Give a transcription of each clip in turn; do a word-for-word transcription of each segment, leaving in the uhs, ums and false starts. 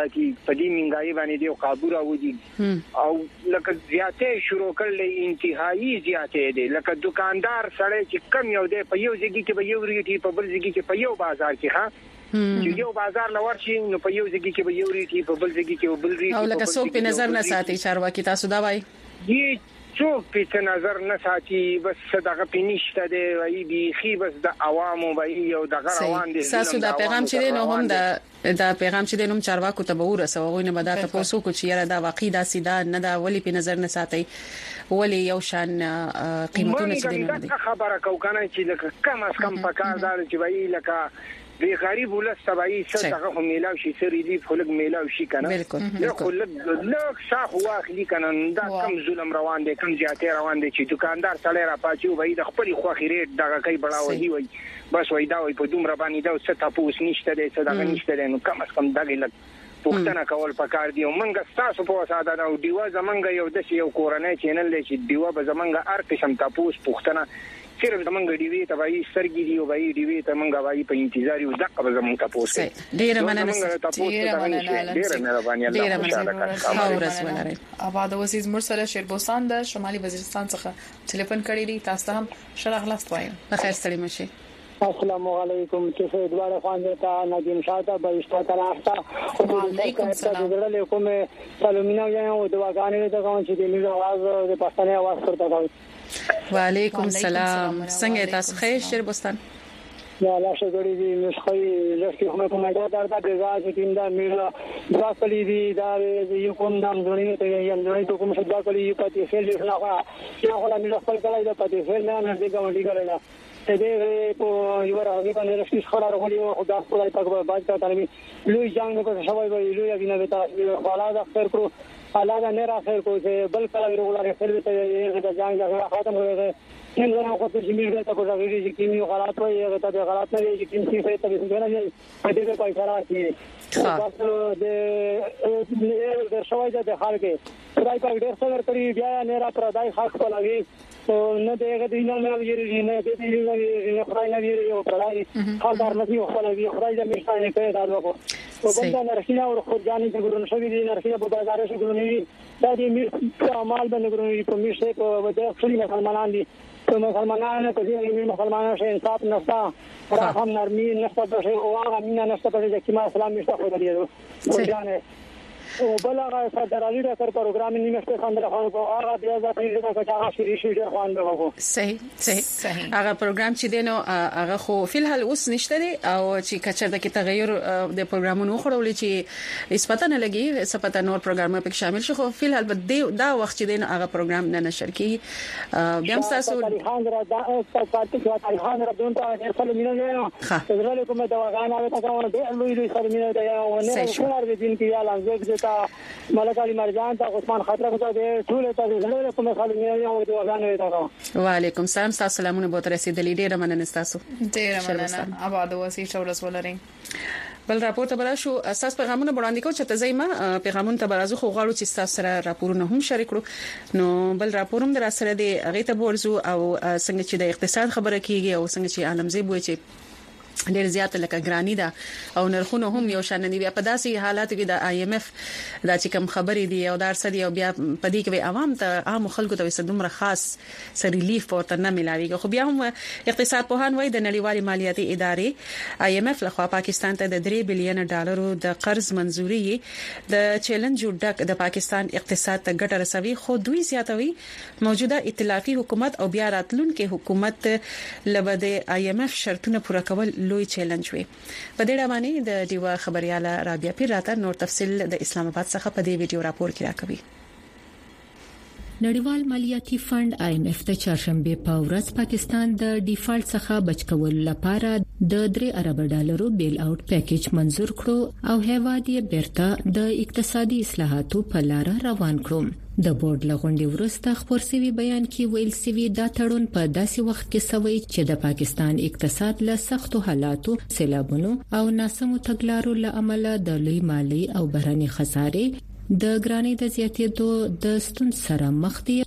ساتي په دې منګای باندې دی قابو راوځي او لکه زیاته شروع کړل انتهایی زیاته دي لکه دکاندار سره چې کم یو دی په یو ځای کې په یو ریټي په بل ځای کې په یو بازار کې ها چې یو بازار لور شي نو په یو ځای کې په یو ریټي په بل ځای کې په بل ریټي او لکه څوک په نظر نه ساتي چارواکي تاسو دا وایي دي څوک په نظر نه ساتي بس دغه پینشته دی وایي بيخي بس د عوامو وایي او دغه روان دي تاسو دا پیغام چې نو هم دا دا پیغام چې نوم چارواکو ته به ورسوي نه بدا ته پوسو کو چې یاره دا واقعي دا سیده نه دا ولی په نظر نه ساتي ولی یو شان قیمتونه چې نه دي خبره کو کنه چې لکه کم اس کم پکار دار چې وایي لکه به غریب ولستوي څنګه هم میلاو شي سری دی خلک میلاو شي کنه بالکل خلک لک صاحب واخلي کنه دا کم ظلم روان دي کم زیاته روان دي چې دکاندار سره را پاتې وای د خپل خوخي ریټ دغه کوي بڑاوي وای بس وای دا وای په دومره باندې دا څه تاسو نشته دي څه دغه نشته دي نو کم اس کم دغه لک پښتنه کول پکار دی او منګه تاسو په وساده نو دیوا زمنګ یو د یو کورنۍ چینل دی چې دیوا به زمنګ ار قسم تاسو پښتنه صرف زمنګ دیوی ته وایي سرګي دی او وایي دیوی ته منګه وایي په انتظار یو دغه به زمنګ تاسو ډیر مننه ډیر مننه ډیر مهرباني الله تعالی وکړي آباد وسیز مرسله شیربوستان د شمالي وزیرستان څخه ټلیفون کړی دی تاسو هم شرح لاست وایم بخیر سلام شي السلام علیکم چې دواره خوانځه ندیم شاته بهشته ترافتا وعلیکم السلام علیکم سلامونه یو دواګانې ته کوم چې د میرو आवाज د پښتنې आवाज ورته کوي وعلیکم السلام څنګه تاسو خیر شیربوستان یا الله شکر دې مشخې لکه کومه کومه دا درته د ځای چې دا میرو ځکلې دي دا یو کوم نام غوړې ته یې نه ته کوم څه دا کلی په دې فعل نه خو یا خو لا میرو خپل کړای دا په دې فعل نه نه دې کومې کړای دې په یو راغی باندې رښتې خبره راغلی او خدا خدای پاک به باج ته تعالی لوی جنگ په شوي وي لوی وینه وتا خلا دا خیر کړو الله دا نه را خیر کو چې بل کله ورغله خیر ته یې دا جنگ دا ختم کړو څنګه نو خو چې میږي ته کوم راغلی چې کیمیو غلط وي هغه ته غلط نه وي چې کیم څه ته څنګه نه په دې په کارا کې تاسو د د شوي د خلک خدای پاک ډېر څه ورکړي بیا نه را پردای خاص کولاوي نو دغه دینه نه ویری نه دې نه ویری خدای نه ویری او خدای خالدار نه وي خدای خدای دې مشانه کوي دا وکړو او بل دا نرخینه او خورجانې چې ګورن شوی دي نرخینه په بازار کې ګورنوي دا دې میر عمل باندې ګورنوي په میشه په وجه خپل مسلمانان دي په مسلمانانو په دې مسلمانانو شه انصاف نشته رحم نرمي نشته او هغه مینا نشته په دې کې ما اسلام نشته خو دې خورجانې او بل هغه فدرالي ډاکټر پروګرام نیمه څه خاندره خو هغه بیا ځکه چې هغه شری شي خوان به صحیح صحیح هغه پروګرام چې دینو هغه خو فلحال اوس نشته دی او چې کچر د کې تغیر د پروګرامونو خورولې چې اسپاتنه لګي سپاته نور پروګرام په شامل شو خو فلحال به دا وخت چې دینو هغه پروګرام نه نشر کی بیا تاسو خاندره دا پاتې کې وایي خاندره دون ته خپل مینه نه زړه کومه دواګانې ته کومه ډېر لوی لوی سره مینه دی او نه څنګه دې دین کې یا لږه ملک علي مرجان ته عثمان خطر کو ته ټول ته زړه کومه خالي نه یو دواګانې ته وعلیکم السلام تاسو سلامونه بوت رسیدلې ډېر مننه تاسو ډېر مننه آباد وسی شورس ولري بل راپور ته بل شو اساس پیغامونه وړاندې کوم چې تزایمه پیغامونه ته برازو خو غواړو چې تاسو سره راپورونه هم شریک کړو نو بل راپوروم در سره دی هغه ته ورزو او څنګه چې د اقتصاد خبره کیږي او څنګه چې عالمزي بوي چې ډېر زیات لکه ګرانی ده او نرخونه هم یو شان دي بیا په داسې حالات کې د آی ایم اف دا چې کوم خبرې دي او دار سړي او بیا په دې کې عوام ته عام خلکو ته وسدومره خاص سر ریلیف ورته نه ملاويږي خو بیا هم اقتصاد په هان وای د نړیوالې مالیاتي ادارې آی ایم اف لخوا پاکستان ته د درې بلین ډالرو د قرض منزوري د چیلنج ډک د پاکستان اقتصاد ته ګټه رسوي خو دوی زیاتوي موجوده ائتلافي حکومت او بیا راتلونکو حکومت لبد آی ایم اف شرطونه پوره کول لوی چیلنج وي په دې اړه باندې د دیوا خبرياله رابعه پیر راته نور تفصیل د اسلام آباد څخه په دې ویډیو راپور کې راکوي نړیوال مالیاتي فند آی ایم اف د چهارشنبه په ورځ پاکستان د ډیفالت څخه بچ کولو لپاره د درې ارب ډالرو بیل اوټ پیکیج منزور کړو او هیواد یې بیرته د اقتصادي اصلاحاتو په لار روان کړو د بورډ لغونډي ورسته خبر سوي بیان کې ویل سوي دا تړون په داسې وخت کې سوي چې د پاکستان اقتصاد له سختو حالاتو سیلابونو او ناسمو تګلارو له امله د لوی مالی او بهرني خسارې د ګرانۍ د زیاتېدو د ستون سره مخ دي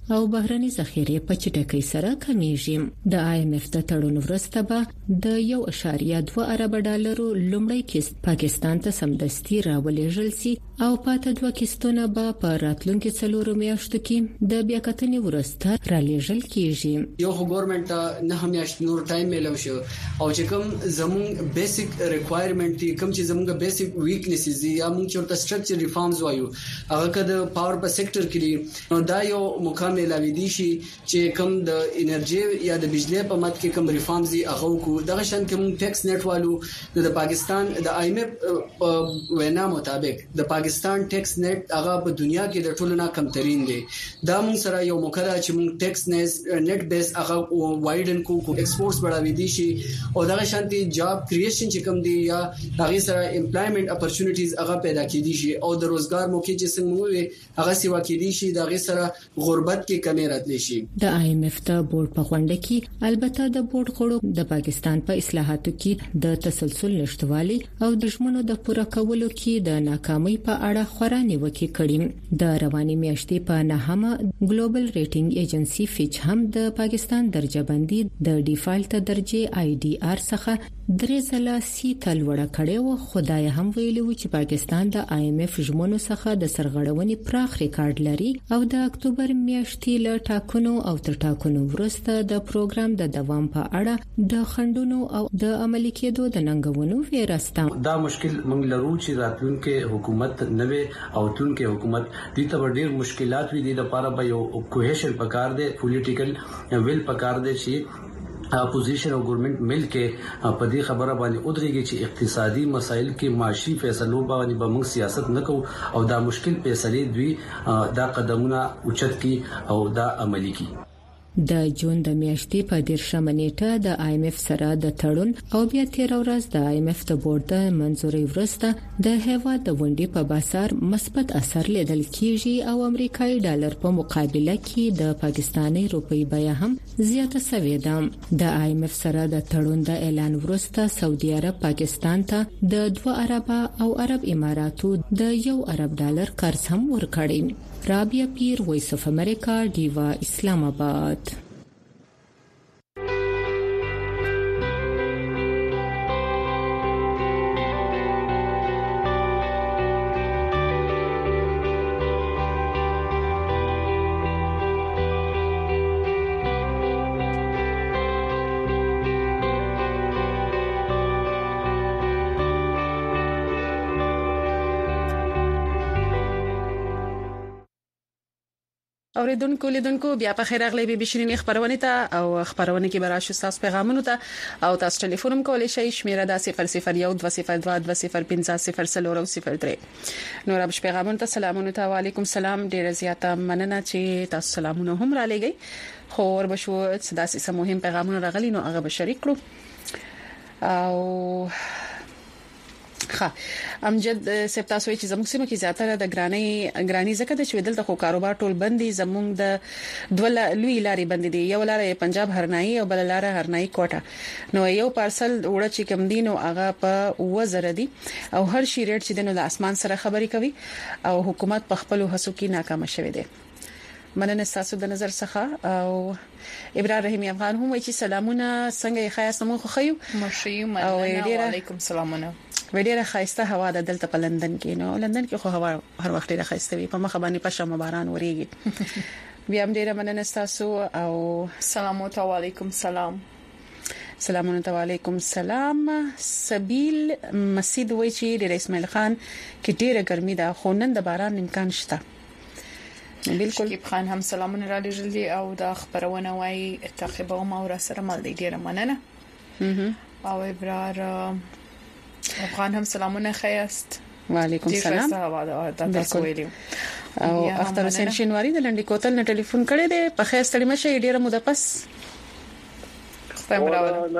او بهرني ذخیره په چټکۍ سره کمیږي. د آی ایم اف د تړون وروسته به د یو اشاریه دوه ارب ډالرو لومړی کیست پاکستان ته سمدستي راولېږل سي او پاته دوه کیستونه به په راتلونکو څلورو میاشتو کې د بیا کتنې وروسته رالېږل کیږي. یو ګورنمنت نه همیاش نور ټایم ملو شو او چې کوم زمون بیسیک ریکوایرمنت دي کوم چې زمونږ بیسیک ویکنیسز دي یا موږ چورته سټرکچر ریفارمز وایو هغه کده پاور په سېکټر کې نو دا یو مقام ملاوي دي شي چې کوم د انرژي یا د بجلی په مت کې کوم ریفارمز دي هغه کو دغه شان کوم ټیکس نیټ والو د پاکستان د آی ایم اف وینا مطابق د پاکستان ټیکس نیټ هغه په دنیا کې د ټولو نه کم ترين دي. دا موږ سره یو مقرره چې موږ ټیکس نیټ بیس هغه وایډن کو کو ایکسپورټس بڑھاوي دي شي او دغه شانتي جاب کریشن چې کوم دي یا هغه سره امپلایمنٹ اپورچونټیز هغه پیدا کیدي شي او د روزګار موقع چې څنګه وي هغه سیوا کیدي شي دغه سره غربت کې کمی راتلی شي. د آی ایم اف ته بورډ په غونډه کې البته د بورډ غړو د پاکستان په اصلاحاتو کې د تسلسل نشټوالي او د ژمنو د پوره کولو کې د ناکامۍ په اړه خورانه وکي کړي. د رواني میاشتې په نهمه ګلوبل ریټینګ ایجنسی فیچ هم د پاکستان درجه بندي د ډیفالت درجه آی ډی آر څخه درې ځله سی تل وړه کړي او خدای هم ویلي و چې پاکستان د آی ایم اف ژمنو څخه د سرغړونې پراخ ریکارډ لري او د اکتوبر میاشتې له ټاکنو او تر ټاکنو وروسته د پروګرام د دوام په اړه د خندونو او د عملي کېدو د ننګونو ویرسته. دا مشکل موږ لرو چې راتلونکو حکومت نوې او تونکو حکومت د ته ډېر مشکلات وي د لپاره به یو کوهیشن پکار دی پولیټیکل ویل پکار دی چې اپوزیشن او ګورنمنت مل کې په دې خبره باندې ودرېږي چې اقتصادي مسایل کې معاشي فیصلو باندې به موږ سیاست نکو او دا مشکل فیصلې دوی دا قدمونه اوچت کی او دا عملی کی. د جون د میاشتې په دیرشمه نیټه د آی ایم اف سره د تړون او بیا تیر ورځ د آی ایم اف د بورډ د منځوري وروسته د هیواد د ونډې په بازار مثبت اثر لیدل کیږي او امریکایي ډالر په مقابله کې د پاکستاني روپی بیه هم زیاته شوې ده. د آی ایم اف سره د تړون د اعلان وروسته سعودي عرب پاکستان ته د دوه عرب او عرب اماراتو د یو عرب ډالر قرض هم ورکړي. رابعه پیر، وایس اف امریکا، ډیوا، اسلام آباد. اوریدونکو لیدونکو بیا په خیر اغلی به شیرین خبرونه ته او خبرونه کې براشو تاسو پیغامونه ته او تاسو ټلیفون هم کولای شئ شمیره د صفر صفر یو دوه صفر دوه دوه صفر پنځه صفر صفر صفر درې نور اب پیغامونه ته سلامونه ته وعلیکم سلام. ډیر زیاته مننه چې تاسو سلامونه هم را لګی خو ور بشو داسې سم مهم پیغامونه راغلي نو هغه به شریک کړو او ها امجد سپتاسوي چې زموږ سیمه کې زیاتره د ګرانی ګرانی زکه د شویدل ته خو کاروبار ټول بندي زموږ د دوه لوی لارې بند دي یو لار پنجاب هرنائی او بل لار هرنائی کوټه نو یو پارسل وړه چې کم دین او هغه په وزر دي او هر شی ریټ چې د اسمان سره خبري کوي او حکومت په خپل هڅو کې ناکام شوه دي. مننه تاسو د نظر څخه او ابراهیم افغان هم وایي چې سلامونه څنګه خیاس مو خو خيو مرشي مننه وعلیکم سلامونه. وړي خایسته هوا د دلته په لندن کې نو لندن کې خو هوا هر وخت ډیره خایسته وي په مخ باندې پښه مباران وريږي. بیا هم ډیره مننه تاسو او سلام علیکم سلام سلامونه علیکم سلام. سبیل مسجد وایي چې د اسماعیل خان کې ډیره ګرمي ده خو نن د باران امکان شته. بالکل شکیب خان هم سلامونه را لېږل دي او د خبرونه وایي تعقیب او ما ور سره مل دي ډیره مننه او ابرار افغان هم سلامونه خیاست. وعلیکم سلام. بالکل او اختر حسین شینواری د لنډی کوتل نه ټلیفون کړی دی په خیر ستړي مشه ډیره موده پس خپل راوړل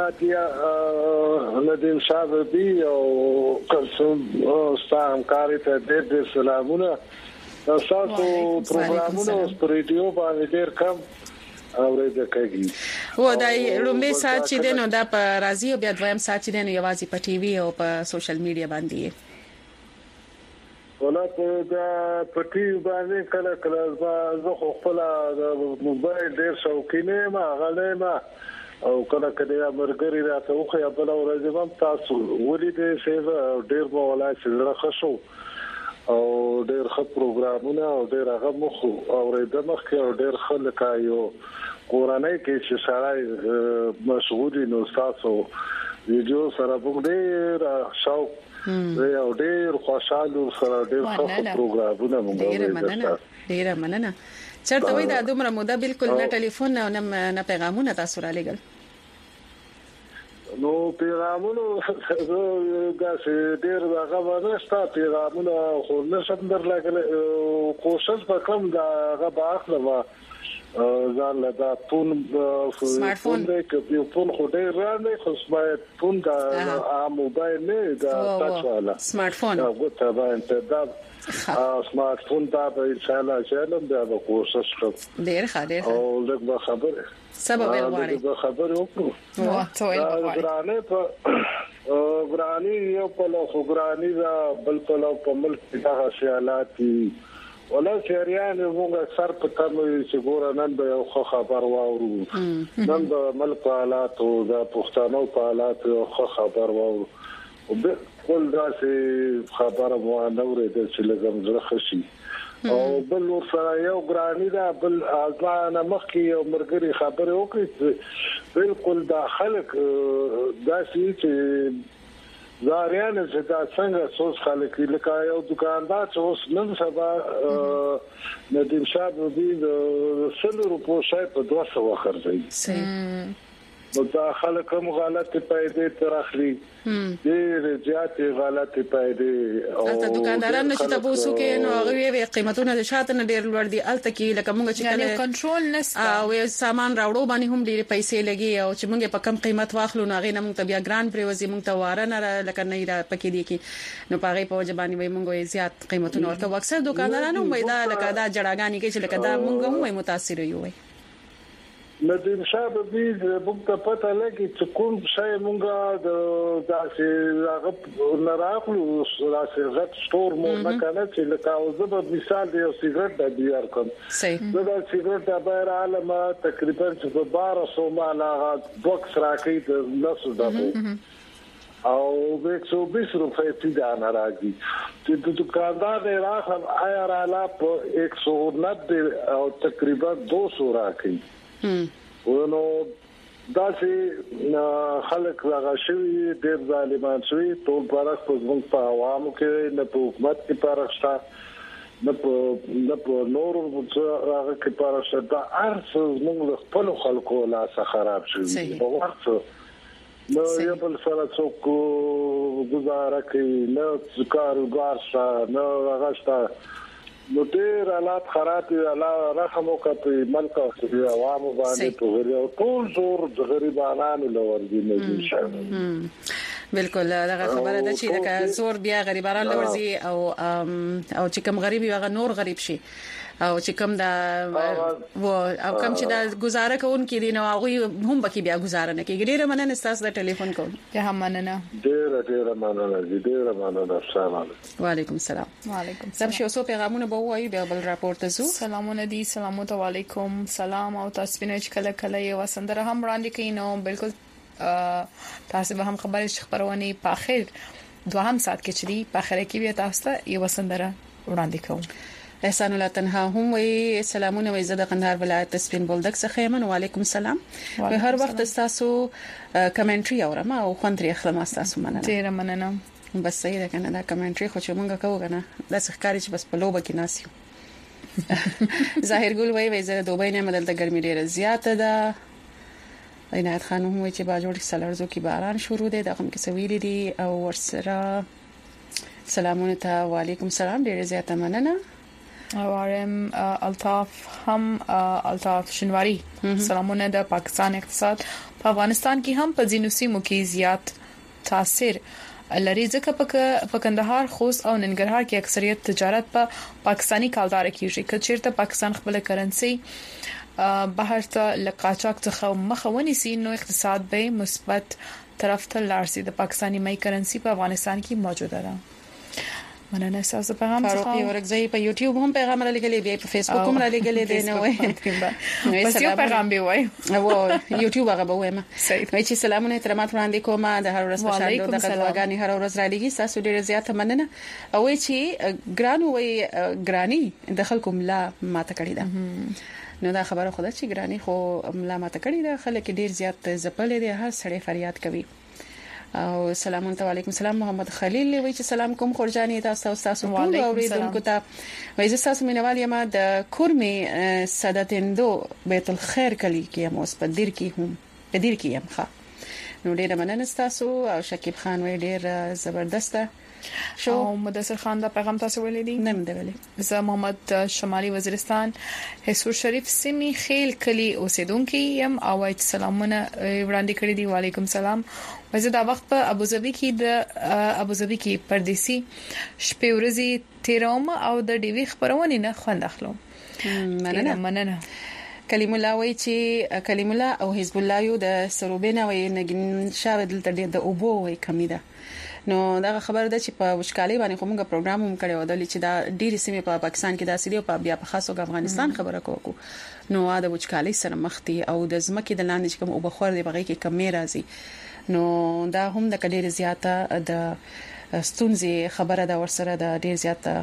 ناتیا ندیم صاحب دی او قسم ستاسو کاری ته ډېر سلامونه. تاسو پروګرامونه او ریډیو باندې ډېر کم اورېده کوي. و دا لومبه سات چې دنو دا په راځي او بیا دویم سات چې دنو یوازې په ټي وي او په سوشل میډیا باندې. ولته دا پټي باندې کله کله زه خو خپل موبایل ډیر شوقینه ما غلې ما او کله کله مرګري راته خو یا بل ورځ هم تاسو ولې دې څه ډیر مولا چې راخښو او ډیر ښه پروګرامونه او ډیر هغه مخ او د مخ او ډیر خلک یو قرانه کې چې سړی مشغول نو تاسو ویډیو سره وګورئ شاو یو ډیر خوشاله سره ډیر ښه پروګرامونه مونږ ډیر مننه ډیر مننه چرته وای دا دومره موده بالکل نه ټلیفون نه نه پیغامونه تاسو را لګل نو پیغامونه دا چې ډیر هغه ورستا پیغامونه خو نه څنګه درلګل کوشش وکم دا هغه باخله ځان له دا فون سمارټ فون کې یو فون خو ډیر راځي خو سمارټ فون دا موبایل نه دا ټاچ والا سمارټ فون هغه ته باندې دا سمارټ فون دا به ان شاء الله چې دا به کوشش کوم ډیر ښه ډیر او لږ خبره سبب وایي دا خبره وکړو واته ګرانه په ګرانی یو په لو ګرانی دا بل په لو په ملک دا حالات ولا شریان موږ سر په تمه چې ګور نن به یو خبر واورو نن به ملک حالات او د پښتنو په حالات یو خبر واورو او ټول داسې خبره مو نه ورته چې لږم زړه خشي او بل سره یو ګرانی دا بل ځان مخکي یو مرګري خبره وکړي بالکل دا خلک داسې چې زاریان چې دا څنګه سوس خلک لکه یو دکاندار چې اوس نن سبا ندیم شاه د سل روپو شای په دوه سوه خرڅي صحیح نو دا خلک هم غلطي پیدا ترخلي ډېر زیات غلطي پیدا او تاسو دکاندارانو چې تاسو کې نو هغه قیمتونه د شاته نه ډېر لوړ دي الته کې لکه موږ چې کله کنټرول نشته او سامان راوړو باندې هم ډېر پیسې لګي او چې موږ په کم قیمت واخلو نو هغه نه موږ ته بیا ګران پریوزي موږ ته واره نه لکه نه را پکې دي کې نو پاره په وجبانی وي موږ زیات قیمتونه ورته اکثر دکاندارانو وای دا لکه دا جړاګانی کې چې لکه دا موږ هم متاثر یو وي ندیم شاه به دې موږ ته پته لګي چې کوم شی موږ د داسې هغه نه راغلو داسې غټ سٹور مو نه کنه چې لکه اوس به مثال دی یو سیګریټ د بیار کوم صحیح دا سیګریټ د بیر عالمه تقریبا چې په بارہ سو مالا بوکس راکې د لاسو دغه او یک سو بیس روپے پیدا نه راځي چې د دکاندار نه راخم آیا را لا په یک سو نوے او تقریبا دو سو راکې ونو دا چې خلک راغ شوی ډېر ظالمان شوی ټول پرخ په ځمن په عوامو کې نه په حکومت کې پرخشتا نه په نه په نور هغه کې پرخشتا دا ارس موږ خپل خلکو لا خراب شوی په ورته نو یو بل سره څوک گزاره کوي نه کاروبار شته نه هغه شته نو ډېر حالات خراب دي الله رحم وکړي په ملک او په عوامو باندې په غریب ټول زور د غریبانو لور دي نه ان شاء الله بالکل دا خبره ده چې دا زور بیا غریبانو لور دي او او چې کوم غریب یو نور غریب شي او چې کوم دا و او کوم چې دا گزاره کوونکې دي نو هغه هم بکی بیا گزاره نه کوي ډیره مننه تاسو د ټلیفون کول ته هم مننه ډیره ډیره مننه ډیره مننه السلام علیکم وعلیکم السلام وعلیکم سم شو سو پیغامونه به وایي بیا بل راپورټ زو سلامونه دي سلام علیکم سلام او تاسو بنه چې کله کله یو سندره هم وړاندې کین نو بالکل تاسو به هم خبرې خبرونه په اخر دوهم سات کې چي په اخر کې بیا تاسو ته یو سندره وړاندې کوم احسان الله تنها هم وي سلامونه وي زده قندهار ولایت سپین بولدک څخه یم وعلیکم السلام په هر وخت تاسو کمنټري اورم او خوندري اخلم تاسو مننه ډیر مننه بس صحیح ده کنه دا کمنټري خو چې مونږ کوو کنه دا ښکاری چې بس په لوبه کې ناسیو ظاهر ګل وای وای زه دوبۍ نه مدل د ګرمي ډیره زیاته ده عنایت خانم وای چې باجوړ سلرزو کې باران شروع دی دغه کې سویل دي او ورسره سلامونه ته وعلیکم السلام ډیره زیاته مننه وارم الطاف هم الطاف شنواری سلامونه د پاکستان اقتصاد په افغانستان کې هم په ځینو سیمو کې زیات تاثیر لري ځکه په کندهار خوست او ننګرهار کې اکثریت تجارت په پا پاکستانی کالدار کېږي چې چیرته پاکستان خپل کرنسي بهر ته لقاچاک څخه مخاوني سي نو اقتصاد به مثبت طرف ته لاړ سي د پاکستانی مای کرنسي په افغانستان کې موجوده ده مننه تاسو پیغام څخه فاروق ورغزي په یوټیوب هم پیغام را لګلې بیا په فیسبوک هم را لګلې دی نو وای بس یو پیغام به وای او یوټیوب هغه به وایم وای چې سلامونه احترامات وړاندې کوم د هر ورځ په شان د غواګانی هر ورځ را لګي تاسو ډیر زیات مننه او وای چې ګرانو وای ګرانی د خلکو ملا ماته کړی دا نو دا خبره خدا چې ګرانی خو ملا ماته کړی دا خلک ډیر زیات زپلې دي هر سړی فریاد کوي او سلام علیکم سلام محمد خلیل وی چې سلام کوم خورجانی تاسو تاسو ټول اوریدونکو ته وای زه تاسو مینوال یم د کورمي سادتندو بیت الخير کلی کې هم اوس په دیر کې هم په دیر کې هم ښه نو ډیر مننه تاسو او شکیب خان وی ډیر زبردسته شو مدثر خان دا پیغام تاسو ولې دي نن دی ولې زه محمد شمالي وزیرستان حصور شریف سیمې خیل کلی اوسیدونکو يم او وایي سلامونه وړاندې کړی دي وعلیکم السلام وزه دا وخت په ابوظبي کې د ابوظبي کې پردیسي شپې ورځې تیروم او د ډیوی خبرونه نه خوند اخلم مننه مننه کلیم الله وای چې کلیم الله او حزب الله یو د سروبینه وای نګین شاو دلته د اوبو وای کمی ده نو دا خبر ده چې په وشکالي باندې کومه پروګرام هم کړی و د چې دا ډېری سیمې په پاکستان کې داسې دی او په بیا په خاصو افغانستان خبره کوو نو دا وشکالي سره مخ دي او د زمکه د لاندې کوم او بخور دی بغي کې کمی راځي نو دا هم د کډېر زیاته د ستونزې خبره دا ورسره د ډېر زیاته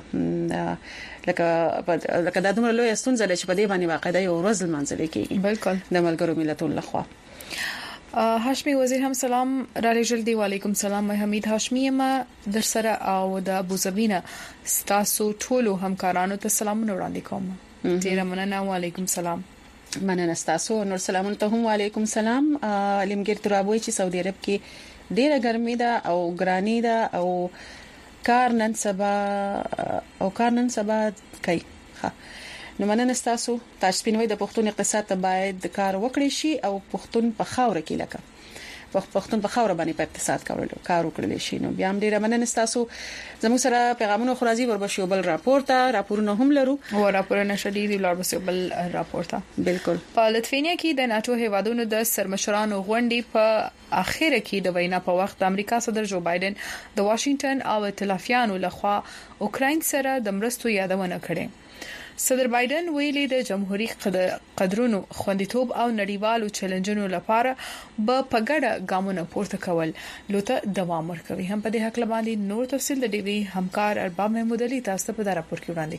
لکه لکه د دومره لوی ستونزې چې په دې باندې واقع دی او ورځ منځلې کې بالکل د ملګرو ملتونو لخوا هاشمي وزیر هم سلام را لېږل دی وعلیکم السلام حمید هاشمي ما در سره او د ابوظبینا ستاسو ټولو همکارانو ته سلام وړاندې کوم ډیر مننه وعلیکم السلام مننه تاسو نور سلامونه ته هم وعلیکم السلام علمګر ترابوي چې سعودي عرب کې ډیره ګرمي ده او ګراني ده او کار نن سبا او کار نن سبا کوي ها نو مننه تاسو تاسو پینوي د پښتون اقتصاد ته باید کار وکړي شي او پښتون په خاور کې لکه پښتون په خاور باندې په اقتصاد کول کار وکړي شي نو بیا هم ډیره مننه تاسو زموږ سره پیغامونه خورازي وربشي بل راپورته راپورونه هم لرو او راپورونه شديدي لوربسي بل راپورته بالکل په لټوینیا کې د ناتو هیوادونو د سرمشرانو غونډې په اخیره کې د وینا په وخت امریکا صدر جو بایدن د واشنگټن او ائتلافیانو لخوا اوکرين سره د مرستو یادونه کړې صدر بایدن ویلي د جمهوریت قدرونو خوندیتوب او نړیوالو چیلنجونو لپاره به پګړه ګامونه پورته کول لوته دوام ورکوي هم په دې حق باندې نور تفصیل د ډیوی همکار ارباب محمود علي تاسو په دا راپور کې وړاندې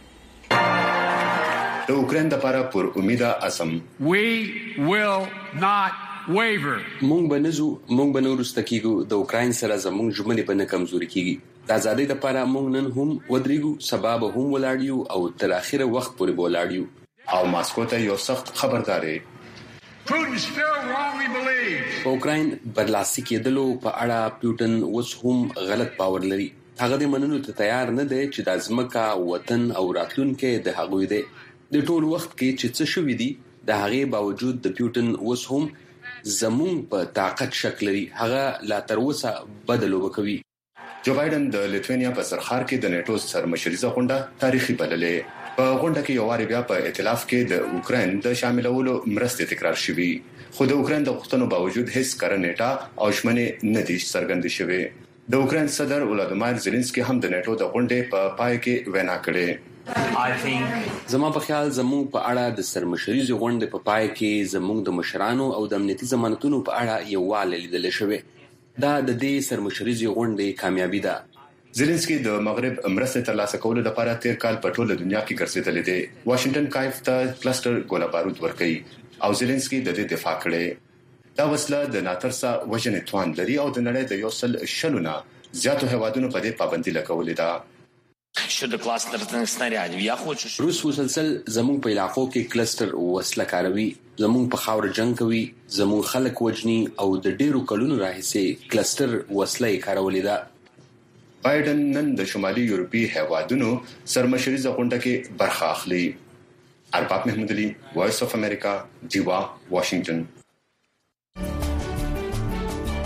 کوي د اوکرين لپاره پر امید اسم we will not waver مونږ بنزو مونږ بنورسته کیږو د اوکرين سره زموږ ژمنې به نه کمزوري کیږي د ازادۍ لپاره مونږ نن هم ودرېګو سبب هم ولاړیو او تر اخره وخت پورې ولاړیو او ماسکو ته یو سخت خبرداري Putin still wrongly believes په اوکرين برلاسي کېدلو په اړه پیوټن اوس هم غلط باور لري هغه د منلو ته تیار نه دی چې د ازمکا وطن او راتلونکو د هغوی دی د ټول وخت کې چې څه شوې دي د هغه باوجود د پیوټن اوس هم زمون په طاقت شکل لري هغه لا تر اوسه بدلو وکوي جو بایدن د لټوینیا په سرخار کې د نیټو سرمشريزه غونډه تاریخي بللې په غونډه کې یو واری بیا په ائتلاف کې د اوکرين د شاملولو مرستې تکرار شوې خو د اوکرين د غوښتنو باوجود هیڅ کرنېټا او شمنې نه دي څرګندې شوې د اوکرين صدر ولادیمیر زيلنسکي هم د نیټو د غونډې په پای کې وینا کړې زما په خیال زموږ په اړه د سرمشريزه غونډې په پای کې زموږ د مشرانو او د امنیتي ضمانتونو په اړه یو واله لیدل شوې دا د دې سرمشريزه غونډې کامیابی ده زيلنسکي د مغرب مرستې ترلاسه کولو لپاره تیر کال په ټوله دنیا کې ګرځېدل دي واشنگټن کایف ته کلستر ګوله بارود ورکړي او زيلنسکي د دې دفاع کړي دا وسله د ناترسا وژنې توان لري او د نړۍ د یو سل شلونه زیاتو هوادونو په دې پابندي لګولې ده щодо кластерних снарядів. Я хочу روس مسلسل زمون په علاقو کې کلستر وسله کاروي زمون په خاور جنگ کوي زمون خلک وجني او د ډیرو کلونو راهیسې کلستر وسله کارولې ده بایدن نن د شمالي یورپی هیوادونو سرمشريزه غونډه کې برخه اخلي ارباب محمود علي وایس اف امریکا دیوا واشنگټن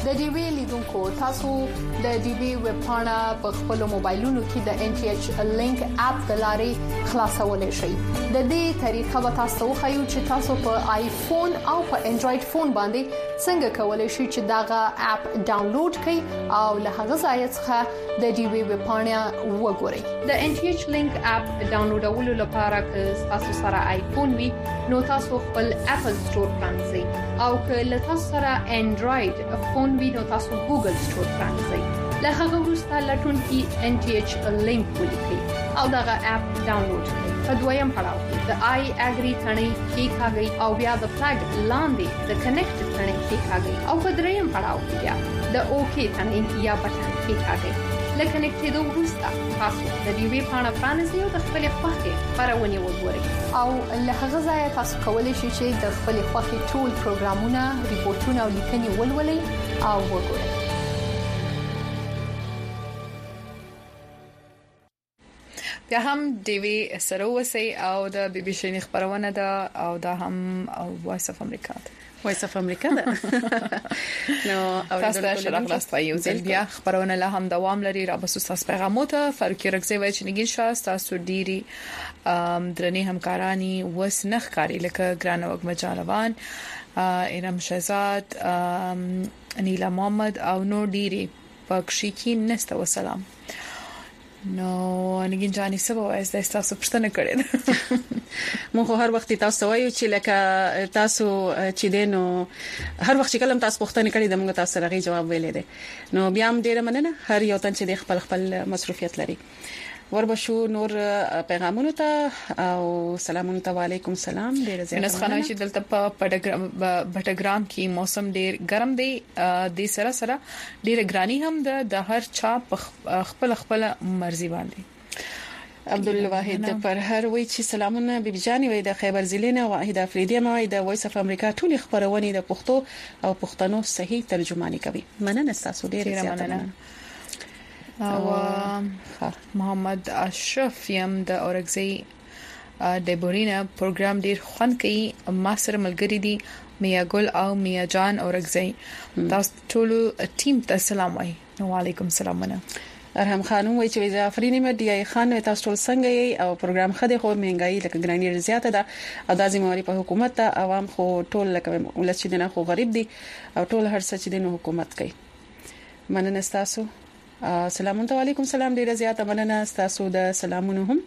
د ډي وی لیدونکو تاسو د ډي وی ویب پاڼه په خپل موبایلونو کې د ان ټي ایچ لینک اپ د لارې خلاصولای شئ. د دې طریقه به تاسو خو چې تاسو په آیفون او په انډراید فون باندې څنګه کولای شئ چې داغه اپ ډاونلوډ کړئ او له هغه ځای څخه د ډي وی ویب پاڼه وګورئ. د ان ټي ایچ لینک اپ ډاونلوډولو لپاره که تاسو سره آیفون وي نو تاسو خپل اپل سٹور پرانځئ او که له تاسو سره انډراید فون وي نو تاسو ګوګل سٹور پرانځئ. له هغه وروسته لټون کې ان ټي ایچ لینک ولیکئ او دغه اپ ډاونلوډ کړئ. په دویم پړاو کې د آی اګری ثنې کې کاږئ او بیا د فلګ لاندې د کنیکټ ثنې کې کاږئ او په دریم پړاو کې بیا د اوکی ثنې یا بټن کې کاږئ. لکه نکټېدو وروسته تاسو د دې وی پاڼه پرانیزئ او د خپل خوښې خبرونه وګورئ او له هغه ځای تاسو کولی شئ چې د خپل خوښې ټول پروګرامونه، ریپورتونه او لیکنې ولولئ او وګورئ. بیا هم ډي وی سره وسی او د بي بي سي خبرونه ده او دا هم وایس اف امریکا وایس اف امریکا ده. نو او تاسو ته شرف راستای یو ځل بیا خبرونه له هم دوام لري. را بسو تاسو پیغاموته فاروقي رکزي وای چې نګین شاست تاسو ډيري درنې همکارانی وس نخ کاری لکه ګران وګ مجالوان انم شهزاد انیلا محمد او نو ډيري پکشي کې نست وسلام. نو نګین جاني سبا از د تاسو پښتنه کړې مونږ هر وخت تاسو وایو چې لکه تاسو چې دینو هر وخت چې کلم تاسو پښتنه کړې د موږ تاسو راغی جواب ویلې ده. نو بیا هم ډیره مننه هر یو تن چې د خپل خپل مصروفیت لري. وربشو نور پیغامونه ته او سلامونه ته وعلیکم السلام. ډیره زیات نس خانه چې دلته په بټګرام کې موسم ډیر ګرم دی د سره سره ډیره ګرانی هم ده د هر چا خپل خپل مرزي باندې. عبدالواحد پر هر وی چې سلامونه بیبي جاني وای د خیبر زلینه واحد افریدی ما د وایس اف امریکا ټول خبرونه د پښتو او پښتنو صحیح ترجمانی کوي. مننه تاسو ډیره زیات مننه. او محمد اشرف یم د اورګزي د بورینا پروګرام ډیر خوان کوي. ما سره ملګری دي میا ګل او میا جان اورګزي. تاسو ټول ټیم ته سلام وای. وعلیکم السلام. ارهم خانم وای چې جعفرینی مدی خان تاسو ټول څنګه یې او پروګرام خدای خو مهنګای لکه ګرانی زیاته ده او د ځموري په حکومت ته عوام خو ټول لکه ولڅ دي نه خو غریب دي او ټول هر څه چې د حکومت کوي. مننه تاسو. سلام علیکم. سلام ډیره زیاته مننه تاسو د سلامونه هم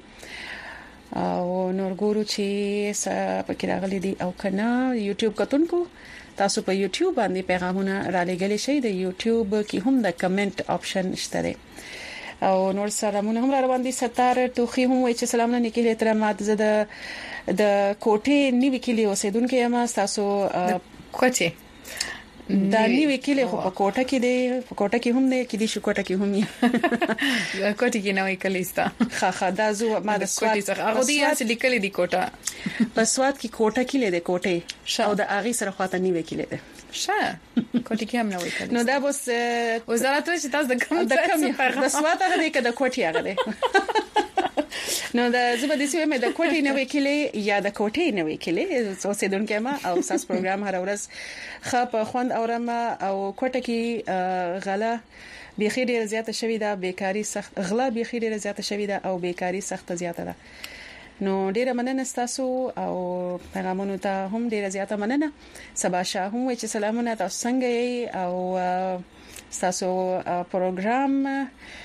او نور ګورو چې پکې راغلي دي او کنه یوټیوب کتونکو تاسو په یوټیوب باندې پیغامونه را لګلې شي. د یوټیوب کې هم د کمنټ آپشن شته دی او نور سلامونه هم را روان دي. ستاره توخي هم وایي چې سلام نه کېږي احترامات زده د کوټې نیوي کلی اوسیدونکو یم. تاسو کوټه دا نیوي کلی خو په کوټه کې دی په کوټه کې هم دی کې دي شو کوټه کې هم یې کوټه کې نوې کلیستا خا خا دا زو ما د سواد هغه دی چې لیکلې دی کوټه په سواد کې کوټه کې لیدې کوټه او د اغي سره خواته نیوي کې لیدې شه کوټه کې هم نوې کلیستا. نو دا بس وزارت چې تاسو د کوم د کوم د سواد هغه دی کده کوټه هغه دی. نو د زبدي سیمه مې د کوټې نوې کلی یا د کوټې نوې کلی اوسیدونکو ما او ساس پروګرام هر ورځ خپ خوند اورم او کوټه کې غلا بيخي ډیره زیاته شوې ده. بیکاری سخت غلا بيخي ډیره زیاته شوې ده او بیکاری سخت زیاته ده. نو ډیره مننه تاسو او پیغامونو ته هم ډیره زیاته مننه. سبا شاه هم چې سلامونه تاسو څنګه یې او تاسو پروګرام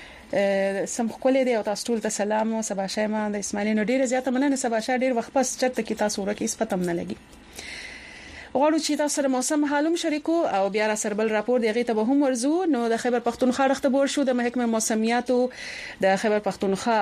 سم خپل دی او تاسو ټول ته سلام او سبا شاه ما د اسماعیل نو ډیره زیاته مننه. سبا شاه ډیر وخت پس چرته کې تاسو ورکه سپتم نه لګي. غواړو چې تاسو سره موسم حالم شریکو او بیا را سربل راپور دیغه ته به هم ورزو. نو د خیبر پختونخوا رخته بور شو د محکمه موسمیاتو د خیبر پختونخوا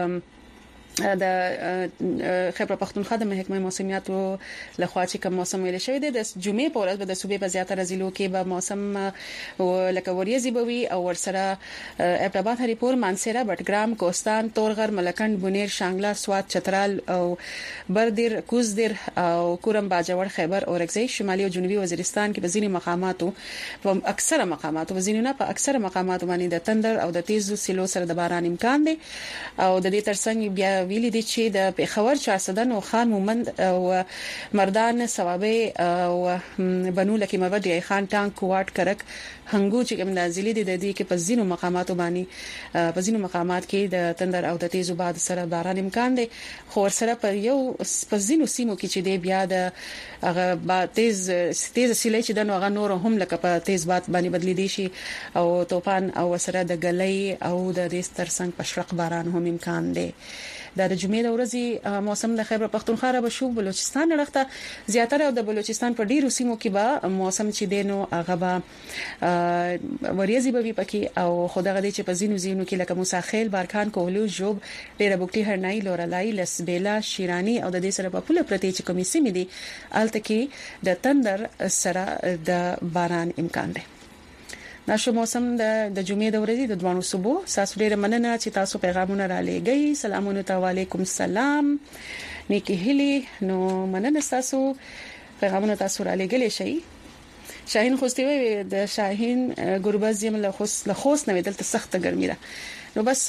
د خیبر پختونخوا د محکمه موسمیاتو لخوا چې کوم موسم ویل شوی دی د جمعې په ورځ به د صوبې په زیاتره ضلعو کې به موسم لکه وریځي بوي او ورسره ابټاباد هریپور مانسیرا بټګرام کوستان تورغر ملکند بونیر شانګلا سوات چترال او بردیر کوزدیر او کورم باجوړ خیبر اورګزی شمالي او جنوبي وزیرستان کې په ځینې مقاماتو په اکثره مقاماتو په ځینو نه په اکثره مقاماتو باندې د تندر او د تیزو سیلو سره د باران امکان دی او د دې ترڅنګ بیا ویلي دي چې د پیښور چارسدن او خان مومند او مردان ثوابي او بنو لکه مبدي خان ټانک کوټ کرک هنګو چې کوم نازلې دي د دې کې په ځینو مقاماتو باندې په ځینو مقامات کې د تندر او د تیزو باد سره باران امکان دی خو سره په یو په ځینو سیمو کې چې دی بیا د هغه با تیز تیز سیلې چې د نو هغه نور هم لکه په تیز باد باندې بدلی دي شي او توپان او سره د غلې او د دې ترڅنګ په شرق باران هم امکان دی د جمعې د ورځې موسم د خیبر پختونخوا را بشو بلوچستان لرخته زیاتره د بلوچستان په ډیرو سیمو کې به موسم چې دینو هغه به وریځي به پکې او خدای غدي چې په زینو زینو کې لکه موسی خیل بارکان کولو جوب ډیره بوکټي هرنای لورلای لسبیلا شیرانی او د دې سره په پوله پرتی چې کومې سیمې دي الته کې د تندر سره د باران امکان دی ناشو موسم د د جمعې د ورځې د دوانو صبح تاسو ډیره مننه چې تاسو پیغامونه را لېږئ سلامونه علیکم سلام نیکی هلی نو مننه تاسو پیغامونه تاسو را لېږلې شي شاهین خوستوي د شاهین ګوربز یم له خوست له خوست نه دلته سخته ګرمي ده نو بس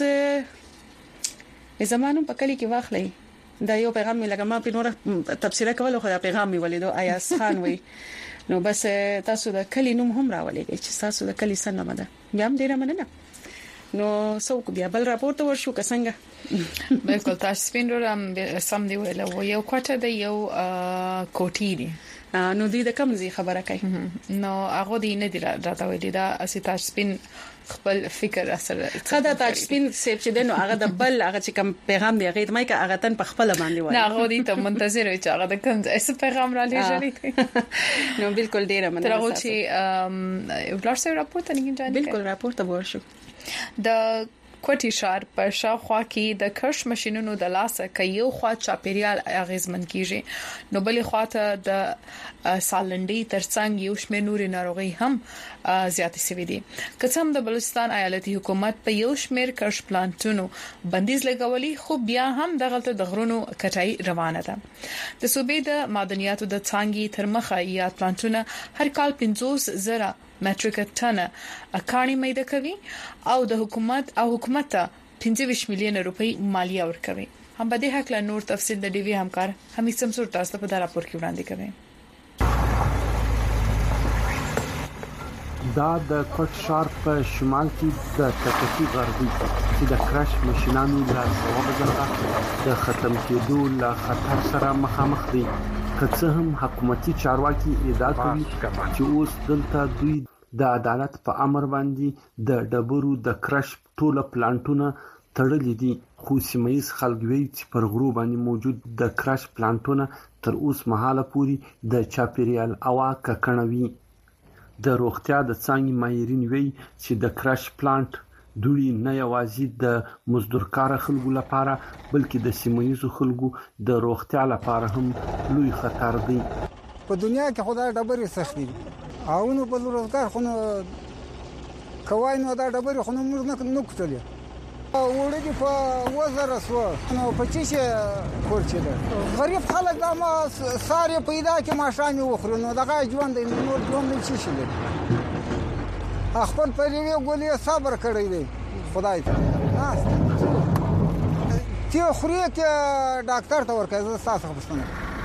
زمانو په کلی کې واخلې دا یو پیغام می لګما په نور تفسیر کول خو دا پیغام می ولیدو ایاس خان وی نو بس تاسو د کلی نوم هم راولېږئ چې تاسو د کلی سنمه ده بیا هم ډیره مننه نو څوک بیا بل راپورته ورشو کسنګ بالکل تاسو سپینډور هم سم دی ویل و یو کوټه د یو کوټی دی نو دې د کوم ځای خبره کوي نو هغه دې نه دی راته ویل دا اسی تاسو سپین خپل فکر اثر خدای تاسو سپین سیب چې دنو هغه د بل هغه چې کوم پیغام دی هغه مې کا هغه تن په خپل باندې وایي نه هغه دې ته منتظر وي چې هغه د کوم څه پیغام را لېږي نو بالکل ډیره مننه تر هغه چې ولر سره راپورته نه کیږي بالکل راپورته ورشو د کوټی شهر په شاوخوا کې د کرش ماشينونو د لاسه کې یو خوا چاپیریال اغیزمن کیږي نو بلې خواته د سالنډي ترڅنګ یو شمېر نوري ناروغي هم زیاتې شوې دي قسم د بلوچستان ایالتي حکومت په یو شمېر کرش پلانټونو بندیز لګولي خو بیا هم دغلت د غرونو کټای روانه ده د صوبې د معدنیاتو د څنګه ترمخه یا پلانټونه هر کال پنځوس زره مټریک ټن اکانی مېده کوي او د حکومت او حکومت پنځه میلیون روپۍ مالیه ورکوي هم به د حق له نور تفصیل د ډي وی همکار حمید سمسور تاسو په دا راپور کې وړاندې کوي دا د کوټ شهر په شمال کې د تکتي غربي چې د کرش ماشينانو له سبب د ختم کېدو له خطر سره مخامخ دي که څه هم حکومتي چارواکي ادعا کوي چې اوس دلته دوی د عدالت په امر باندې د ډبرو د کرش ټوله پلانټونه تړلې دي خو سیمایز خلګوي چې پر غرو باندې موجود د کرش پلانټونه تر اوس مهاله پوري د چاپیریال اوا ککړوي د روغتیا د څنګه ماهرین وی چې د کرش پلانټ دوی نه یوازې د مزدورکار خلکو لپاره بلکې د سیمایزو خلکو د روغتیا لپاره هم لوی خطر دی په دنیا کې خدای ډبرې سخت دي او نو په روزګار خو نو کوای نو دا ډبرې خو نو موږ نه کوټلې وړي په وزر اسو نو په چیشې خورچې ده غریب خلک دا ما ساري پیدا کې ماشامي وخورو نو دغه ژوند نور ژوند نه چی شي خپل پرېوي ګولې صبر کړی دی خدای ته چې خوري کې ډاکټر ته ورکړي تاسو خپلونه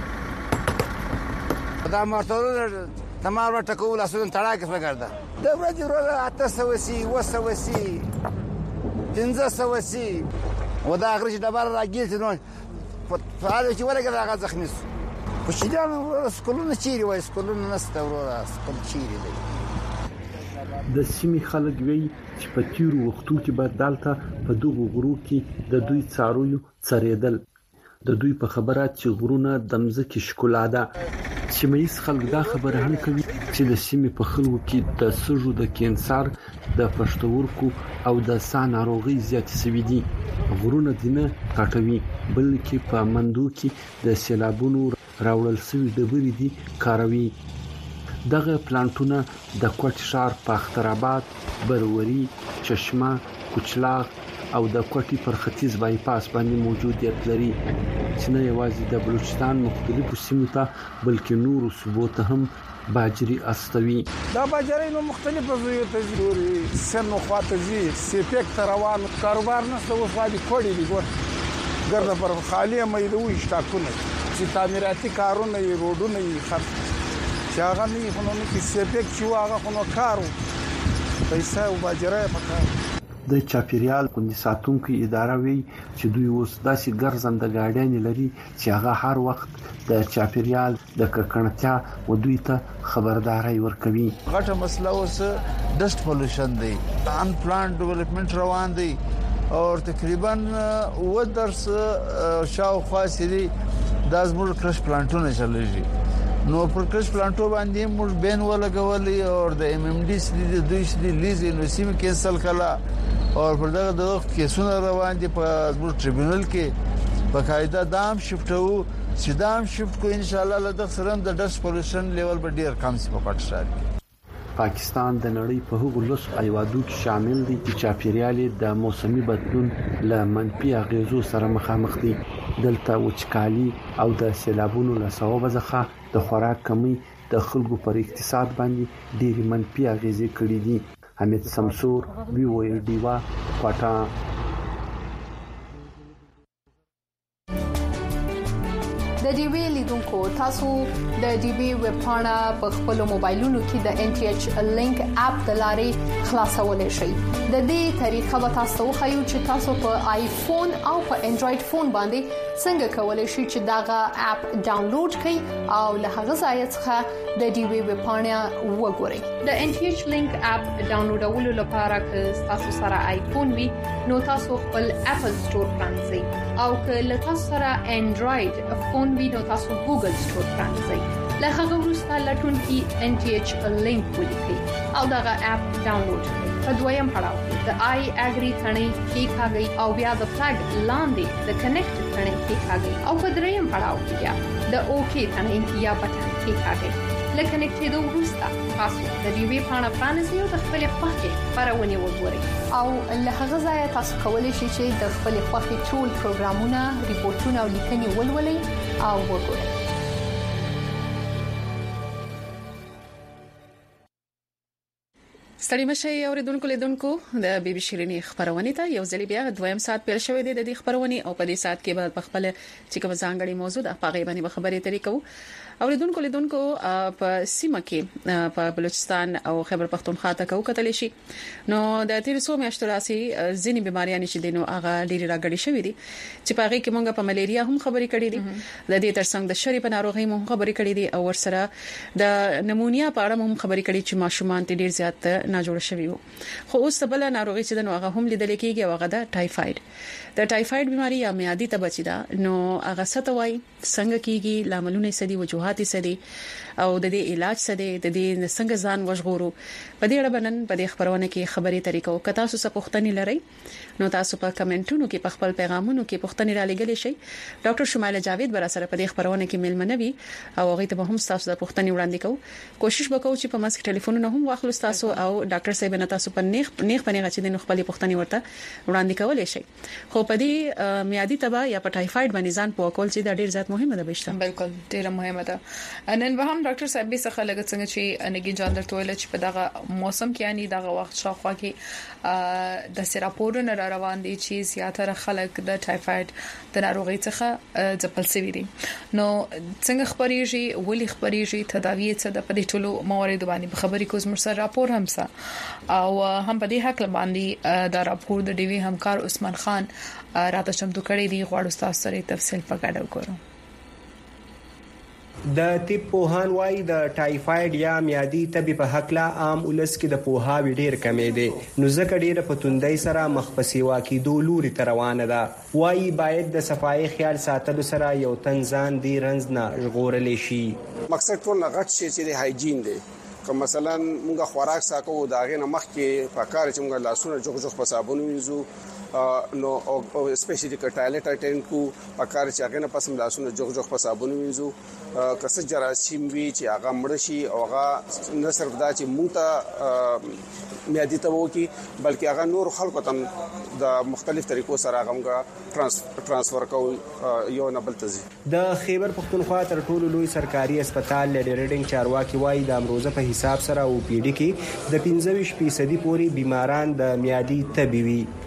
دا مرتبه تمام ټکول اسونه تړاکه وکړه د ورځې ورځ اته سوسي وسوسي پنځه سوسي ودا غرش دبر راګیل نو په حال کې ولګه هغه زخمی شو په شیدان سکولونه چیرې وای سکولونه نسته ورو سکول چیرې دی د سیمې خلک وی چې په تیرو وختو کې به دالته په دغه غرو کې د دوی څارویو څریدل د دوی په خبره چې غرونه د مځکې ښکلا ده سیمایي خلک دا خبره هم کوي چې د سیمې په خلکو کې د سږو د کینسر د پښتورګو او د ساه ناروغي زیات شوي دي غرونه دینه کاټوي بلکې په مندو کې د سیلابونو راوړل شوی ډبرې دي کاروي دغه پلانټونه د کوټ شهر په اخترآباد بروري چشمه کوچلاغ او د کوټي پر ختیځ بایپاس باندې موجودیت لري چې نه یوازې د بلوچستان مختلفو سیمو ته بلکې نورو صوبو ته هم باجري استوي دا باجري نو مختلفه زوی ته ضروري سن خواته زی سیپک روان کاروبار نه څه وفادي کوړي دي ګور ګرځه پر خالی مې د وې شټاکونه چې تعمیراتي کارونه یې روډونه یې خرڅ چې هغه نه خو نو کې سپیک چې هغه خو نو کارو پیسې او باجره پکاره د چاپیریال خوندي ساتونکو اداره وی چې دوی اوس داسې ګرځنده ګاډیان لري چې هغه هر وخت د چاپیریال د ککړتیا او دوی ته خبرداري ورکوي. غټه مسله اوس ډسټ پولوشن دی، ان پلانټ ډیولپمنٹ روان دی او تقریبا و درس شاوخوا سړي د ازمول کرش پلانټونه چلېږي نو پر کرش پلانټو باندې موږ بین ولګولې او د ام ام ډي سړي د دوی سړي لیز انوسیم کینسل کړه او پر دغه د کیسونو روان دي په ازمول ټریبیونل کې په قاعده دام شفټو چې دام شفټ کو ان شاء الله له د سرم د ډسټ پولوشن لیول به ډیر کم شي په پټ شار. پاکستان د نړۍ په هغو لس ایوادو کې شامل دي چې چاپیریال د موسمي بدلون له منفي اغیزو سره مخامخ دي. دلته وچکالي او د سیلابونو له سببه ځخه د خوراک کمی د خلکو پر اقتصاد باندې ډېری منفي اغیزې کړې دي. حمید سمسور وی او ای ډیوا پټا. د ډي وی لیدونکو تاسو د ډي وی ویب پاڼه په خپل موبایلونو کې د ان ټي ایچ لینک اپ د لارې خلاصولای شئ. د دې طریقه به تاسو خو چې تاسو په آیفون او په انډراید فون باندې څنګه کولای شئ چې داغه اپ ډاونلوډ کړئ او له هغه ځای څخه د ډي وی ویب پاڼه وګورئ. د ان ټي ایچ لینک اپ ډاونلوډولو لپاره که تاسو سره آیفون وي نو تاسو خپل اپل سٹور پرانځئ او که له تاسو سره انډراید فون وي نو تاسو ګوګل سٹور پرانځئ. له هغه وروسته لټون کې ان ټي ایچ لینک ولیکئ او دغه اپ ډاونلوډ کړئ. په دویم پړاو کې د آی اګری ثنې کې کاږي او بیا د فلګ لاندې د کنیکټ ثنې کې کاږي او په دریم پړاو کې بیا د اوکی ثنې یا بټن کې کاږي. لکه نکټېدو وروسته تاسو د دې وی پاڼه پرانیزئ او د خپل خوښې خبرونه وګورئ او له هغه ځای تاسو کولی شئ چې د خپل خوښې ټول پروګرامونه، ریپورتونه او لیکنې ولولئ او وګورئ. ستړي مشي اوریدونکو لیدونکو د بي بي شيريني خبرونه ته یو ځل بیا دویم سات پیل شوې ده د دې خبرونه او په دې سات کې به په خپل چې کوم ځانګړي موضوع د پاغي باندې خبرې طریقو اوریدونکو لیدونکو په سیمه کې په بلوچستان او خیبر پختونخوا ته کو کتل شي نو د تیر څو میاشتو راسي ځینې بيماریاں چې دینو هغه ډېری راګړي شوې دي چې پاغي کې مونږه په ملیریا هم خبرې کړې دي د دې ترڅنګ د شری په ناروغي هم خبرې کړې دي او ورسره د نمونیا په اړه هم خبرې کړې چې ماشومان ته ډېر زیات نه جوړ شوی وو. خو اوس بل ناروغي چې د هغه هم لیدل کېږي هغه د ټایفاید د ټایفاید بيماري یا میادي تبچی ده نو هغه ستوي څنګه کېږي لاملونه سدي وجوهات سدي او د دې علاج سدي د دې څنګه ځان وژغورو په دې اړه بنن په دې خبرونه کې خبري طریقو کتا تاسو څه پوښتنې لرئ نو تاسو په کمنټونو کې په خپل پیغامونو کې پوښتنې را لګلې شي. ډاکټر شمایله جاوید بر سره په دې خبرونه کې ملمنوي او هغه ته هم تاسو د پوښتنې وړاندې کوو. کوشش وکړو چې په مسک ټلیفونونه هم واخلو تاسو او ډاکټر صاحب نه تاسو په نیغ نیغ پنیغه چې د خپل پوښتنې ورته وړاندې کولای شي. خو په دې میادي تبا یا په ټایفاید باندې ځان په کول چې د ډیر زیات مهمه ده بشته. بالکل ډیره مهمه ده. نن به هم ډاکټر صاحب به څخه لګ څنګه چې انګي جان درته ویل چې په دغه موسم کې یعنی دغه وخت شاوخوا کې د سراپورونو را روان دي چې زیاتره خلک د ټایفاید د ناروغي څخه ځپل شوی دي. نو څنګه خبريږي ولې خبريږي تداوی څه د پدې ټولو موارد باندې خبرې کوم سره راپور هم سه او هم په دې حق باندې دا راپور د ډي وی همکار عثمان خان راته چمتو کړی دی. غواړو تاسو سره تفصیل په ګډه وګورو. د طب پوهان وايي د ټایفاید یا میادي تبي په حق لا عام ولس کې د پوهاوی ډیر کمې دي نو ځکه ډیره په توندۍ سره مخ په سیوا کې دوه لوري تر روانه ده. وايي باید د صفای خیال ساتلو سره یو تنزان دی رنز نه ژغورلې شي. مقصد ټول غټ شي چې د هایجین دی که مثلا موږ خوراک ساکو داغه نه مخ کې په کار چې موږ لاسونه جوخ جوخ په صابون وینځو نو او سپیشلی ک ټایلټ اټینډ کو پکار چې هغه نه پسم لاسونه جوخ جوخ په صابون وینځو کس جراثیم وی چې هغه مړ شي او هغه نه صرف دا چې مونږ ته میادي ته وو کی بلکې هغه نور خلکو ته د مختلف طریقو سره هغه ترانسفر کو یو نه بل تزي. د خیبر پختونخوا تر ټولو لوی سرکاري هسپتال لډ ریډینګ چارواکي وايي د امروزه په حساب سره او پی ډی کې د پنځه ویشت فیصد پورې بیماران د میادي تبي وي. ډاکټران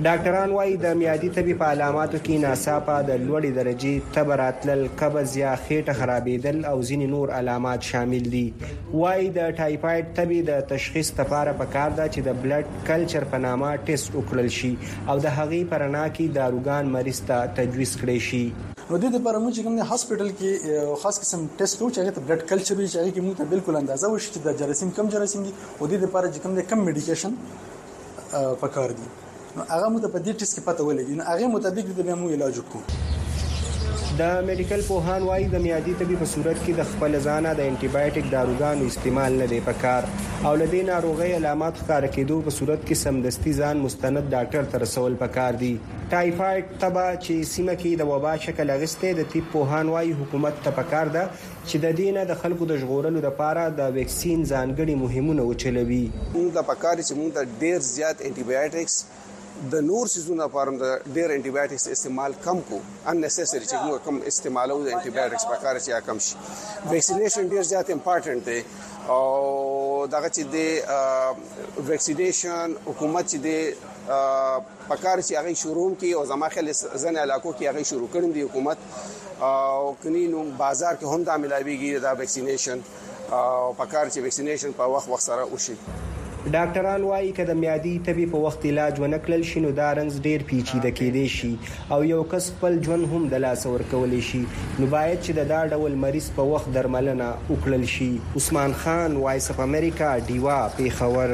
ډاکټران وايي د میادي تبي په علاماتو کې ناڅاپه د لوړې درجه تبراتل، قبض یا خېټه خرابېدل او ځینې نور علامات شامل دي. وايي د ټایفاید تبي د تشخیص لپاره پکار ده چې د بلډ کلچر په نامه ټیسټ وکړل شي او د هغې پرنا کې داروګان مریض ته تجویز کړي شي. نو د دې لپاره موږ کوم نه هسپټل کې خاص قسم ټیسټ کوو چې هغه ته بلډ کلچر وي، چې هغه کې موږ ته بالکل اندازه وشي چې د جراثیم کم جراثیم دي او د دې لپاره چې کوم نه کم میډیکیشن پکار دي. نو هغه موږ ته په دې ټیسټ کې پته ولګي، نو هغه مطابق د به موږ علاج وکړو. د میډیکل پوهان وايي د میادي تبي په صورت کې د خپل ځانه د انټي بایوټیک داروګانو استعمال نه دی پکار او لدې ناروغي علامات ښکار کېدو په صورت کې سمدستي ځان مستند ډاکټر ته رسول پکار دي. ټایفاید تبا چې سیمه کې د وبا شکل اغسته د طب پوهان وايي حکومت ته پکار ده چې د دینه د خلکو د ژغورلو لپاره د ویکسین ځانګړي مهمونه وچلوي. موږ ته پکار چې موږ ته ډیر زیات انټي بایوټکس د نور سيزونو لپاره د ډیر انټي بایوټکس استعمال کم کو ان نسیسری چې موږ کم استعمالو د انټي بایوټکس په کار چې کم شي. ویکسینیشن ډیر زیات امپورټنت دی او دغه چې د ویکسینیشن حکومت چې د په کار چې هغه شروع کی او زما خل ځنه علاقو کې هغه شروع کړم دی حکومت او کنينو بازار کې هم دا ملاويږي دا ویکسینیشن او په کار چې ویکسینیشن په وخت وخت سره وشي. ډاکټران وايي چې د میادي تبي په وخت علاج ونکړل شي نو دا رنځ ډیر پیچیده کېدی شي او یو کس خپل ژوند هم د لاس ورکول شي. نو باید چې د دا ډول مریض په وخت درملنه وکړل شي. عثمان خان، وایس اف امریکا، ډیوا، پیښور.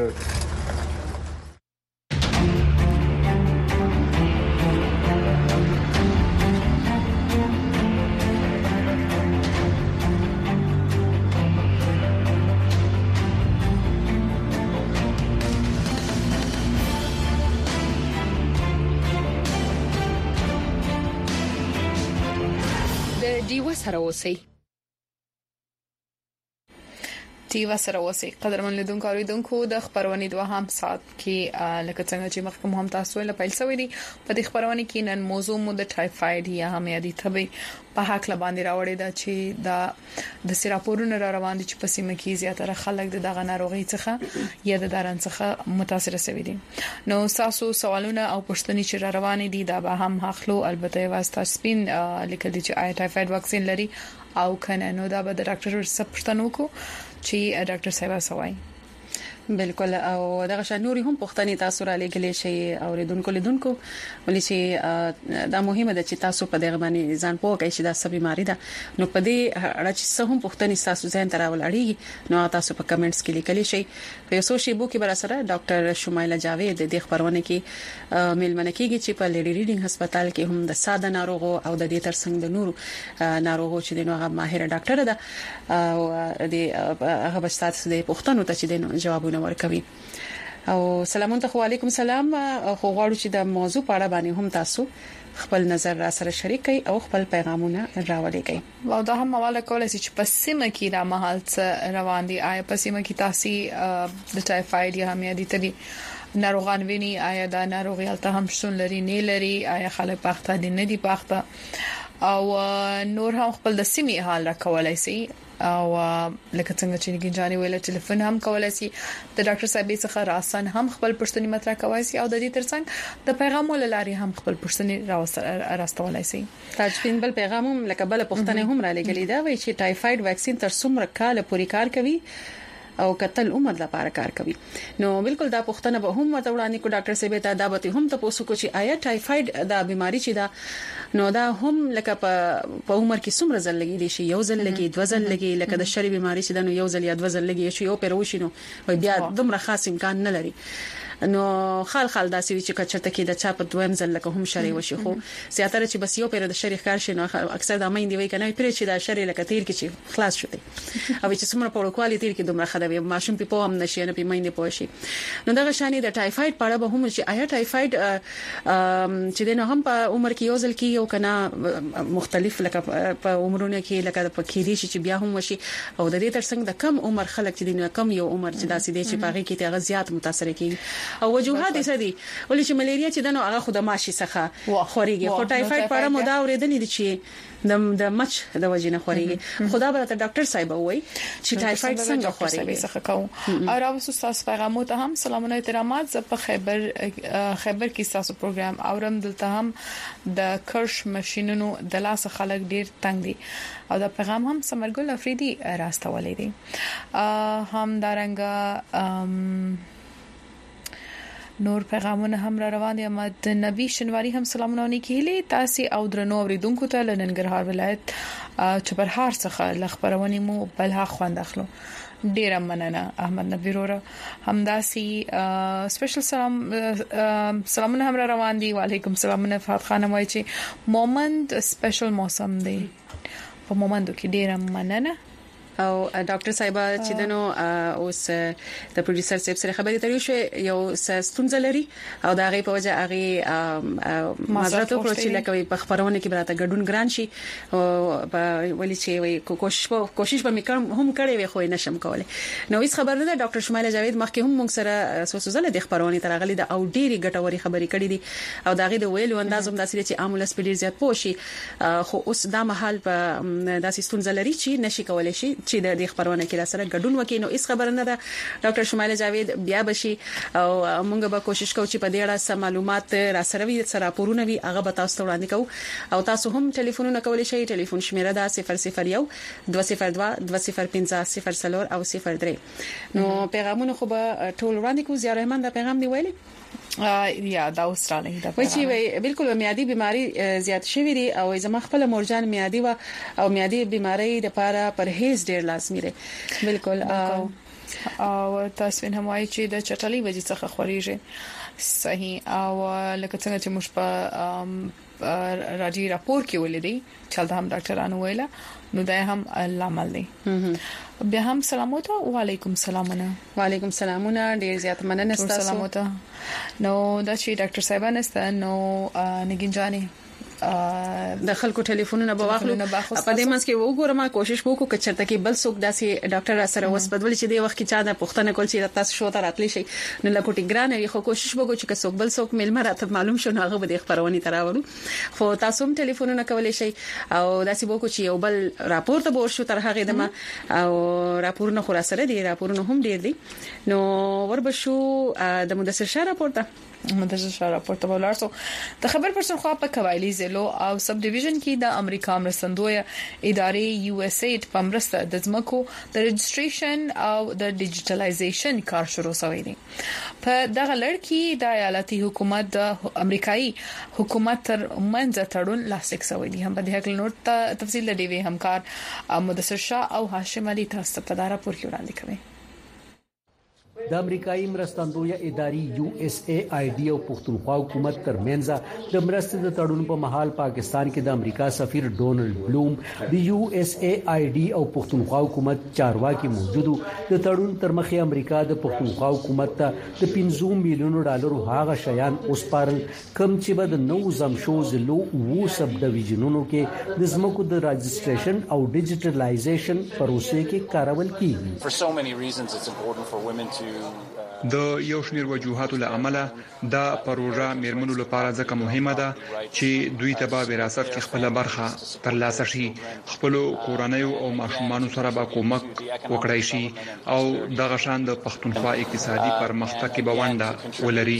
سره اوسئ ټیوا سره اوسئ. قدرمن لیدونکو اوریدونکو د خبرونې دوهم سات کې لکه څنګه چې مخکې هم تاسو له پیل شوې دي په دې خبرونه کې نن موضوع مو د ټایفاید یا میادي تبي په حق لا باندې راوړې ده چې دا د سراپورونو را روان دي چې په سیمه کې زیاتره خلک د دغه ناروغي څخه یا د دارن څخه متاثر شوي دي. نو تاسو سوالونه او پوښتنې چې را روان دي دا به هم اخلو. البته واسطه سپین لیکل دي چې آی ټایفاید واکسین لري او کنه. نو دا به د ډاکټر سره پوښتنه وکړو چې ډاکټر صاحب سوای. بالکل او دغه شنوري هم پښتني تاسو را لګلې شي اوریدونکو لیدونکو ولې چې دا مهمه ده چې تاسو په دغه باندې ځان پوه کړئ چې دا څه بیماری ده. نو په دې اړه چې څه هم پښتني تاسو ځین تراول اړیږي نو تاسو په کمنټس کې لیکلی شي. په یو شی بو کې بر سره ډاکټر شمایله جاوید د خبرونه کې میلمنه کیږي چې په لیډي ریډینګ هسپتال کې هم د ساده ناروغو او د دې ترڅنګ د نورو ناروغو چې د نوغه ماهر ډاکټر ده او د هغه بستات د پښتنو ته چې د جوابونه ورکوي. او سلام علیکم. سلام. خو غواړو چې د موضوع په اړه باندې هم تاسو خپل نظر را سره شریک کړئ او خپل پیغامونه راوړئ. او دا هم حواله کولای شي چې په سیمه کې را مهال څه روان دي. آیا په سیمه کې تاسو د ټایفاید یا میادي تبي ناروغان ویني؟ آیا دا ناروغي هلته هم شون لري نه لري؟ آیا خلک پاخته دي نه دي پاخته؟ او نور هم خپل د سیمه حال را کولای شي او لکه څنګه چې ګنجاني ویل ټلیفون هم کولای شي د ډاکټر صاحب څخه راسن هم خپل پښتني مطرح کوي شي او د دې ترڅنګ د پیغام وللاري هم خپل پښتني راستولای شي. تاجفین بل پیغام هم لکه بل پښتني هم را لګلی دا وایي چې ټایفاید واکسین تر څومره کال پورې کار کوي او قتل عمر لپاره کار کوي. نو بالکل دا پښتنه به هم ورته وړاندې کو ډاکټر صاحب ته دا به هم تاسو کو چې آیا ټایفاید دا بیماری چې دا نو دا هم لکه په عمر کې څومره ځل لګي دي شي یو ځل لګي دوه ځل لګي لکه د شری بیماری چې دا نو یو ځل یا دوه ځل لګي شي یو پیروشي نو بیا دومره خاص امکان نه لري. نو خال خال داسې چې کچرته کې د چا په دویم ځل لکه هم شری وشي خو زیاتره چې بس یو پیر د شری ښکار شي نو اکثر د مېندې وای کنه پیر چې د شری لکه تیر کې چې خلاص شوی او چې څومره په کوالی تیر کې دومره خدای ماشوم په پوهم نشي نه په مېندې پوه شي. نو دغه شانی د ټایفاید په اړه به هم چې آیا ټایفاید چې د نه هم په عمر کې یو ځل کې یو کنه مختلف لکه په عمرونه کې لکه په کې دي چې بیا هم وشي او د دې ترڅنګ د کم عمر خلک چې د کم یو عمر چې داسې دي چې پاره کې ته زیات متاثر کیږي او وجوهات یې سدي ولې چې ملیریا چې دنو هغه خود ماشي څخه خوريږي خو ټایفاید په اړه مو دا اوریدلې دي چې د د مچ د وجینه خوريږي خدا به ته ډاکټر صاحب وای چې ټایفاید څنګه خوريږي څخه کوم او راوسو تاسو پیغامو ته هم سلامونه احترامات ز په خیبر خیبر کې تاسو پروګرام اورم دلته هم د کرش ماشينونو د لاس خلک ډیر تنگ دي او دا پیغام هم سمرګل افریدي راستولې دي هم دارنګ نور پیغامونه هم را روان دي احمد نبی شنواری هم سلامونه نیکیلي تاسو او درنو اوریدونکو ته لننګرهار ولایت چبرهار څخه لخبرونی مو بلها خوند اخلو ډیر مننه احمد نبی روره همداسي سپیشل سلام سلامونه هم را روان دي وعلیکم السلام نفات خانم وای چې مومند سپیشل موسم دی په مومندو کې ډیر مننه او ډاکټر صاحب چې دنو اوس د پروډوسر صاحب سره خبرې ترې شو یو ستونزه لري او دا غي په وجه هغه معذرت وکړو چې لکه په خبرونه کې براته ګډون ګران شي او ولې چې وي کوشش کوشش به میکرم هم کړی وي خو نشم کولای نو هیڅ خبر نه ده ډاکټر شمال جاوید مخکې هم موږ سره سوسوزله د خبرونه تر غلي د او ډيري ګټوري خبرې کړې دي او دا غي د ویلو انداز هم داسې چې عامل سپیډ زیات پوشي خو اوس دا محل په داسې ستونزه لري چې نشي کولای شي چې د دې خبرونه کې را سره ګډون وکړي نو هیڅ خبر نه ده ډاکټر شمال جاوید بیا بشي او موږ به کوشش کوو چې په دې اړه سم معلومات را سره وي سره پورونه وي هغه به تاسو ته وړاندې کوو او تاسو هم ټلیفونونه کولای شئ ټلیفون شمیره ده صفر صفر یو دوه صفر دوه دوه صفر پنځه صفر صفر او صفر درې نو پیغامونه خو به ټول وړاندې کوو زیار رحمان دا پیغام دی ویلي یا دا اوسترالیا دا وای چې بالکل میادي بيماري زیات شوې دي او زما خپل مورجان میادي و او میادي بيماري د لپاره پرهیز ډیر لازمي دی بالکل او تاسو هم وایي چې د چټلي وجې څخه خوريږي صحیح او لکه څنګه چې موږ په راډیو راپور کې ولیدي چې دا هم ډاکټرانو ویله نو دا هم لامل دی بیا هم سلامونه وعلیکم السلامونه وعلیکم السلامونه ډیر زیات مننه تاسو سلامونه نو دا چې ډاکټر صاحب نسته نو نګین جاني د خلکو ټلیفونونه به واخلو په دې منځ کې وګورم کوشش وکړو چې چرته کې بل څوک داسې ډاکټر سره وسپدول چې د وخت کې چا د پښتنه کول چې تاسو شو ته راتلی شي نو لکه ټیګران وي خو کوشش وکړو چې څوک بل څوک ملمه راته معلوم شو هغه به د خبرونې تراوړو خو تاسو هم ټلیفونونه کولای شئ او داسې وکړو چې یو بل راپور ته ورشو تر هغه دمه او راپورونه خو را سره دي راپورونه هم ډیر دي نو وربشو د مدثر شاه راپور ته مدرسه شارا پورته ولارسو د خبر پرسن خو په کوایلی زلو او سب ډیویژن کې د امریکا مرستندوی ادارې یو اس ایډ په مرسته د ځمکو د رجستریشن او د ډیجیټلایزیشن کار شروع شوی دی په دغه لړ کې د ایالتي حکومت د امریکایي حکومت تر منځ تړون لاسلیک شوی دی هم په دې حق نور تفصیل د ډیوی همکار مدثر شاه او هاشم علي تاسو په دارا پور کې وړاندې کوي د امریکایي مرستندوی ادارې یو اس ای آی ډي او پښتونخوا حکومت ترمنځ د مرستې د تړون په محل پاکستان کې د امریکا سفیر ډونلډ بلوم د یو اس ای آی ډي او پښتونخوا حکومت چارواکي موجودو د تړون تر مخې امریکا د پښتونخوا حکومت ته د پنځه میلیونو ډالرو هغه شیان اوسپارل کم چې به د نو زمشو زلو وو سب ډیویژنونو کې د زمکو د رجستریشن او ډیجیټلایزیشن پروسې کې کارول کیږي د یو شمېر وجوهاتو له امله دا پروژه میرمنو لپاره ځکه مهمه ده چې دوی ته به وراثت کې خپل برخه ترلاسه شي خپل کورنۍ او ماشومان سره به کومک وکړای شي او دغه شان د پښتونخوا اقتصادي پرمختګ کې به ونډه ولري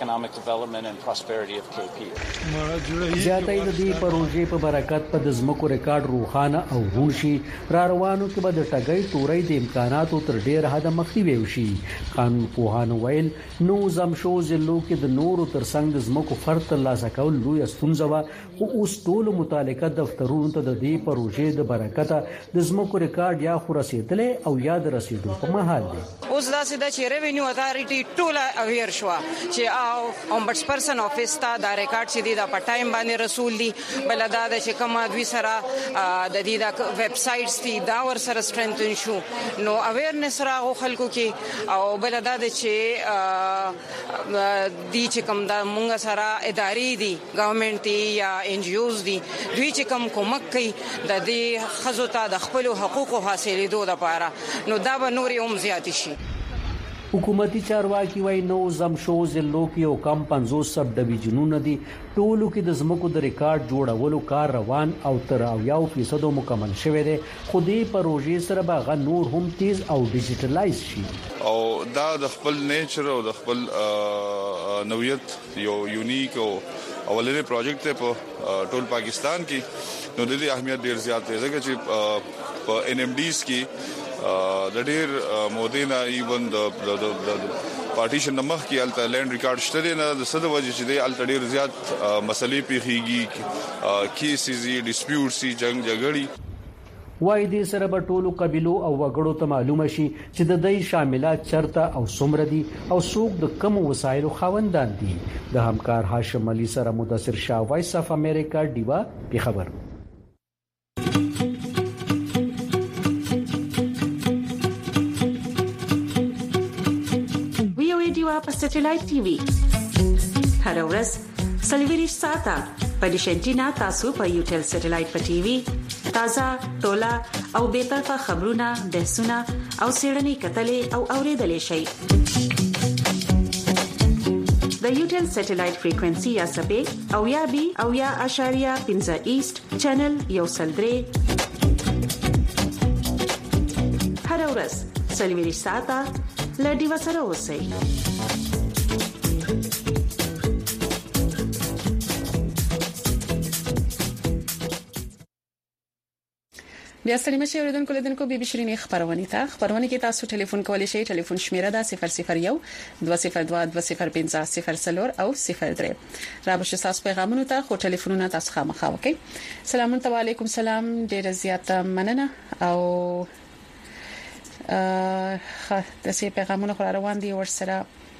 زیاتې د دې پروژې په برکت په د زمکو ریکارډ روخانه او رونشي را روانو کې به د ټګۍ تورې د امکاناتو تر ډیر حد مخنیوي وشي قانون پوهانو ویل نو زمشو زلو کې د نورو ترڅنګ د زمکو فرد ترلاسه کول لوی ستونزه و او اوس ټول متعلقه دفترونو ته د دې پروژې د برکت د زمکو ریکارډ یا خو رسیدلې او یاد رسیدو په محل دی اوس دا سده چې ریوینیو اتارټي ټول اویر شو چې او امبټسپرسن افیس ته دا ریکارډ چې دی د پټایم باندې رسول دي بل دا د چې کوم دوی سره د دې د ویب سایټس دي دا ور سره سترنتن شو نو اویرنس راغو خلکو کې او بل دا د چې دی چې کوم د مونږ سره ادارې دي ګورنمنت دي یا ان جی اوز دي دوی چې کوم کومک کوي د دې خزو ته د خپل حقوقو حاصلېدو لپاره نو دا به نور هم زیات شي حکومتي چارواکي وایي نو زم شو ضلعو کې او کم پنځوس سب ډیویژنونه دي ټولو کې د زمکو د ریکارډ جوړولو کار روان او تر اویاو فیصد مکمل شوی دی خو دې پروژې سره به نور هم تیز او ډیجیټلایز شي او دا د خپل نیچر او د خپل نوعیت یو یونیک او اولنې پروجیکټ په ټول پاکستان کې نو د دې اهمیت ډیر زیات دی ځکه چې په ان ایم ډیز کې د ډیر مودینا ایون د پارټیشن نمخ کې الته لینډ ریکارډ شته نه د صد وجه چې د الته ډیر زیات مسلې پیخيږي کیسز ډیسپیوټس جنگ جګړې وای دې سره به ټولو قبيلو او وګړو ته معلومه شي چې د دې شاملات چرته او سمره دي او څوک د کم وسایلو خاوندان دي د همکار هاشم علي سره مدثر شاه وایس اف امریکا دیوا په خبر په سټلایټ ټي وي هر ورځ سلویریش ساته په ډیشنټینا تاسو په یوټل سټلایټ په ټي وي تازه ټولا او به طرفه خبرونه بحثونه او سیړنی کتلې او اوریدلې شي د یوټل سټلایټ فریکوئنسي یا سبې او یا بي او یا اشاریه پنځه ایست چینل یو سلدري هر ورځ سلویریش ساته لډي وسره اوسئ بیا ستړي مشه اوریدونکو لیدونکو بي بي شيرين خبرونه ته خبرونه کې تاسو ټلیفون کولی شئ ټلیفون شمیره ده صفر صفر یو دوه صفر دوه دوه صفر پنځه صفر صفر او صفر درې را بشه تاسو پیغامونه ته خو ټلیفونونه تاسو خامخا وکړئ سلام علیکم سلام ډیر زیات مننه او اه د سي پیغامونه خو روان دي ورسره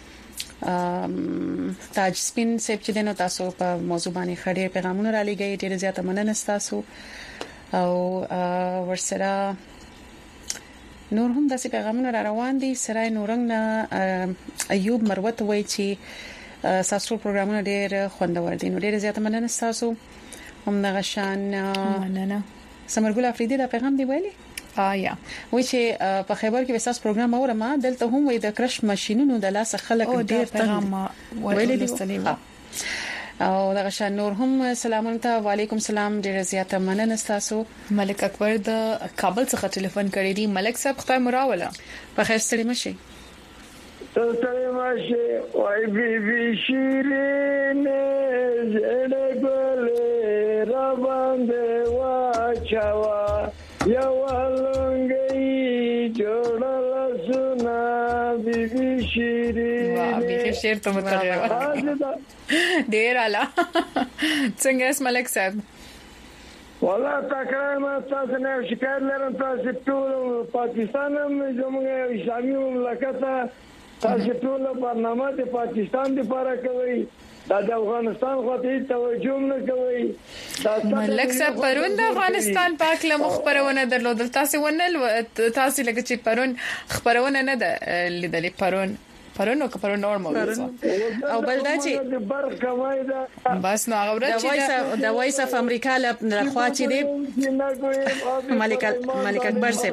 تاج سپین سپ چې دنو تاسو په موضوع باندې خړې پیغامونه را لګي ډیر زیات مننه تاسو او ورسره نور هم داسې پیغامونه را روان دي سرای نورنګ نه ایوب مروت وای چې تاسو پروګرامونه ډېر خوندور دي نو ډېر زیات مننه تاسو هم دغه شان مننه سمرګل افریدي دا پیغام دی ویلي ا یا وای چې په خبر کې وساس پروګرام اورم دلته هم وای د کرش ماشينونو د لاس خلک ډېر پیغام ویلي دي او دغه شان نور هم سلامونه ته وعلیکم سلام ډیر زیاته مننه تاسو ملک اکبر د کابل څخه ټلیفون کړی دی ملک صاحب خدای مراوله په خیر ستړي مشي ستړي مشي وای بي بي شيرين زړه ګل را باندې واچوا یو لنګي جوړل سنا بي بي شيرين وا بي شیر ته متره ډیر اعلی څنګه اس ملک صاحب والله تکرار ما تاسو نه شکایت لرم تاسو ټول پاکستان زموږ اسلامي مملکت تاسو ټول برنامه د پاکستان لپاره کوي دا د افغانستان خواته توجه نه کوي ملک صاحب پرون د افغانستان پاک له مخبرونه درلودل تاسو ونل تاسو لکه چې پرون خبرونه نه ده لیدلې پرون پرونو که پرون نور موضوع او بل دا چې بس نو هغه ورځ چې د وایس اف امریکا له خوا چې دی ملک ملک اکبر صاحب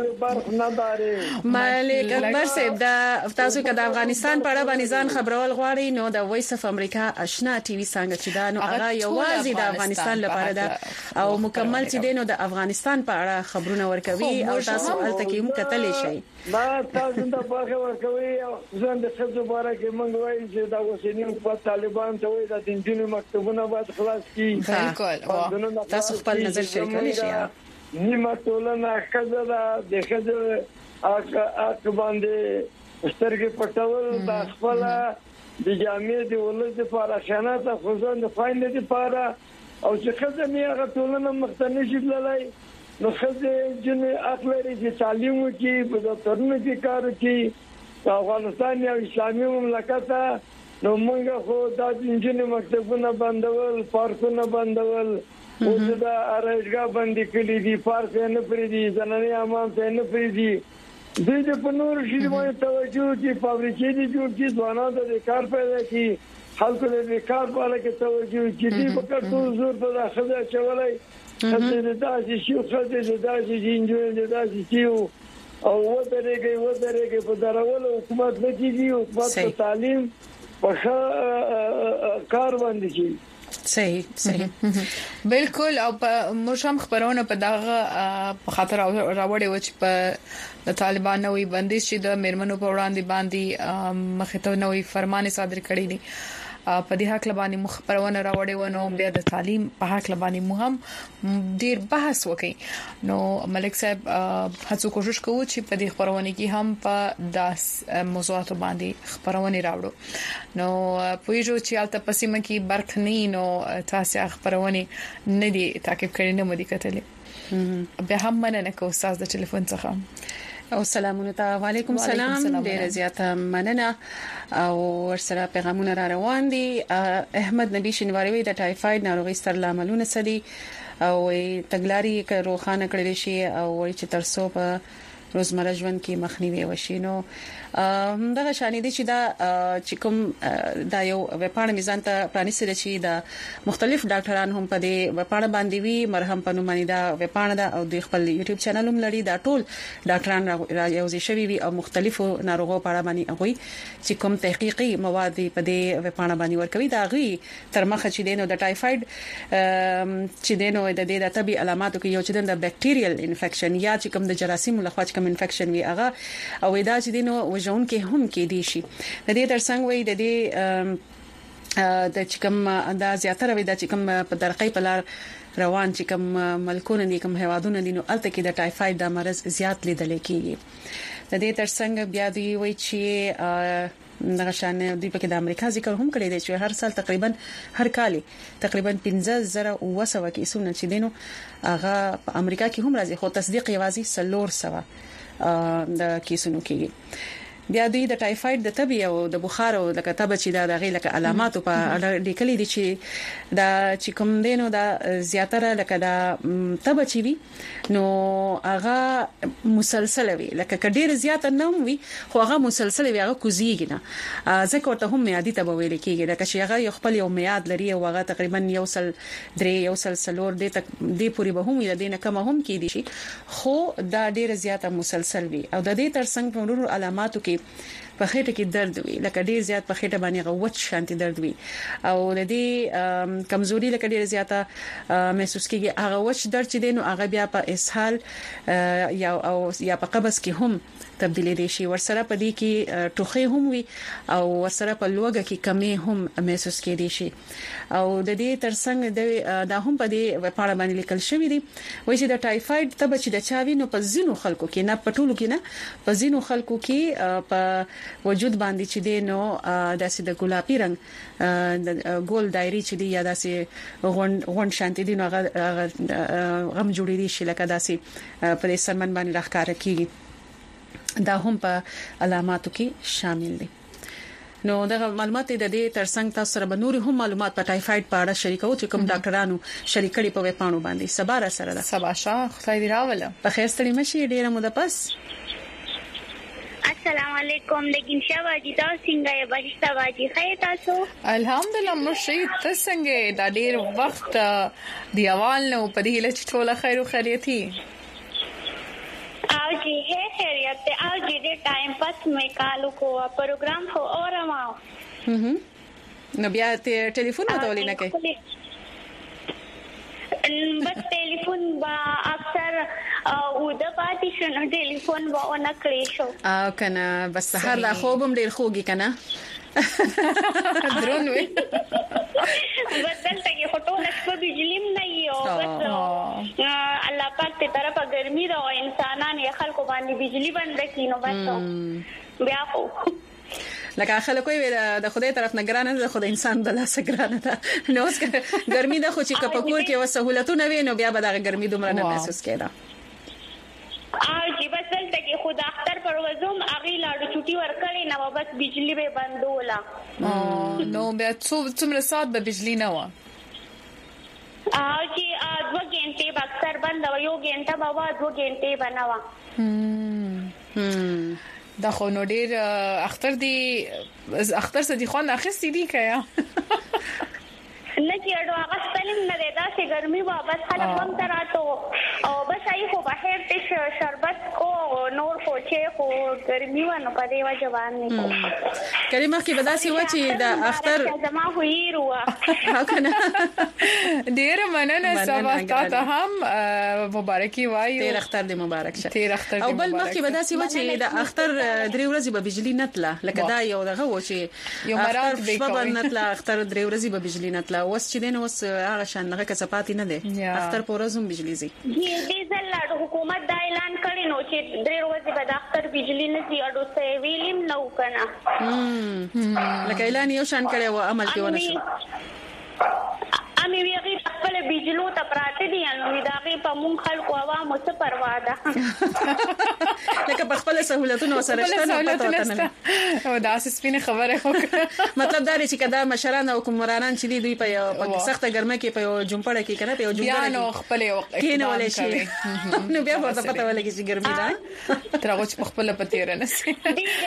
ملک اکبر صاحب دا تاسو که د افغانستان په اړه باندې ځان خبرول غواړي نو د وایس اف امریکا آشنا ټي وي څنګه چې دا نو هغه یوازې د افغانستان لپاره ده او مکمل چې دی نو د افغانستان په اړه خبرونه ورکوي او تاسو الته کې هم کتلی شئ ما تاسو ته په ورکوي ځان د دوباره کې موږ وایو چې دا اوسنی په طالبان ته وایي د دیني مکتبونه باید خلاص کړي بالکل تاسو خپل نظر شریکولی شئ نیمه ټولنه خزه ده د خزه اک باندې سترګې پټول د خپل د جامع دی ولې د لپاره خیانت خو ځان د فایل دی لپاره او چې خزه نه هغه ټولنه مختنه شي بللای نو خزه جن اخلري چې تعلیم وکي په دفترونو کې کار وکي افغانستان یو اسلامي مملکت نو موږ خو د انجینر مکتبونه بندول پارکونه بندول او دا ارایګه باندې کلی دي پارک نه پریدي ځننه امام ته نه پریدي د دې په نور شي باندې توجه دي فابریکې دي جوړ چې ځوانان د کار پیدا کړي خلکو د کار په اړه کې توجه چې دې په کټو زور په داخله چولای خدای دې تاسو شو خدای دې تاسو انجوي دې تاسو او ودرېږي ودرېږي په درول حکومت نه کیږي حکومت په تعلیم په کار باندې کیږي صحیح صحیح بالکل او موږ هم خبرونه په دغه په خاطر راوړې و چې په د طالبان نوې بندیز چې د میرمنو په وړاندې باندې مخه ته نوې فرمان صادر کړی دی په دې حق لبانې مخبرونه راوړې و نو بیا د تعلیم په حق لبانې مهم ډیر بحث وکړي نو ملک صاحب هڅه کوشش کوو چې په دې خبرونه کې هم په داس موضوعات باندې خبرونه راوړو نو پویجو چې البته پسیمه کې برخنی نو تاسو خبرونه نه دي تعقیب کړئ نه مدي کتلې به هم مننه کو استاد د ټلیفون څخه او سلامونه ته وعلیکم سلام ډیر زیاته مننه او ورسره پیغامونه را روان دي احمد نبی شینواری د ټایفاید ناروغي ستر لاملونه سدي او تګلاري ک روخانه کړل شي او چې ترسو په روزمره ژوند کې مخنیوي وشي نو دغه شانې دي چې دا چې کوم دا یو وپاڼه میزان ته پرانیستل شي دا مختلف ډاکټران هم په دې وپاڼه باندې وی مرهم په نوم باندې دا وپاڼه دا او د خپل یوټیوب چینل هم لري دا ټول ډاکټران راځي شوی وي او مختلفو ناروغو په اړه باندې هغه چې کوم تحقیقي مواد په دې وپاڼه باندې ورکوي دا غي تر مخه چې دینو د ټایفاید چې دینو د دې د طبي علاماتو کې یو چې د بکټیریل انفیکشن یا چې کوم د جراثیم لخوا چې کوم انفیکشن وي هغه او دا چې دینو ژوند کې هم کې دي شي د دې ترڅنګ وي د دې د چې کوم دا زیاتره وي د چې کوم په درقې په لار روان چې کوم ملکونه دي کوم هوادونه دي نو الته کې د ټایفاید د مرز زیات لیدل کېږي د دې ترڅنګ بیا دی وی چې دغه شان دی په کې د امریکا ذکر هم کړی دی چې هر سال تقریبا هر کال تقریبا پنځه زره وسو کې سونه چې دینو هغه په امریکا کې هم راځي خو تصدیق یوازې سلور سوا د کیسونو کې بیا دوی د ټایفاید د تبي او د بخار او د کتابه چې د غي لکه علامات په لیکلي دي چې دا چې کوم دینو دا زیاتره لکه دا تبه چې وي نو هغه مسلسل وي لکه کډیر زیات نه وي خو هغه مسلسل وي هغه کوزيږي نه ځکه ورته هم میادي تبه ویل کېږي لکه چې هغه خپل یو میاد لري او هغه تقریبا یو سل درې یو سل سلور دې تک دې پوری به هم دینه کم هم کې دي شي خو دا ډیر زیات مسلسل وي او د دې ترڅنګ په نورو علاماتو کې په خېټه کې درد وي لکه ډیر زیات په خېټه باندې غوښت شانتي درد وي او د دې کمزوري لکه ډیر زیاته محسوس کیږي هغه وښ درد چې دینو هغه بیا په اسهال یا او یا په قبض کې هم تبدیلی دي شي ورسره په دې کې ټوخي هم وي او ورسره په لوګه کې کمی هم محسوس کېدي شي او د دې ترڅنګ د هم په دې په اړه باندې لیکل شوی دی وایي چې د ټایفاید تبه چې د چاوي نو په زینو خلکو کې نه پټولو کې نه په زینو خلکو کې په وجود باندې چې دی نو داسې د ګلابي رنگ ګول دایری چې دی یا داسې غون غون شانتي دی نو غم جوړې دي شي لکه داسې په دې سرمن باندې راخاره کیږي دا هم په علاماتو کې شامل دي نو دا معلومات د دې ترڅنګ تاسو سره به نور هم معلومات په ټایفاید په اړه شریکو چې کوم ډاکټرانو شریکړي په وپاڼو باندې سبا را سره ده سبا شاه خدای دې راوله په خیر ستړي مشي ډیره مو د پس السلام علیکم لیکن شواجی تاسو څنګه یې بچتا واجی خیر تاسو الحمدلله مرشي تاسو څنګه دا ډیر وخت دی اول نو په دې لچ ټوله خیر او خیریت आओ जी है खैरियत है आओ जी दे टाइम पास में कालू को प्रोग्राम हो और माओ हम्म न बिया ते टेलीफोन न तोली न के बस टेलीफोन बा अक्सर उदा पाती शनो टेलीफोन बा न क्लेशो आ कना बस سحر لا خوبم ډیر خوږي کنا درون وي بدل ته کې هټول شپه بجلی نه یو بس الله پاک ته طرفه ګرمي دا انسانان یې خلکو باندې بجلی بند کینو بس بیا خو لکه خلکو وي د خدای طرف نه ګرانه ده خدای انسان د لاس ګرانه ده نو اوس ګرمي ده خو چې کپکور کې وسهولتونه وي نو بیا به د ګرمي دومره نه محسوس کېده او چې بس دلته کې خود اختر پر وزوم اغي لاړو چټي ورکړې نو بس بجلی به بندولا نو بیا څومره سات به بجلی نه و او چې دو غنټې به اکثر بند و یو غنټه به و دو غنټې بنوا هم دا خو نو ډیر اختر دی اختر څه دی خو نه اخستې دی کیا نه چې اډو هغه سلیم نه ده دا چې ګرمي و بس خلک هم تراتو او بس ای خو بهر ډېر ته شربت کو نور خو چې خو ګرمي ونه په دی وجه باندې کریمه کې بداسي و چې د اختر زما خو یې روا ډېر مننه سبا تاسو هم مبارکي وایو تیر اختر دې مبارک شه تیر اختر او بل مخکې بداسي و چې د اختر درې ورځې به بجلی نتله لکه دا یو دغه و چې یو مراد به کوي نتله اختر درې ورځې به بجلی نتله اوس چې دین اوس هغه شان هغه کسپاتې نه دي اختر پورزم بجلی زی دې ځل حکومت دا اعلان کړی نو چې درې ورځې به د اختر بجلی نه زی اډو څه ویلیم نو کنه لکه اعلان یو شان کړي و عمل کې ونه شو امي ویغي خپل بجلو ته پراته دي نو داغي په مون خلکو عوامو څه پروا ده لکه په خپل سہولتونو سره شته نو پته وته او دا سپینه خبره وکړه مطلب دا چې کدا مشران او کومرانان چې دوی په سخته ګرمه کې په جمپړه کې کنه په جمپړه کې نو خپل کینه ولې شي نو بیا ورته پته ولګي چې ګرمي ده ترغه چې خپل پته رنه سي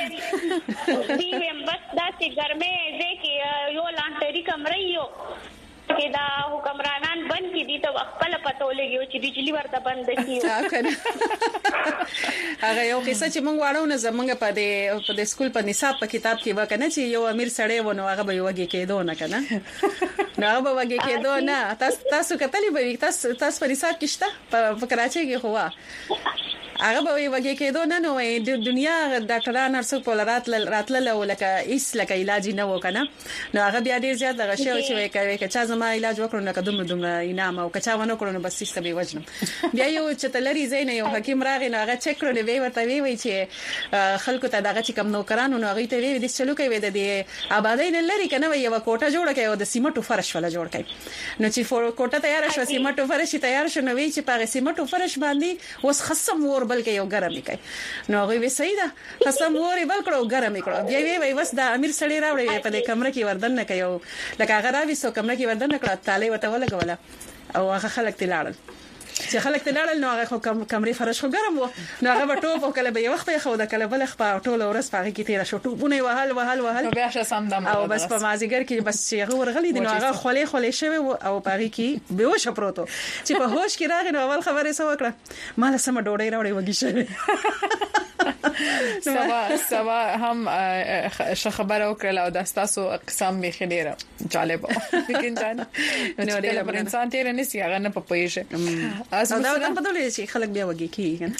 دی ویم بس دا چې ګرمه دې کې یو لانټری کمرې یو کې دا حکمرانان بند کې دي ته خپل پته ولګي چې بجلی ورته بند کیږي هغه یو قصه چې مونږ واړو نه زمونږ په دې په د سکول په نصاب په کتاب کې وکنه چې یو امیر سړی ونه هغه به وګي کېدو نه کنه نو هغه به وګي کېدو نه تاسو تاسو کتلی به تاسو تاسو په نصاب کې شته په کراچۍ کې خو هغه به وګي کېدو نه نو د دنیا ډاکټران نرسو په لرات راتله لکه ایس لکه علاج نه وکنه نو هغه بیا ډیر زیات دغه شی چې کوي چې چا زما علاج وکړو نه کدوم دوم انعام او کچا ونه کړو نو بس سیسته به وجنم بیا یو چې تلری زین یو حکیم راغی نو هغه چک کړو وی ورته وی وی چې خلکو ته دغه چې کم نو کرانو نو هغه ته وی د چلو کوي د آبادی نه لري کنه یو کوټه جوړه کوي او د سیمټو فرش ولا جوړ کوي نو چې کوټه تیار شو سیمټو فرش تیار شو نو وی چې پاره سیمټو فرش باندې اوس خصم ور بلکې یو ګرمي کوي نو هغه وی صحیح ده خصم ور بل کړو ګرمي کړو بیا وی وی وس د امیر سړی راوړی په دې کمره کې وردن نه کوي لکه هغه راوي سو کمره کې وردن نه کړه تاله وته ولګوله او هغه خلک تلاړل چې خلک تلاړل نو هغه کمرې فرش خو ګرم وو نو هغه په ټوپ او کله به یو وخت خو د کله بل خپل ټول ورځ پاره کې تیر شو ټوپونه وهل وهل وهل بیا شه سم دم او بس په مازیګر کې بس چې هغه ورغلی دي نو هغه خولې خولې شوی او پاره کې به وښه پروتو چې په هوش کې راغی نو اول خبره سو وکړه مال سم ډوډۍ راوړې وږي شوی سبا سبا هم خبره وکړه او د تاسو اقسام به خډيره جالب لیکن جان نو ډېر انسان تیر نه سی هغه نه پپېشه از دا په دولې چې خلک بیا وږي کیږي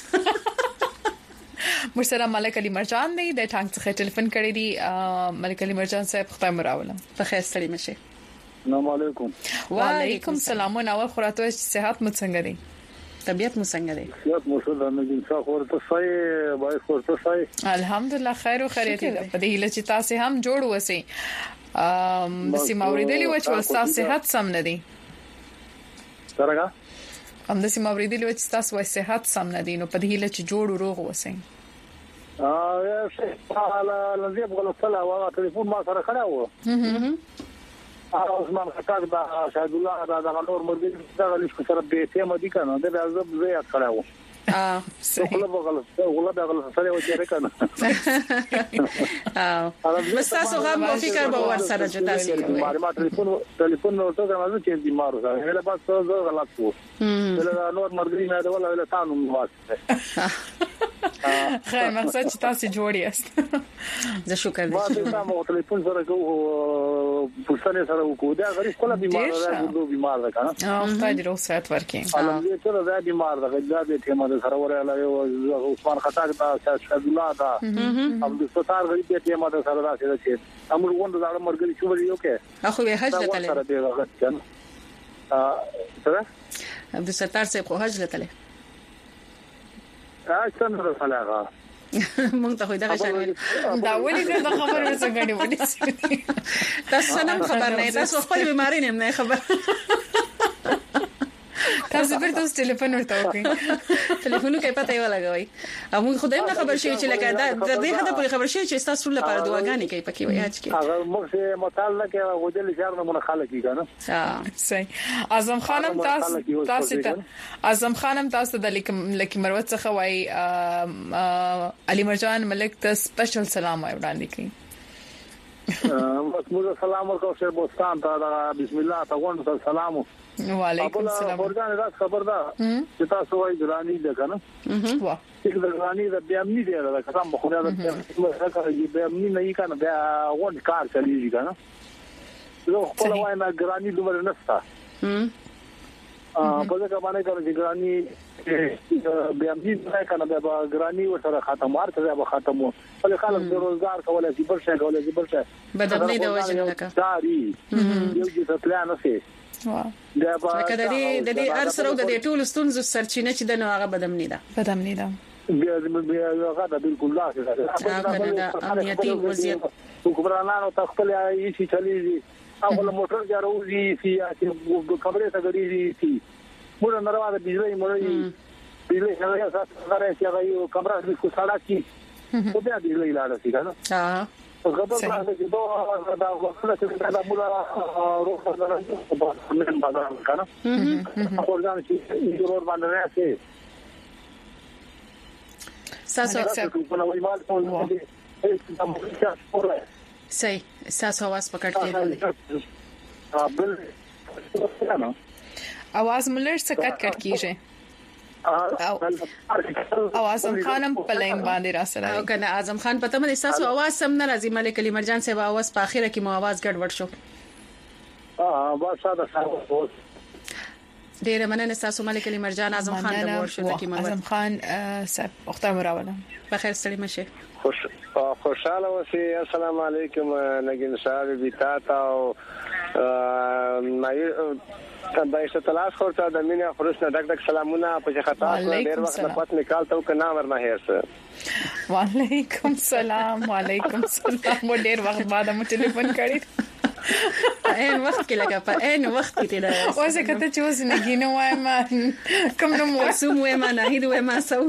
مرسره ملک علي مرجان دی د ټانک څخه ټلیفون کړی دی ملک علي مرجان صاحب خدای مراوله په خیر ستړي مشه السلام علیکم وعلیکم السلام او نو خراته صحت مو څنګه دی طبيعت مو څنګه دی صحت مو څنګه دی انسان خورته سای بای خورته سای الحمدلله خیر او خیریت دی په دې هله چې تاسو هم جوړ وسی ام د سیمه اوریدلی و چې تاسو صحت سم نه دی څنګه هم د سیمه اوریدلی و چې تاسو صحت سم نه دی نو په دې هله چې جوړ روغ وسی ا یا څه حالا لږه بغل صلا او ټلیفون ما سره خړا و عثمان خطاب دا شاهد الله دا د نور مرګ دا لږ سره به ته مدي کنه دا زب زیات کړو اه صحیح غلط غلط غلط غلط سره و چې کنه اه بس تاسو غو فکر به ور سره جدا سي ما ټلیفون ټلیفون نو ته ما چې دي مارو دا هله پاس زه غلط وو دا نور مرګ نه دا ولا ولا تاسو واسطه خیر مقصد چې تاسو جوړ یاست زه شکر دې ما ته مو ټلیفون سره کو پوښتنه سره وکړه دا غریب کوله بیمار ده ګورو بیمار ده کنه او خدای دې روغ صحت ورکړي الحمدلله ټول دا بیمار ده دا دې ته ما سره وراله یو عثمان خطاب دا شاهد الله دا عبد الستار غریب دې ته ما سره راځي چې امر وند دا مرګ شو ویو کې اخو به حج لته سره دې راغت کنه ا سره عبد الستار صاحب خو حج لته څنګه فلاغه مونږ ته خو دا غشانه دا ولې دا خبره څنګه دی ونی تاسو نه خبر نه تاسو خپل بیماری نه خبر تاسو بیرته ټلیفون ورته وکړئ ټلیفون کې پته یې ولګوي او موږ خدای نه خبر شي چې لکه دا د دې هدا په خبر شي چې تاسو لپاره دعاګانې کوي پکې وایي چې هغه موږ څه مطالعه کې وجل شهر نه مونږ خلک کیږي ها صحیح اعظم خانم تاسو تاسو ته اعظم خانم تاسو د لکه مروت څخه وایي علي مرجان ملک ته سپیشل سلام وړاندې کړي موږ سلام ورکوم شه بوستان ته بسم الله ته غوڼ سلام وعلیکم السلام ورګان راز خبر ده چې تاسو وايي ګرانی ده کنه واه چې ګرانی ده بیا مې دی دا کوم بخونه ده بیا مې نه یې کنه بیا ون کار چلیږي کنه زه خپل وايي ما ګرانی دومره نستا ا په ځکه باندې کوم چې ګرانی بیا مې نه کنه بیا ګرانی ورته ختم ورته بیا ختمو په خلک د روزګار کولای شي بل څه کولای شي بل څه بدلنې د وژن لکه داري یو چې پلان وسه واه لکه د دې د دې ارسرو د دې ټول ستونزو سرچینه چې د نو هغه بدمنې ده بدمنې ده بیا بیا هغه د بالکل لا څه ده امنیتي وضعیت حکمرانانو تخپل یې شي چلیږي هغه له موټر جوړوي چې چې خبره سګري شي موږ نه راوړل بجلی مړی بجلی هغه اساس غره چې هغه یو کمره د کو سړک کی په بیا بجلی لاړ شي کنه ها غبر راځي چې دوه دا وخت چې دا موږ روح راځي په من بازار کنه اورګان چې ضرور باندې راځي ساسو صحیح ساسو आवाज پکړ کېږي आवाज ملر څه کټ کټ کیږي او اعظم خانم په لاین باندې را سره او کنه اعظم خان پته مې تاسو आवाज سم نه راځي ملک علي مرجان صاحب आवाज په اخیره کې مو आवाज ګډوډ شو اه با ساده ساده ډیره مننه تاسو ملک علي مرجان اعظم خان د ور شو د کی مراد اعظم خان صاحب وخته مراوله بخیر سلام شه خوش خوشاله اوسئ. السلام علیکم نگین صاحب بیتا تا او مې تاسو تلاش خورته د مینه خرسنه ډک ډک سلامونه په خطا ډیر وخت نه پات نکال ته کنه ورنه هرڅ وعلیکم السلام وعلیکم السلام مو ډیر وخت بعد مو ټلیفون کړی ان وخت کې لګا په ان وخت کې تیرا اوسه کته چې اوس نه ګینه وایم کوم نو موسم وایم نه هیڅ وایم سو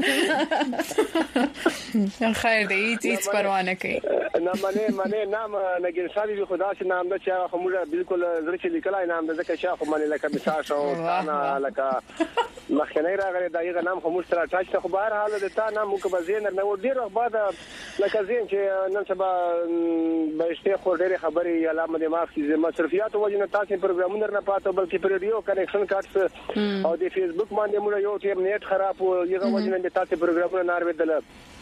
خیر دی هیڅ پروا نه کوي نه منه منه نام نګین صاحب خدا چې نام د چا خموره بالکل زړه چې لیکلای نام د ځکه شاخ منه لکه مثال شو انا لکه مخکنی راغلی دغه نام خموش تر اچاچ خو بهر حال د تا نام مو کبه زین نه و ډیر وخت بعد لکه زین چې نن سبا بهشته خو ډیر خبري علامه د مافي مصرفيات وجنه تاسو پروګرامونه نه پاتو بلکې پر ریډیو کنیکشن کارت او د فیسبوک باندې موږ یو ټیم نیټ خراب و یو وجنه د تاسو پروګرامونه نار ودل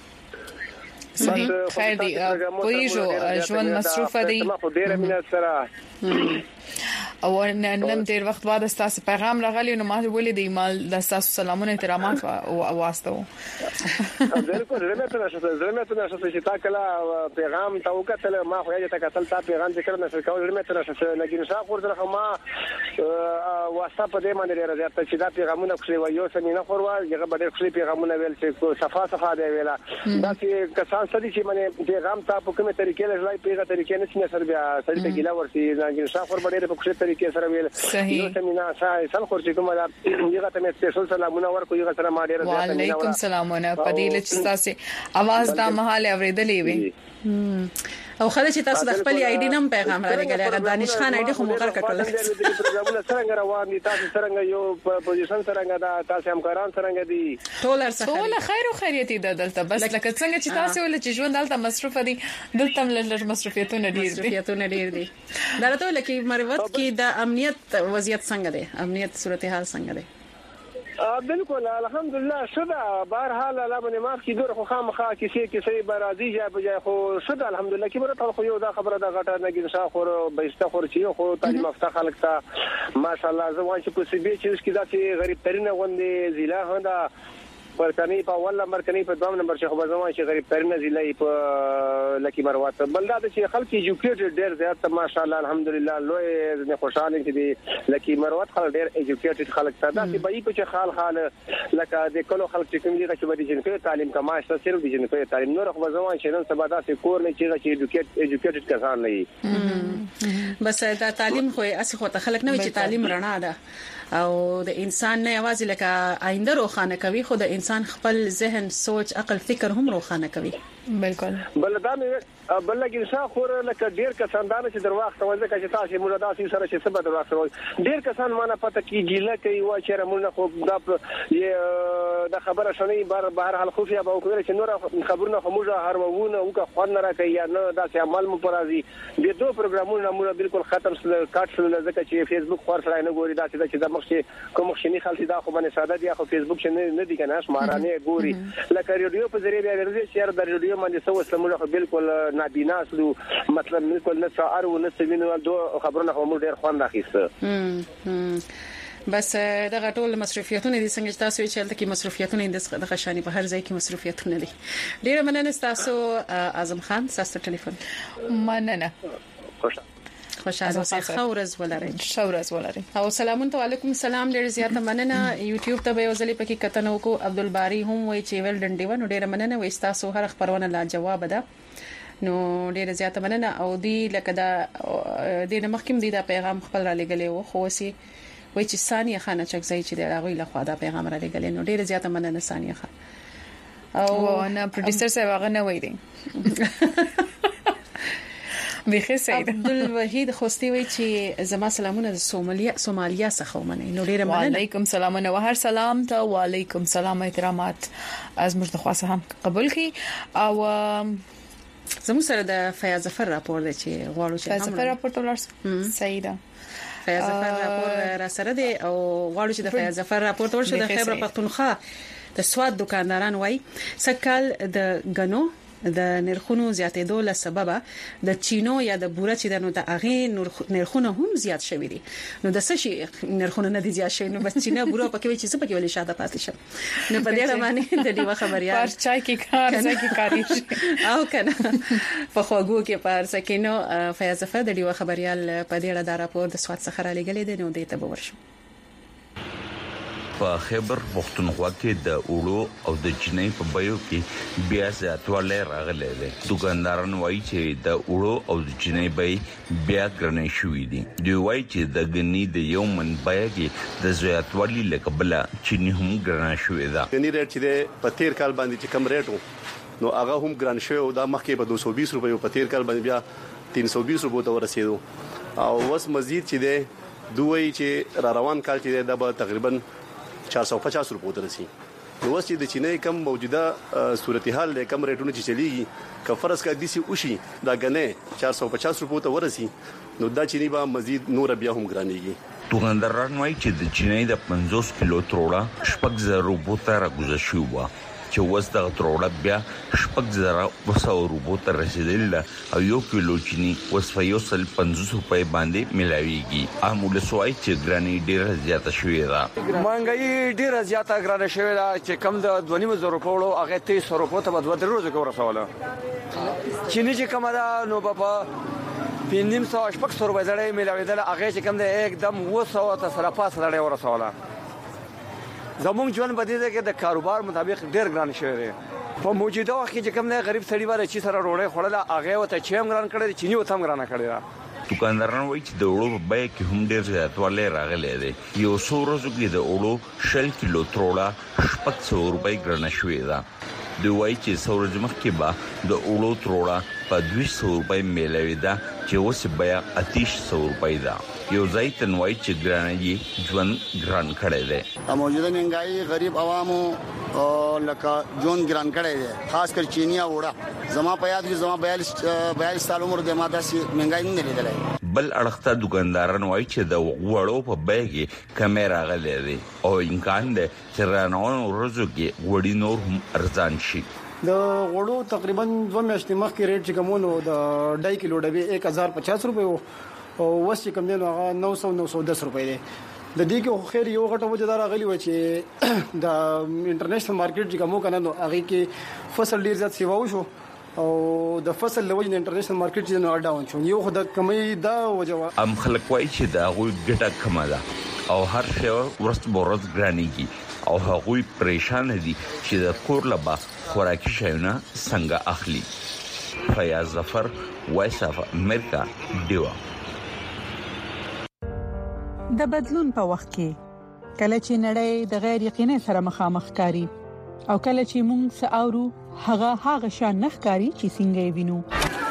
صحیح خیر دی پویجو ژوند مصروف دی ما خو ډیر مینه سره او نن ډیر وخت بعد تاسو پیغام راغلی نو ما ولې د ایمال د تاسو سلامونه احترامات او واسطه بالکل زه مې ته نشته زه مې ته نشته چې تا کله پیغام تا وکړل ما خو یې تا کتل تا پیغام ذکر نه شو کول زه مې ته نشته لکه نشه خور سره ما واتساپ دې باندې راځي ته چې دا پیغامونه خو یو سمینه خوروا هغه به خو پیغامونه ویل چې صفه صفه دی ویلا دا چې کسان سړي چې منه پیغام تا په کومه طریقې لای پیغه طریقې نه څنګه سر بیا سړي ته ګیلا ورسي لکه نشه خور به ډېر په کومه طریقې سره ویل یو سمینه سال خور چې کومه یغه ته مې سپیشل سلامونه ورکو یغه سره ما ډېر زیات وعلیکم سلامونه پدیله چې تاسو आवाज دا مهاله اوریدلې وي او خلک چې تاسو د خپل آی ډی نم پیغام راغلی هغه دانش خان آی ډی خو مقرر کړل پروګرامونه څنګه روان دي تاسو څنګه یو پوزیشن څنګه دا تاسو همکاران څنګه دي ټول ارڅ ټول خیر او خیریت دي دلته بس لکه څنګه چې تاسو ول چې ژوند دلته مصروف دي دلته لږ مصروفیتونه ډیر دي مصروفیتونه ډیر دي دا راته لکه مروت کې د امنیت وضعیت څنګه دی امنیت صورتحال څنګه دی بالکل الحمدلله شدا بهر حال لابد ما کی دور خو خامخا کیسه کیسه برازي جای بجای خو شدا الحمدلله کی برته خو یو دا خبره دا غټه نه کیږي خو بهشته خور چی خو تعلیم افته خلک تا ماشاءالله زوان چې په سی بي چې کی دا چې غریب ترینه غوندې ضلع هنده ورکنی په اول نمبر کني په دوم نمبر چې خو بزما چې غریب ترینه ضلع په لکی مروات بلدا چې خلک ایجوکیټډ ډیر زیات ماشاءالله الحمدلله لوی نه خوشاله چې دی لکی مروات خلک ډیر ایجوکیټډ خلک تا دا چې بای په خال خال لکه د کلو خلک چې کوم دي چې بدی جن په تعلیم کما است صرف دي جن په تعلیم نور خو بزما چې نن سبا دا چې کور نه چې ایجوکیټ ایجوکیټډ کسان نه بس دا تعلیم خو اسی خو ته خلک نه چې تعلیم رڼا ده او د انسان نه आवाज لکه آینده روخانه کوي خو د انسان خپل ذهن سوچ عقل فکر هم روخانه کوي بالکل بل دا مې بل لګی ښه خور لکه ډیر کسان دا چې درواخت وځي چې تاسو موږ داسې سره چې سبا درواخت وځي ډیر کسان مانه پته کې ګیله کوي وا چې موږ خو دا د خبره شنې بار بهر حال خو یا به کوي چې نور خبرونه موږ هر وونه او که خوان نه راکې یا نه داسې عمل مو پرازي د دوه پروګرامونو موږ بالکل ختم سره کاټ سره ځکه چې فیسبوک خور سره نه ګوري داسې چې د مخکې کوم مخشني خلک دا خو باندې ساده دي خو فیسبوک چې نه دي کنه شمارانه ګوري لکه ریډیو په ذریعہ بیا ورځي چې د ریډیو باندې سو سمونه خو بالکل نابینا سلو مطلب بالکل نه څار او نه سوینو دوه خبرونه هم ډیر خوان راخیسته بس دغه ټول مصرفیاتونه دي څنګه تاسو چې هلته کې مصرفیاتونه د غشاني په هر ځای کې مصرفیاتونه دي. ډیر مننه تاسو اعظم خان تاسو ټلیفون مننه خوشاله خوشاله اوسئ خورز ولرئ شورز ولرئ او سلام علیکم سلام ډیر زیاته مننه یوټیوب ته به وزلې پکې کتنو کو عبدالباری هم وای چې ول ډنډي ونه ډیر مننه وای تاسو هر خبرونه لا جواب ده نو ډیر زیاته مننه او دی لکه دا د مخکیم دی دا پیغام خپل را لګلې وو خو سي وای چې ثانیه خانه چکځي چې دا غوي له خوا دا پیغام را لګلې نو ډیر زیاته مننه ثانیه خان او انا پروډوسر صاحب هغه نه وای دی بخیر سید عبدالوحید خوستي وای چې زما سلامونه سومالیا سومالیا څخه ومنه نو ډیر مننه وعلیکم سلام او هر سلام ته وعلیکم سلام احترامات از مجد خواسته هم قبول کی او زمو سره د فیاض ظفر راپور دی چې غواړو چې فیاض ظفر راپور ولر سیده فیاض ظفر راپور را سره دی او غواړو چې د فیاض ظفر راپور ورشي د خیبر پختونخوا د سواد دکانداران وای سکل د غنو د نرخونو زیاتېدو له سبب د چینو یا د بوره چې د نو د اغه نرخونه هم زیات شوي دي نو د څه شي نرخونه نه دي زیات شوي نو بس چینه بوره پکې وي چې څه پکې ولې شاده پاتې شه نو په دې اړه باندې د دیوه خبريال پر چای کې کار ځای کې کاری او کنه په خوګو کې پر سکینو فیاض ظفر د دیوه خبريال په دې اړه دا راپور د سواد څخه را لګلې دي نو دې ته به ورشو. په خیبر پختونخوا کې د اوړو او د چینې په بایو کې بیا زیاتوالی راغلی دی. دکانداران وایي چې د اوړو او د چینې بای بیا ګرانې شوې دي. دوی وایي چې د غنی د یو من بای کې د زیاتوالی له کبله چینې هم ګرانې شوې ده. غنی ریټ چې په تیر کال باندې چې کم ریټ وو نو هغه هم ګران شوی او دا مخکې په دوه سوه بیس روپیو په تیر کال باندې بیا تین سوه بیس روپیو ته ورسېدو او اوس مزید چې دی دوی چې را روان کال چې دا به تقریبا چار سو پچاس روپیو ته رسي. نو اوس چې د چینې کم موجوده صورتحال له کم ریټونو چې چلیږي که فرض کا دي سي وشي دا غنې چار سو پچاس روپیو ته ورسي نو دا چینی به مزید نور بیا هم ګرانېږي. دکانداران وایي چې د چینې د پنځوس کیلو تروړه شپږ زره روپیو ته راګوزه شوې وه چې اوس دغه تروړه بیا شپږ زره اوه سوه روپیو ته رسېدلې او یو کیلو چینی اوس په یو سل پنځوس روپۍ باندې ملاویږي. عام ولس وایي چې ګراني ډیره زیاته شوې ده. مهنګايي ډیره زیاته ګرانه شوې ده چې کم د دوه نیم زره روپیو هغه تیس روپیو ته په دوه درې ورځې کې ورسوله. چینی چې کومه ده نو په پینځم سو شپږ سو روپۍ زړې ملاویدل هغه چې کم ده एकदम اوه سوه ته سره پاس زړې ورسوله. زموږ ژوند په دې کې د کاروبار مطابق ډېر ګران شوی دی. په موجوده وخت کې چې کوم نه غریب سړي واره چې سره روړې خړل هغه وته چې هم ګران کړی چینی وته هم ګران کړی دا. دکانداران وایي چې د وړو په بیه کې هم ډېر زیاتوالی راغلی دی. یو څو ورځو کې د وړو شل کیلو تروړه شپږ سوه روپۍ ګرانه شوې ده. دوی وایي چې څو ورځې مخکې به د وړو تروړه په دوه سوه روپۍ میلاوېده چې اوس یې بیه اتیش سوه روپۍ ده. یو ځای ته وایي چې ګرانۍ ژوند ګران کړی دی. موجوده مهنګايي غریب عوامو لکه ژوند ګران کړی دی خاص کر چینی او وړه. زما په یاد کې زما بیالیس بیالیس سال عمر د ما داسې مهنګايي نه لیدلای. بل اړخته دکانداران وایي چې د وړو په بیه کې کمې راغلی دی او امکان دی چې رانهون ورځو کې وړي نور هم ارزان شي. د غوړو تقریبا دوه میاشتې مخکې ریټ چې کومونو د ډای کیلو ډبې یک هزار پچاس روپۍ او اوس چې کوم دی نو هغه نو سو نو سو دس روپۍ دی. د دې کې خیر یو غټه وجه دار غلی و چې د انټرنیشنل مارکیټ چې کومو کنه نو هغه کې فصل ډیر زیات سیوا وشو او د فصل لوجه د انټرنیشنل مارکیټ چې نو اډاون شو یو خدای کمی دا وجه ام خلک وایي چې دا غوي ګټه کمه ده او هر شی ورست بورز ګرانیږي او هغوی پریشان دي چې د کور لبا خوراکي شیونه څنګه اخلي. فیاض ظفر وایس اف امریکا دیوا. د بدلون په وخت کې کله چې نړۍ د غیر یقیني سره مخامخ کاری او کله چې موږ ساوو هغه هغه شان نخکاری چې څنګه یې وینو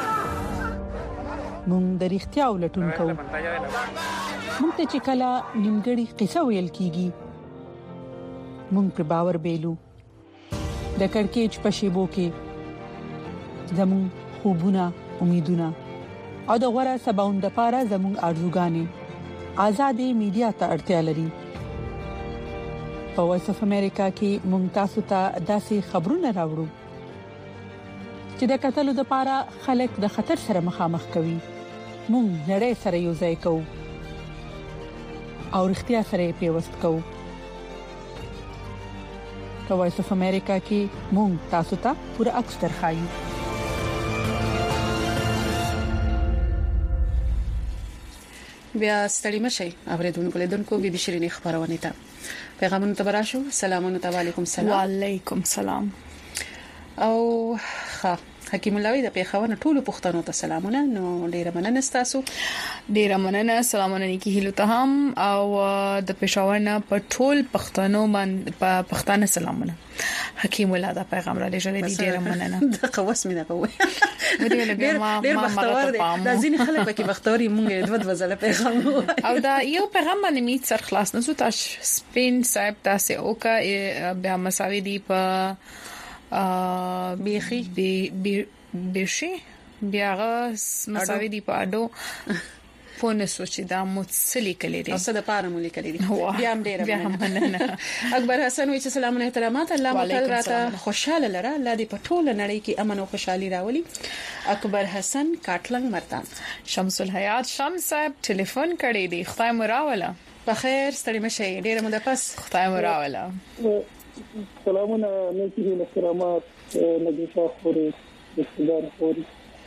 مونږ د اړتیا ولټون کوو مونږ ته چې کله نیمګړی قصه ویل کیږي مونږ په باور بیلو د کڑکېچ په شیبو کې زمون خوبونه امیدونه او د غوړه سباوند لپاره زمون ارزوګانې آزادې میډیا ته اړتیا لري په وایس اف امریکا کې مونږ تاسو ته داسې خبرونه راوړو چې د قتل لپاره خلک د خطر سره مخامخ کوي مونږ نړۍ سره یو ځای کوو او اړتیا سره پیوست کوو په وایس اف امریکا کې مونږ تاسو ته پوره عکس درخایو بیا ستړي مشي اوریدونکو لیدونکو به د شيرینې خبرونه ته پیغامونه تبراشو سلامونه علیکم سلام وعلیکم سلام او ښه حکیم الله د پیښور ټولو پښتنو ته سلامونه نو ډیره مننه تاسو ډیره مننه سلامونه نیکی هیلو ته هم او د پیښور نه په ټول پښتنو باندې په پښتانه سلامونه حکیم الله دا پیغام را لېږل دي ډیره مننه د قوس مې نه کوي ډیر ډیر بختور دي د ځین خلک پکې بختوري مونږ د ود وزله پیغام او دا یو پیغام باندې می سر خلاص نه زو تاش سپین صاحب تاسو اوکا بیا مساوي دی په بیخي بي بي بيشي بیاغه مساوي دی په اډو پونه سوچي دا متصلي کړي دي اوسه د پاره مولي کړي دي بیا هم ډیره مننه اکبر حسن وی چې سلامونه احترامات الله تعالی راته خوشاله لره الله دې په ټوله نړۍ کې امن او خوشحالي راولي اکبر حسن کاټلنګ مرتان شمس الحیات شمس صاحب ټلیفون کړي دي خدای مراوله په خیر ستړي مشه ډیره مده پس خدای مراوله سلامونه نیکی احترامات نبی شاه خوري استدار خوري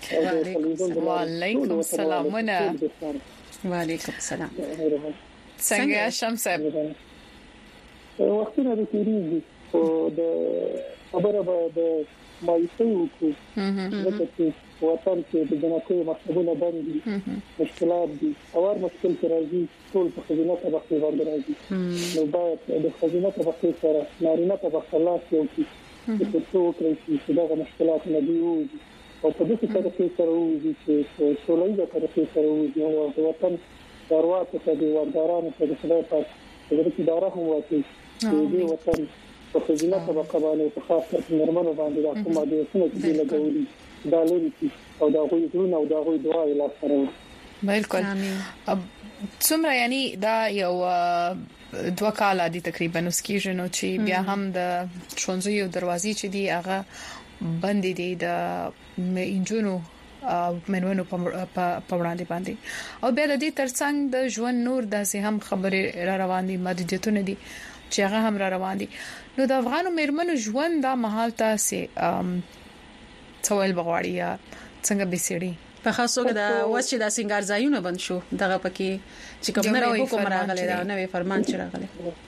وعلیکم سلامونه وعلیکم سلام څنګه شمس صاحب وختونه د تیریږي او د خبره به د مایوسۍ وکړو چې وطن کې د جناتي مکتبونه باندې مشکلات دي اور مشکل کې راځي ټول په خزینه طبقه باندې راځي نو باید د خزینه طبقه سره نارینه طبقه لاس یو چې څه وکړي چې دا مشکلات نه دي او په دې طریقې سره وځي چې سولېږي طریقې سره وځي او د وطن ضرورت ته د وردارانو ته د خدای په دې کې دارا هم واچي دې وطن په خزینه طبقه باندې په خاص کر نرمنو باندې د کومه د سنت دی لګولي دا لري او دا غوي درونه او دا غوي دعا لا سره بالکل څومره یعنی دا یو دوه کال دي تقریبا اوس کېږي نو چې بیا هم د شونځو دروازې چې دی هغه بند دي د انجونو منونو په وړاندې باندې او بیا د دې ترڅنګ د ژوند نور داسې هم خبره را روان دي محدودیتونه دي چې هغه هم را روان دي نو د افغانو مېرمنو ژوند د محل تاسو څوال بغواړي یا څنګه بيسيري په خاصو کې دا وڅ د سنگار ځایونه بند شو دغه پکې چې کوم نوې حکم راغلی دا نوې فرمان چې راغلی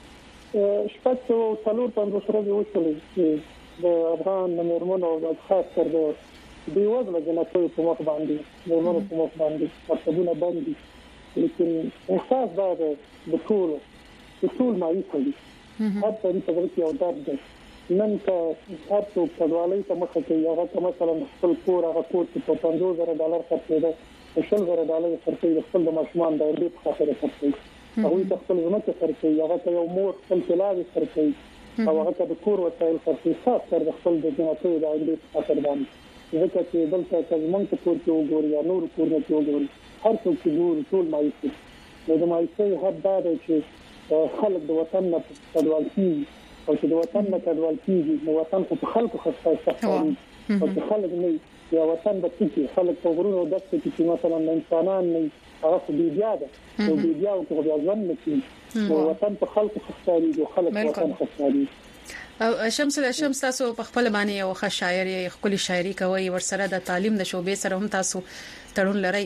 شپږ څلور پنځه سره وشولې چې د افغان مېرمنو او خاص کر د دیوځله جناتو په مخ باندې مېرمنو په مخ باندې مکتبونه باندې لیکن احساس دا د ټول د ټول مایي کوي هر څه په دې کې او درد دی نن کا تاسو په ډوالۍ ته مخ کې هغه مثلا خپل کور هغه کور چې په پنځوس زره ډالر خرڅ دی شل زره ډالر خرڅ دی خپل د ماشومان د دې په خاطر خرڅ دی هغه ته خپل ځمکه خرڅ دی هغه ته یو مور خپل پلاوي خرڅ دی او هغه ته د کور وسایل خرڅ دی خاص کر د خپل د جناتو د دې په خاطر باندې ځکه چې دلته چې موږ ته کور کې وګورو یا نور کور نه وګورو هر څوک چې ګوري ټول مایوسي نو د مایوسي حد دا دی چې خلک د وطن نه پدوال کیږي او چې د وطن نه پدوال کیږي نو وطن په خلکو خاصه ستاسو او چې خلک نه یا وطن د کیږي خلک په غرونو د څه چې مثلا انسانان نه هغه دې بیا ده او دې بیا او بیا ځان نه کیږي نو وطن په خلکو خاصه دي او خلک وطن خاصه دي او شمس الشمس تاسو په خپل باندې یو ښه شاعر یې خپل شاعري کوي ورسره د تعلیم د شوبې سره هم تاسو تړون لري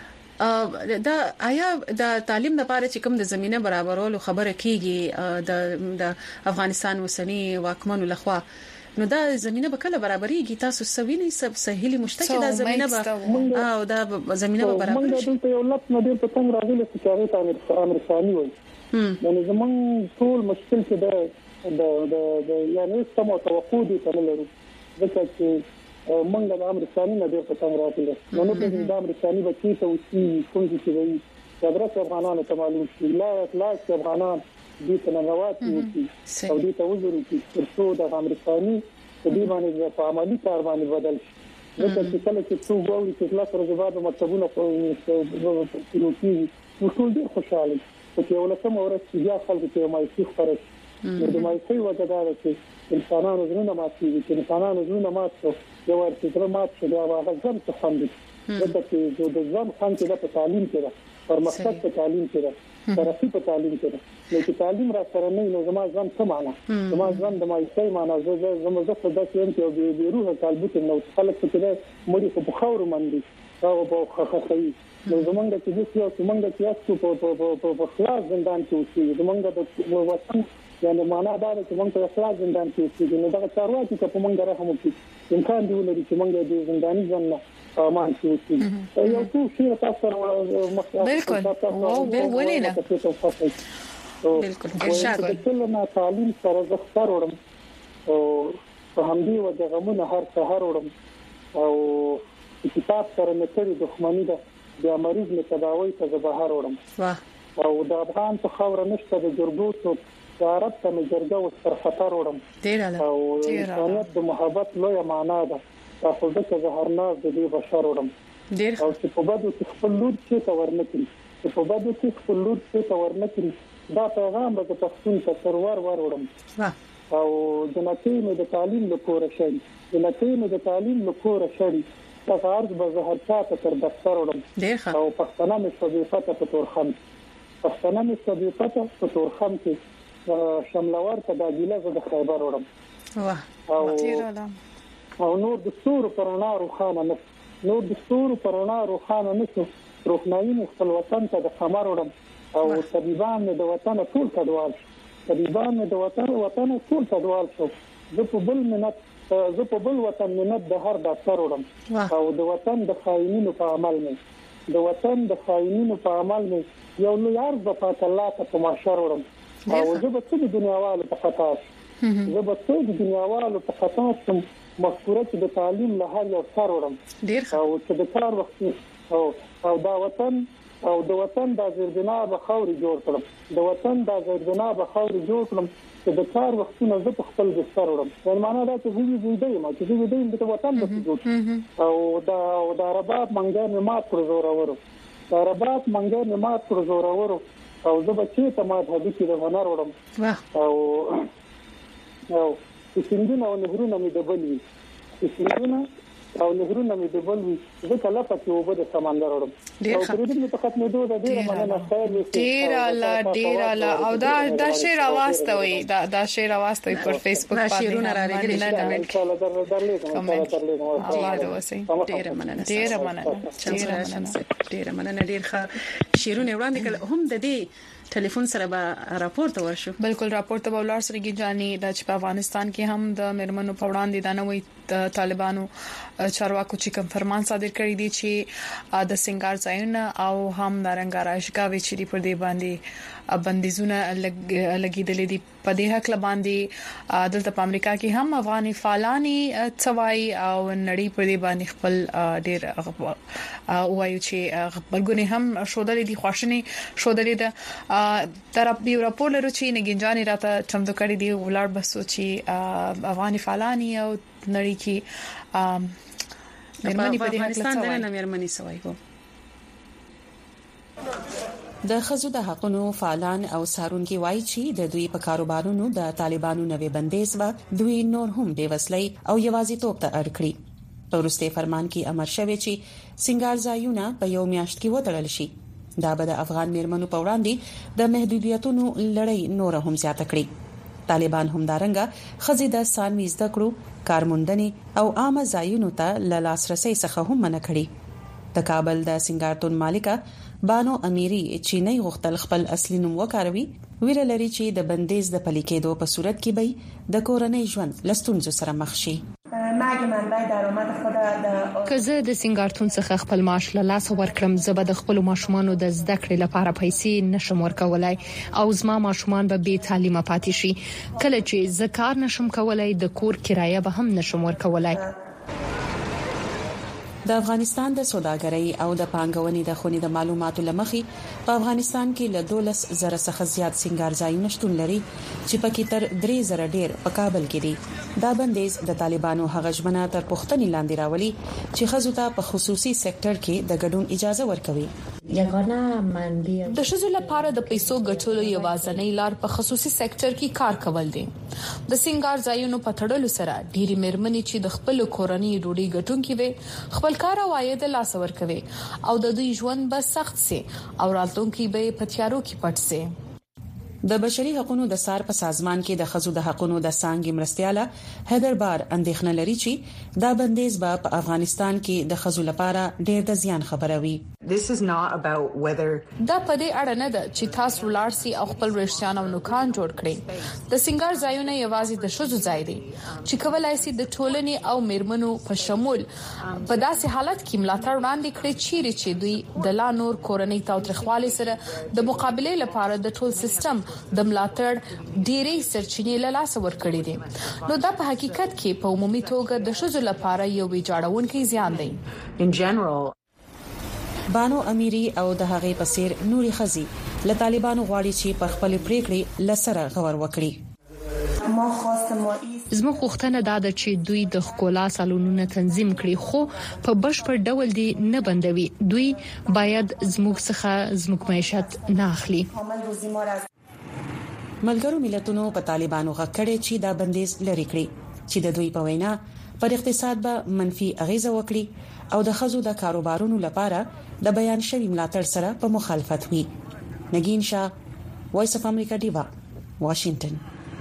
دا آیا د تعلیم لپاره چې کوم د زمينه برابرولو خبره کیږي د د افغانستان وسنی واکمنو لخوا نو دا زمينه به کله برابرېږي تاسو سوي سب سهيلي مشترک دا زمينه به او دا زمينه به برابر شي موږ د یو لپ نه ډیر په څنګه راغلي چې هغه ته امریکایي وي نو زمون ټول مشکل چې ده د د یعنی سم توقع دي تل لري ځکه چې منګه د امریکایي نه ډېر پتنګ راځي نو نو د امریکایي بچی ته وسی کوم چې وي صدرت افغانانو ته معلوم شي لا لا افغانان دې ته نوات وي او دې ته وزري چې څو د امریکایي په دې باندې په عملی کار باندې بدل شي ځکه چې کله چې څو غوړي چې لا پر ځواب مطلبونه کوي نو چې ټول دې خوشاله چې ولکم اورس چې بیا خلک ته مایسي خبره نو د مایسي وجه دا ده چې انسانانو زړه ماتي چې انسانانو زړه ماتو یو ورته مات شي دا هغه ځم څه خوندي دا چې د ځم خوندي د تعلیم کې ده پرمختګ په تعلیم کې ده ترقی په تعلیم کې ده نو چې تعلیم را سره نه نو زما ځم څه معنا زما ځم د مایسي معنا زه زما زه په داسې یم چې به روح کالبوت نو خلک څه ده مړي په خاور باندې او په خخخي نو زمونږ چې د سیاسي زمونږ چې تاسو په په خلاص زندان کې اوسئ زمونږ د وطن یعنی معنا دا ده چې موږ په خلاص زندان کې اوسئ نو دا چارواکي چې په موږ رحم وکړي امکان دی ولري چې موږ د زنداني ژوند امان کې اوسئ یو څو شی تاسو سره بالکل او بالکل نه بالکل ارشاد کله ما تعلیم سره زختر وړم او په همدې وجه غمونه هر سحر وړم او کتاب سره متري دښمنی ده د مریض له تداوی ته بهر وړم او د افغان په خاور نشته د جرګو عرب ته مجرګه او سر خطر وړم ډیر اعلی او انسانیت د محبت لوی معنا ده تاسو د زهرناز د دې بشر وړم ډیر او چې په بده کې خپل لور چې تورنکړي چې په بده کې خپل لور چې تورنکړي دا پیغام د پښتون ته ترور ور وړم او جنتی مې د تعلیم لپاره شي جنتی مې د تعلیم لپاره شي تاسو ارز به زهر چاته تر دفتر وړم ډیر او پښتنه مې صدیقته په تورخم پښتنه مې صدیقته په تورخم کې شملور ته د ګیله د خیبر وړم واه او نور د ستورو پرانا روخانه نه نور د ستورو پرانا روخانه نه روخنايي خپل وطن ته د خمر وړم او طبيبان د وطن ټول کډوال طبيبان د وطن وطن ټول کډوال شو زه په بل منت زه په بل وطن منت د هر ډاکټر وړم او د وطن د خاينینو په عمل مې د وطن د خاينینو په عمل مې یو لوی عرض په الله ته په محشر وړم او زه به څه د دنیاوالو په خطا زه به څه د دنیاوالو په خطا سم مذکوره چې د تعلیم له هر یو سر وړم او چې د کار وخت او او دا وطن او د وطن د زیربنا به خوري جوړ کړم د وطن د زیربنا به خوري جوړ کړم چې د کار وختونه زه په خپل د سر وړم یعنی معنا دا چې زه دې دی ما چې دې دی د وطن د جوړ او دا او دا رباب منګر نه مات پر زور اورو دا رباب منګر نه مات پر زور اورو او زه به چې ته ما د دې د هنر وړم او او څنګه نو نهرونه مې دبلې څنګه او نهرونه مې دبلې زه کله پکې وبد د سمندر وړم او پرې دې په ختمې دوه د ډیره مننه خیر ډیر الله ډیر الله او دا د شعر واستوي دا د شعر واستوي پر فیسبوک باندې شعرونه را لګل ان شاء الله در درلې ډیر مننه ډیر مننه ډیر مننه ډیر ښه شعرونه وړاندې کړل هم د دې ټلیفون سره به راپورته ورشو بالکل راپورته به ولر سره گیجانی د په افغانستان کې هم د مرمنو په وړاندې د نوې طالبانو چارواکو چې کوم فرمان صادر کړی دی چې د سنگار ځایونه او هم نارنګ راشګاوي چې پر دې باندې بندیزونه لګیدلې دي په دې حق باندې دلته په امریکا کې هم افغاني فعالانی څوای او نړۍ پر دې باندې خپل ډېر وایي چې خبرګونې هم شودلې دي خواشني شودلې ده تر په راپور لرو چې نګنجاني راته چمدو کړی دی ولر بسو چې افغاني فعالانی او نړۍ کې مرمنی په دې افغانستان د نه مرمنی سوای کو د خزو د حقونو فعالان او سارونکي وایي چې د دوی په کاروبارونو د طالبانو نوې بندیز و دوی نور هم بے وسلۍ او یوازې توپ ته اړ کړی پرسته فرمان کې امر شوی چې سنگار ځایونه په یو میاشت کې وټړل شي دا به د افغان مرمنو په وړاندې د محدودیتونو لړۍ نور هم زیات کړي طالبان هم دارنګه خزې د سانوي زده کړو کارموندنې او عامه ځایونو ته له لاسرسي څخه هم منع کړي د کابل د سنگارتون مالکه بانو اميري چینی غختل خپل اصلي نوم وکاروي ویره لري چې د بندیز د پلي کېدو په صورت کې به د کورنۍ ژوند لستونزو سره مخ شي مرگ منبع درآمد خود د که زه د سنگارتون څخه خپل معاش له لاس ورکړم زه به د خپل ماشومانو د زده کړې لپاره پیسې نشم ورکولای او زما ماشومان به بې تعلیمه پاتې شي کله چې زه کار نشم کولای د کور کرایه به هم نشم ورکولای. د افغانستان د سوداګرۍ او د پانګونې د خونې د معلوماتو لمخې په افغانستان کې له دولس زره څخه زیات سنگار ځایونه شتون لري چې پکې تر درې زره ډیر په کابل کې دي. دا بندیز د طالبانو هغه ژمنه تر پوښتنې لاندې راولي چې خزو ته په خصوصي سېکټر کې د ګډون اجازه ورکوي. یګانه منبع د شذو لپاره د پیسو ګټلو یوازینی لار په خصوصي سېکټر کې کار کول دي. د سنگار ځایونو په تړلو سره ډېری مېرمنې چې د خپل کورنۍ ډوډۍ ګټونکې وي خپل کار عواید لاس ورکوي او د دوی ژوند به سخت سي او راتلونکي به په تیارو کې پټ سي. د بشري حقوقو د سار په سازمان کې د خزو د حقوقو د څنګه مرستياله هدر بار اندېښنه لري چې دا بندیز به په افغانستان کې د خزو لپاره ډېر د زیان خبروي. This is not about whether دا په دې اړه نه ده چې تاسو ولارسي او خپل رښتیان او نوکان جوړ کړئ. د سنگار ځایونه یوازې د شذو ځای دی چې کولای شي د ټولنې او میرمنو په شمول په داسې حالت کې ملاتړ وړاندې کړي چې چې دوی د لا نور کورنۍ تاوتریخوالي سره د مقابله لپاره د ټول سیستم د ملاتړ ډېرې سرچینې له لاسه ورکړي دي. نو دا په حقیقت کې په عمومي توګه د شذو لپاره یو ویجاړونکی زیان دی. In general بانو امیری او د هغې پسیر نوري خزي له طالبانو غواړي چې په خپل پریکړې لسره غور وکړي. ما خواست ما زموږ غوښتنه دا ده چې دوی د ښکلا سالونونه تنظیم کړي خو په بشپړ ډول دي نه بندوي. دوی باید زموږ څخه زموږ معیشت نه اخلي. ملګرو ملتونو په طالبانو غکړې چې دا بندیز لري کړی چې د دوی په وینا پر اقتصاد به منفي اغیزه وکړي او د خزو د کاروبارونو لپاره د بیان شوی ملاتړ سره په مخالفت وي. نگین شاه، وایس اف امریکا دیوا، واشنگټن.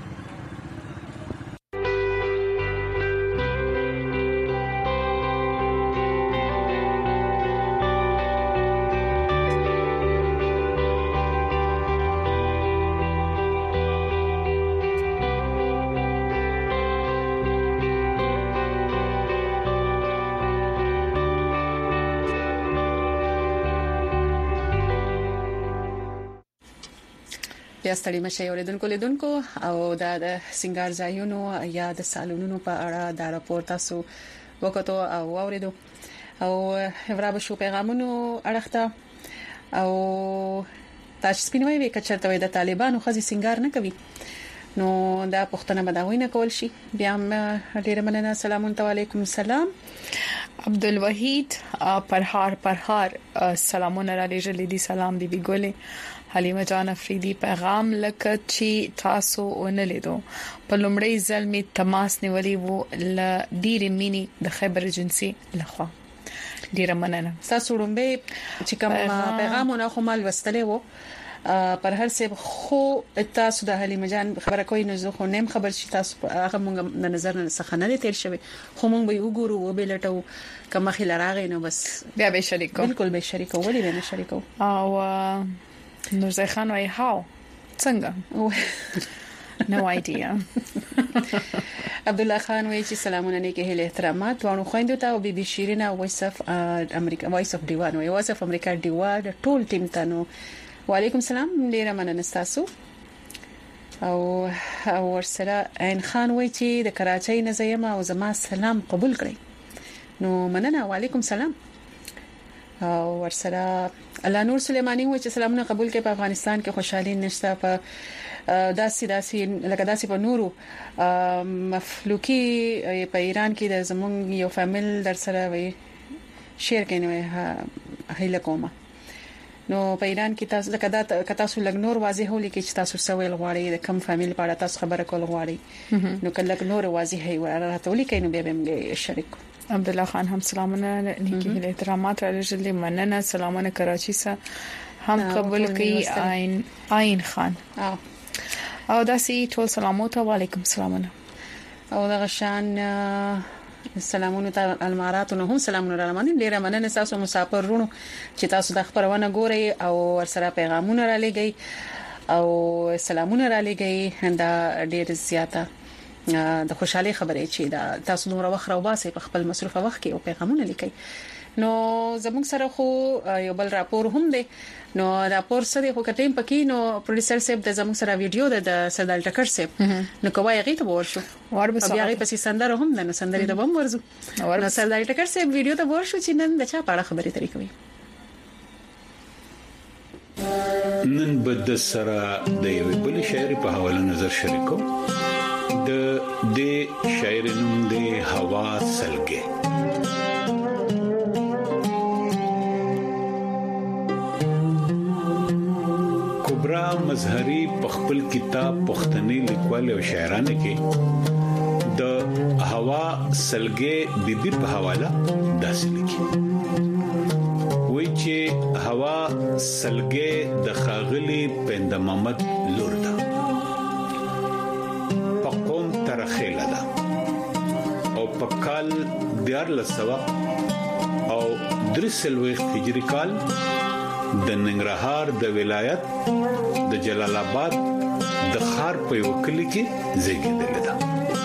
بیا ستړي مشه اوریدونکو لیدونکو او د سنگار ځایونو یا د سالونونو په اړه دا راپور تاسو وکړو او اوریدو او ورابه شو پیغامونو اړخته او تاسو سپینوي وی کچرته وي د طالبانو خزي سنگار نه کوي نو دا پښتنه بداوی نه کول شي. بیا ډیره مننه. السلام علیکم. سلام عبدالوحید پرهار پرهار سلامونه را لېږلې دي. سلام بیبي ګولې حلیمه جان افریدي پیغام لکه چې تاسو ونلیدو په لومړی ځل می تماس نیولې وو ل ډیره مینی د خبر ایجنسی لخوا. ډیره مننه. تاسو رومبه چې کوم پیغامونه خو مال وستلې وو پر هر څه خو تاسو د حلیمه جان خبره کوي نو زه خو نیم خبر شي تاسو هغه مونږ د نظر نه څخه نه تیر شوی خو مونږ به وګورو و به لټو کما خل راغې نو بس بیا به شریکو. بالکل به شریکو ولې به نه شریکو. او نورزای خان وای هاو څنګه نو ایډیا. عبد الله خان وای چې سلامونه نیکه هله احترامات وانه خويندو ته او بي بي شیرینه وایس اف امریکا وایس اف دیوان وای وایس اف امریکا دیوان ټول ټیم ته نو وعلیکم السلام ډیره مننه تاسو او ورسره عین خان وای چې د کراچۍ نه زما او زما سلام قبول کړئ نو مننه. وعلیکم السلام. او ورسره الله نور سليماني و چې سلامونه قبول کړي. په افغانستان کې خوشحالي نشته په داسې داسې لکه داسې په نورو مفلوکی په ایران کې د زمونږ یو فامیل در سره وي شیر کینوي هیله کومه نو په ایران کې تاسو لکه دا تاسو لګ نور واضح هولي کې چې تاسو سویل غواړي د کم فامیل په اړه تاسو خبره کول غواړي نو کله نور واضح هي ورته ولي کینو به به شریک. عبد الله خان هم سلامونه نیکی هله احترامات را لېږلې مننه. سلامونه کراچي سره هم قبول کړي. عین عین خان او داسې ټول سلامونه. وعلیکم السلام او د غشان سلامونه ته المارات نو هم سلامونه را لمنه ډیره مننه تاسو مسافر رونو چې تاسو د خبرونه ګوري او ورسره پیغامونه را لګي او سلامونه را لګي دا ډیر زیاته د خوشحالي خبرې چې دا تاسو دومره وخت راوباسي په خپل مصروفه وخت کې او پیغامونه لیکي نو زموږ سره خو یو بل راپور هم دی نو راپور سره خو کټیم پکې نو پروډوسر صاحب د زموږ سره ویډیو د سردار ټکر صاحب نو کوی هغه ته ورشو وربه بیا هغه پسې سندره هم نه سندري ته بم ورزو نو سردار ټکر صاحب ویډیو ته ورشو چې نن د چا په اړه خبرې ترې کوي نن بد سره د یو بل شاعر په حواله نظر شریکو د د شاعر نوم دی هوا سلګي کبرا مظهری په خپل کتاب پښتني لیکوال او شاعرانه کې د هوا سلګي بيبي په حواله داسې لیکي وای چې هوا سلګي د خاغلی پند محمد لور ده په قوم ترخیله ده او په کال دیار لسوا او درسلوي هجری کال د ننګرهار د ولایت د جلال آباد د خار په وکلی کې زیږیدل ده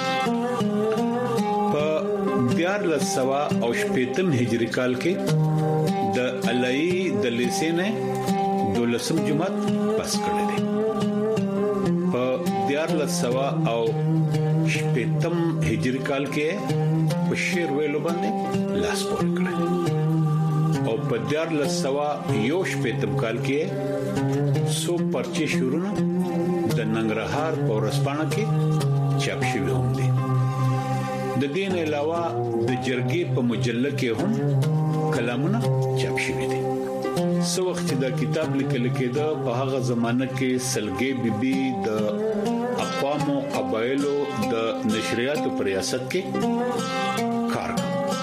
په دیار لسوا او شپږم هجری کال کې د علي د لیسینه دولسم جمعت پاس کړل دي په دیار لسوا او شپږم هجری کال کې په شیر ویلو باندې لاس پور کړل او په دیار لسوا یو شپږم کال کې سو پرچې شروع د ننګرهار په ورسپانه کې چاپ شوی هم دي د دین علاوه د جرګې په مجله کې هم کلامونه چاپ شوی دي سو وخت دا کتاب لیکل کېده په هغه زمانه کې سلګي بيبي د اقوام او قبایلو د نشریات پر ریاست کې کار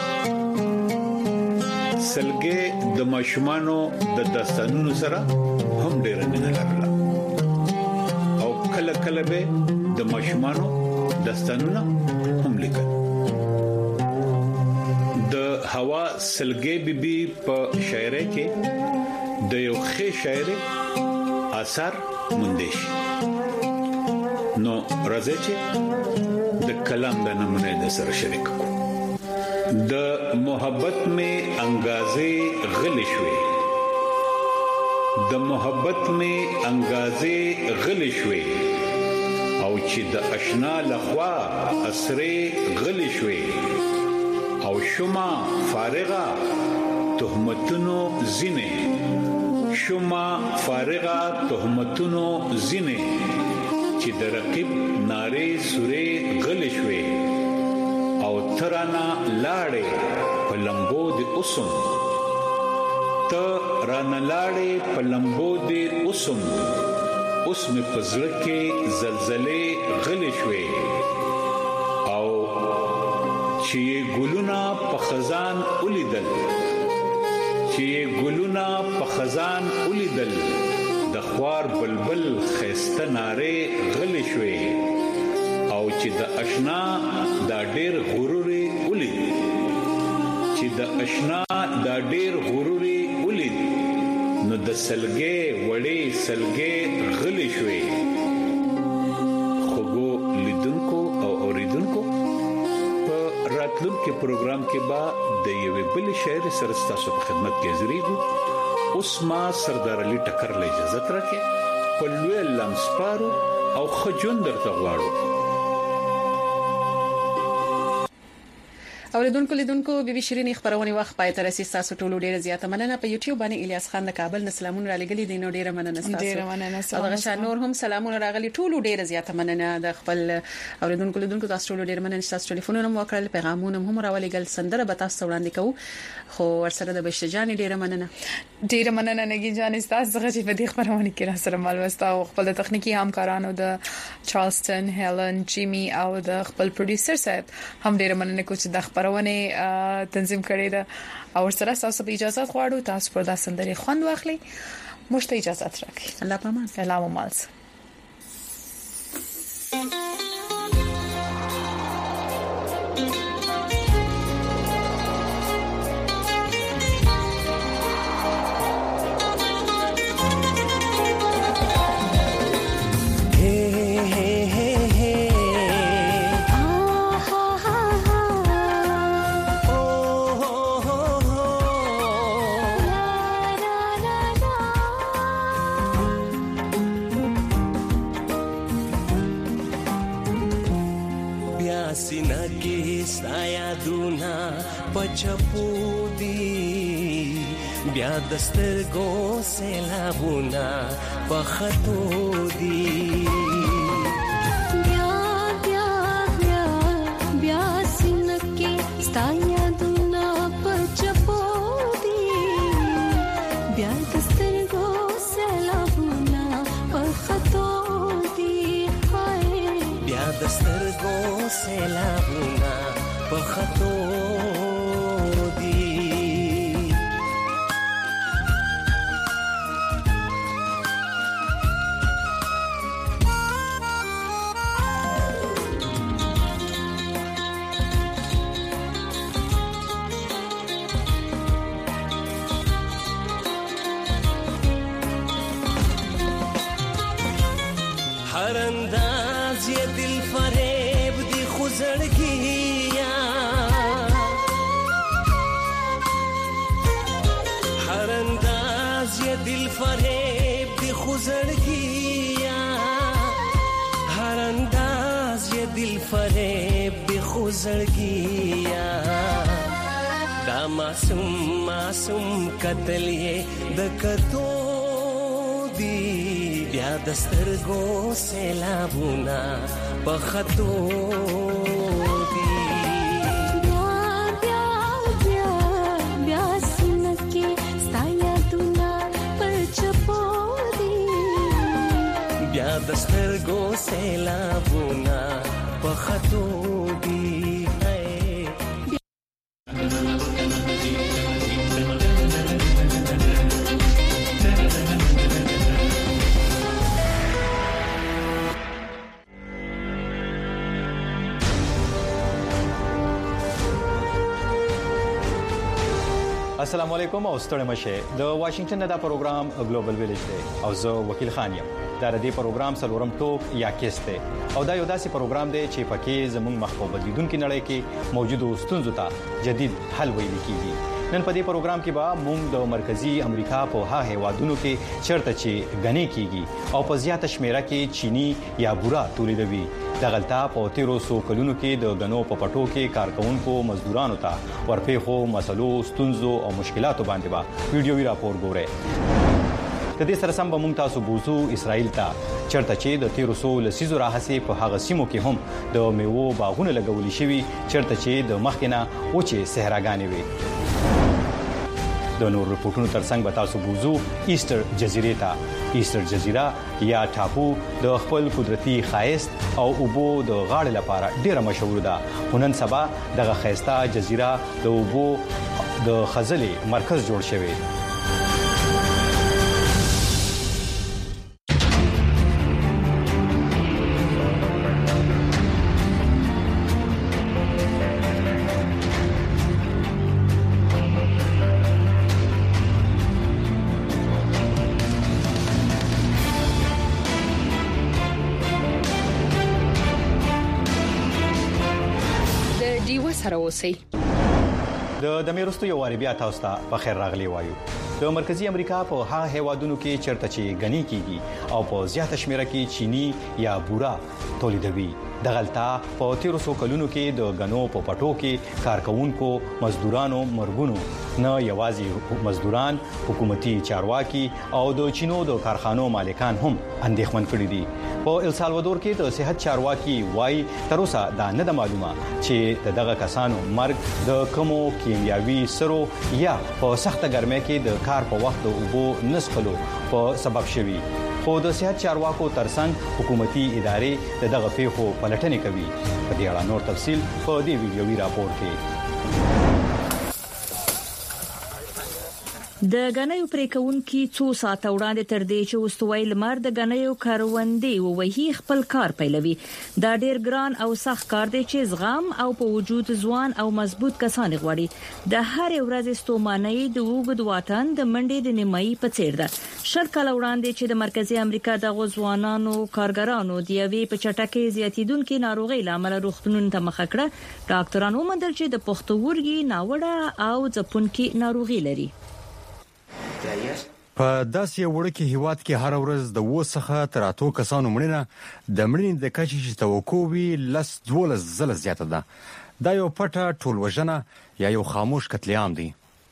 سلګي د ماشومانو د داستانونو سره هم ډېر مینه لرله او کله کله به د ماشومانو داستانونه هم لیکل هوا سلګي بيبي په شاعري کې د یو ښه شاعر اثر مندش نو راځي چې د کلام د نمونه د سره شریک کو د محبت میں انګازې غلې شوې د محبت میں انګازې غلې شوې او چې د آشنا لخوا اسره غلې شوې او شما فارغه تهمتونو زینه شما فارغه تهمتونو زینه چې د رقیب ناره سورې غلې شوې او ترانا لاړې په لمبو د اوسم ته رانا لاړې په لمبو د اوسم اوس مې پزړه کې زلزلې غلې شوې او چې ګلونا په خزان ولیدل چې ګلونا په خزان ولیدل د خوار بلبل خسته ناره غلې شوې او چې د آشنا دا ډېر غروري ولید چې د آشنا دا ډېر غروري ولید نو د سلګي وړې سلګي غلې شوې خوګو لیدونکو او اوریدونکو راتلونکي پروګرام کې با د یوې بل شاعر سره ستاسو په خدمت کې حاضرېږو اوس ما سردار علي ټکر له اجازه ترکه په لوی لمسپارو او خجون درته غواړو اوریدونکو لیدونکو بي بي شيرين خبرونه وخت پای تر سي تاسو ټولو ډیره زیاته مننه په یوټیوب باندې الیاس خان د کابل نه سلامونه را لګلې دي نو ډیره مننه تاسو ډیره مننه او غشان نور هم سلامونه راغلي ټولو ډیره زیاته مننه د خپل اوریدونکو لیدونکو تاسو ټولو ډیره مننه تاسو ټلیفونونه مو کړل پیغامونه هم راولېګل سندره به تاسو وړاندې کوو خو ورسره د بشته جان ډیره مننه ډیره مننه نګي جان تاسو څنګه چې په دې خبرونه کې را سره مال وستا او خپل تخنیکی همکارانو د چارلستون هیلن جیمی او د خپل پروډوسر صاحب هم ډیره مننه کوم چې د خبرونه تنظیم کړی دا او سره تاسو په اجازه غواړو تاسو پر دا سندري خوند واخلي مشته اجازه راکړئ الله پامان سلام مالس سینه کې ستا یادونه پچپو دي بیا د سترګو سیلابونه په خطو دي بیا بیا بیا بیا سینه کې ستا یادونه پچپو دي بیا د سترګو سیلابونه په خطو دي بیا د سترګو سیلابونه په خطو دي هر انداز یې دل فریب دی خزړګیا هر انداز یې دل فریب دی خزړګیا هر انداز یې دل فریب دی خزړګیا دا معصوم معصوم قتل یې د کتو دی بیا د سترګو سیلابونه په خطو دي بیا بیا بیا بیا سینه کې ستا یادونه پچپو دي بیا د سترګو سیلابونه په خطو دي السلام علیکم او ستړي مشه د واشنگټن دا پروګرام ګلوبل ویلیج دی او زه وکیل خان یم دا د دې پروګرام سلورم ټوک یا کیسته او دا یو داسې پروګرام دی چې پکې زموږ مخکې بدلیدونکو نړۍ کې موجودو ستونزو ته جدید حل ویل کیږي نن په دې پروګرام کې به موږ د مرکزی امریکا په ها هیوادونو کې چرته چې غني کیږي او په زیاته شمیره کې چینی یا بورا تولیدوي د غلطا په تیرو سو کلونو کې د غنو په پټو کې کارکونکو مزدورانو ته ورپېخو مسلو ستونزو او مشکلاتو باندې با ویډیوي راپور ګورئ د دې سره سم به موږ تاسو بوزو اسرائیل ته چرته چې د تیرو سو لسیزو راهسي په هغه سیمو کې هم د میوو باغونه لګولې شوی چرته چې د مخکنه اوچه صحراګانې وي د نور رپورټونو ترڅنګ به تاسو بوزو ایستر جزیره ته ایستر جزیره یا ټاپو د خپل قدرتي خایست او اوبو د غاړې لپاره ډیره مشهور ده نن سبا دغه خایسته جزیره د اوبو د خزلې مرکز جوړ شوی د د میرستو یو واری بیا تاسو ته په خیر راغلی وایو د مرکزی امریکا په هغه هیوادونو کې چرته چې غني کیږي او په زیاته شمیره کې چینی یا بورا تولیدوي د غلطا په تیرو سو کلونو کې د غنو په پټو کې کارکونکو مزدورانو مرګونو نه یوازې مزدوران حکومتي چارواکي او د چینو د کارخانو مالکان هم اندېښمن کړي دي په ال سالوادور کې د صحت چارواکي وای تر اوسه دا نه د معلومه چې دغه کسانو مرګ د کومو کیمیاوي سرو یا په سخته ګرمۍ کې د کار په وخت د اوبو نسخلو په سبب شوي خو د صحت چارواکو ترڅنګ حکومتي ادارې دغه پیښو پلټنې کوي په دې اړه نور تفصيل په دې ویډیوي راپور کې د غنیو پریکونکو څو ساعت وړاندې تر دې چې واستوي لمر د غنیو کاروندې ووهي خپل کار پیلوي دا ډیر ګران او سخت کار دی چې زغم او په وجود ځوان او مضبوط کسان غواړي د هر ورځ استوماني د وګد وطن د منډې د نیمایي په څیر ده شل کال وړاندې چې د مرکزی امریکا د غوځوانانو کارګرانو د یوې په چټکۍ زیاتیدونکو ناروغي لامل روغتونونو ته مخ کړه ډاکټرانو مندل چې د پښتورګي ناوړه او ځپونکي ناروغي لري په داسې وړ کې هیواد کې هر ورځ د وسخه تر اتو کسانو مړینه د مړینې د کچې چې توقع وی لس دولس زله زیاته ده. دا یو پټه ټولوژنه یا یو خاموش قتل عام دی.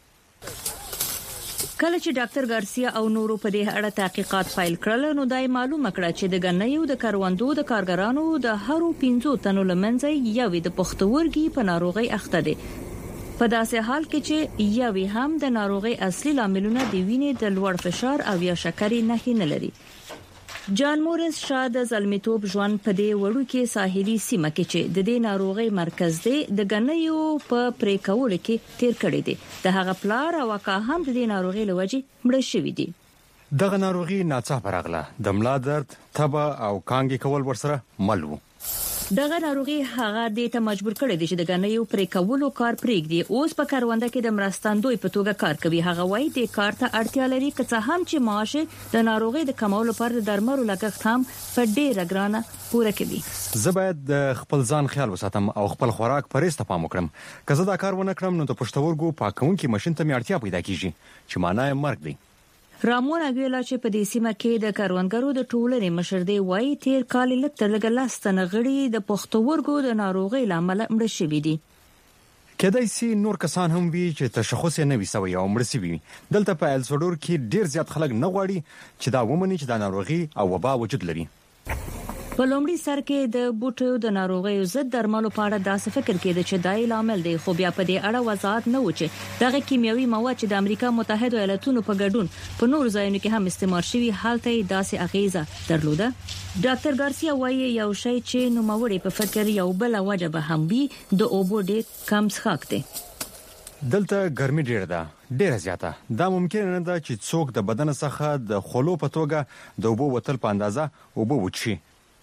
کله چې ډاکټر ګارسیا او نورو په دې اړه تحقیقات فایل کړل نو دای معلومه کړه چې د غنیو د کاروندو د کارګرانو د هرو پنځو تنو لمنځه یوې د پښتورګي په ناروغي اخته دي. په داسې حال کې چې یوې هم د ناروغي اصلي لاملونه د وینې د لوړ فشار او یا شکرې نه نه لري. جان مورس شاده زلمیتوب ژوند په دې وړو کې ساحلي سیمه کې چې د دې ناروغي مرکز دی د غنیو په پریکول کې تیر کړی دی. د هغه پلار او کا هم د دې ناروغي لوجي مړ شوی دی. دغه ناروغي ناڅاپه راغله. د ملا درد، تبه او کانګې کول ورسره مل وو. دغه ناروغي هغه د ته مجبور کړی دی چې د غنیو پرې کولو کار پرېږدي. اوس په کارونده کې د مرستندوی په توګه کار کوي. هغه وایي د کار ته اړتیا لري که څه هم چې معاش د ناروغي د کمولو لپاره د درملو لګښت هم په ډیره ګرانه پوره کوي. زه باید د خپل ځان خیال وساتم او خپل خوراک پرېسته پام وکړم. که زه دا کار ونه کړم نو د پښتورګو پاکونکي ماشين ته مې اړتیا پیدا کیږي چې معنی یې مرګ دی. رامون اګویلا چې په دې سیمه کې د کاروانګرو د ټولنې مشر دی وایي تیر کال لکه لږ لاستنه غړي د پښتورګو د ناروغي لامل مړ شوي دي. کله چې نور کسان هم وی چې تشخص یې نه وي سوی او مړ شوي. دلته په السوډور کې ډیر زیات خلک نه غواړي چې دا ومني چې دا ناروغي او وبا وجود لري. په لومړي سر کې د بوټو د ناروغیو ضد درملو په اړه داسې فکر کېده چې دای لامل دی خو بیا په دې اړه وضاحت نه و چې دغه کیمیاوي مواد چې د امریکا متحده ایالاتونو په ګډون په نور ځایونو کې هم استعمال شوي حالت یې داسې اغیزه درلوده. ډاکټر ګارسیا وایي یو شی چې نوموړي په فکر یو بل وجه به هم وي د اوبو ډېر کم څښاک دی. دلته ګرمي ډېره ده، ډېره زیاته. دا ممکن نه ده چې څوک د بدن څخه د خولو په توګه د اوبو وتل په اندازه اوبو وچی.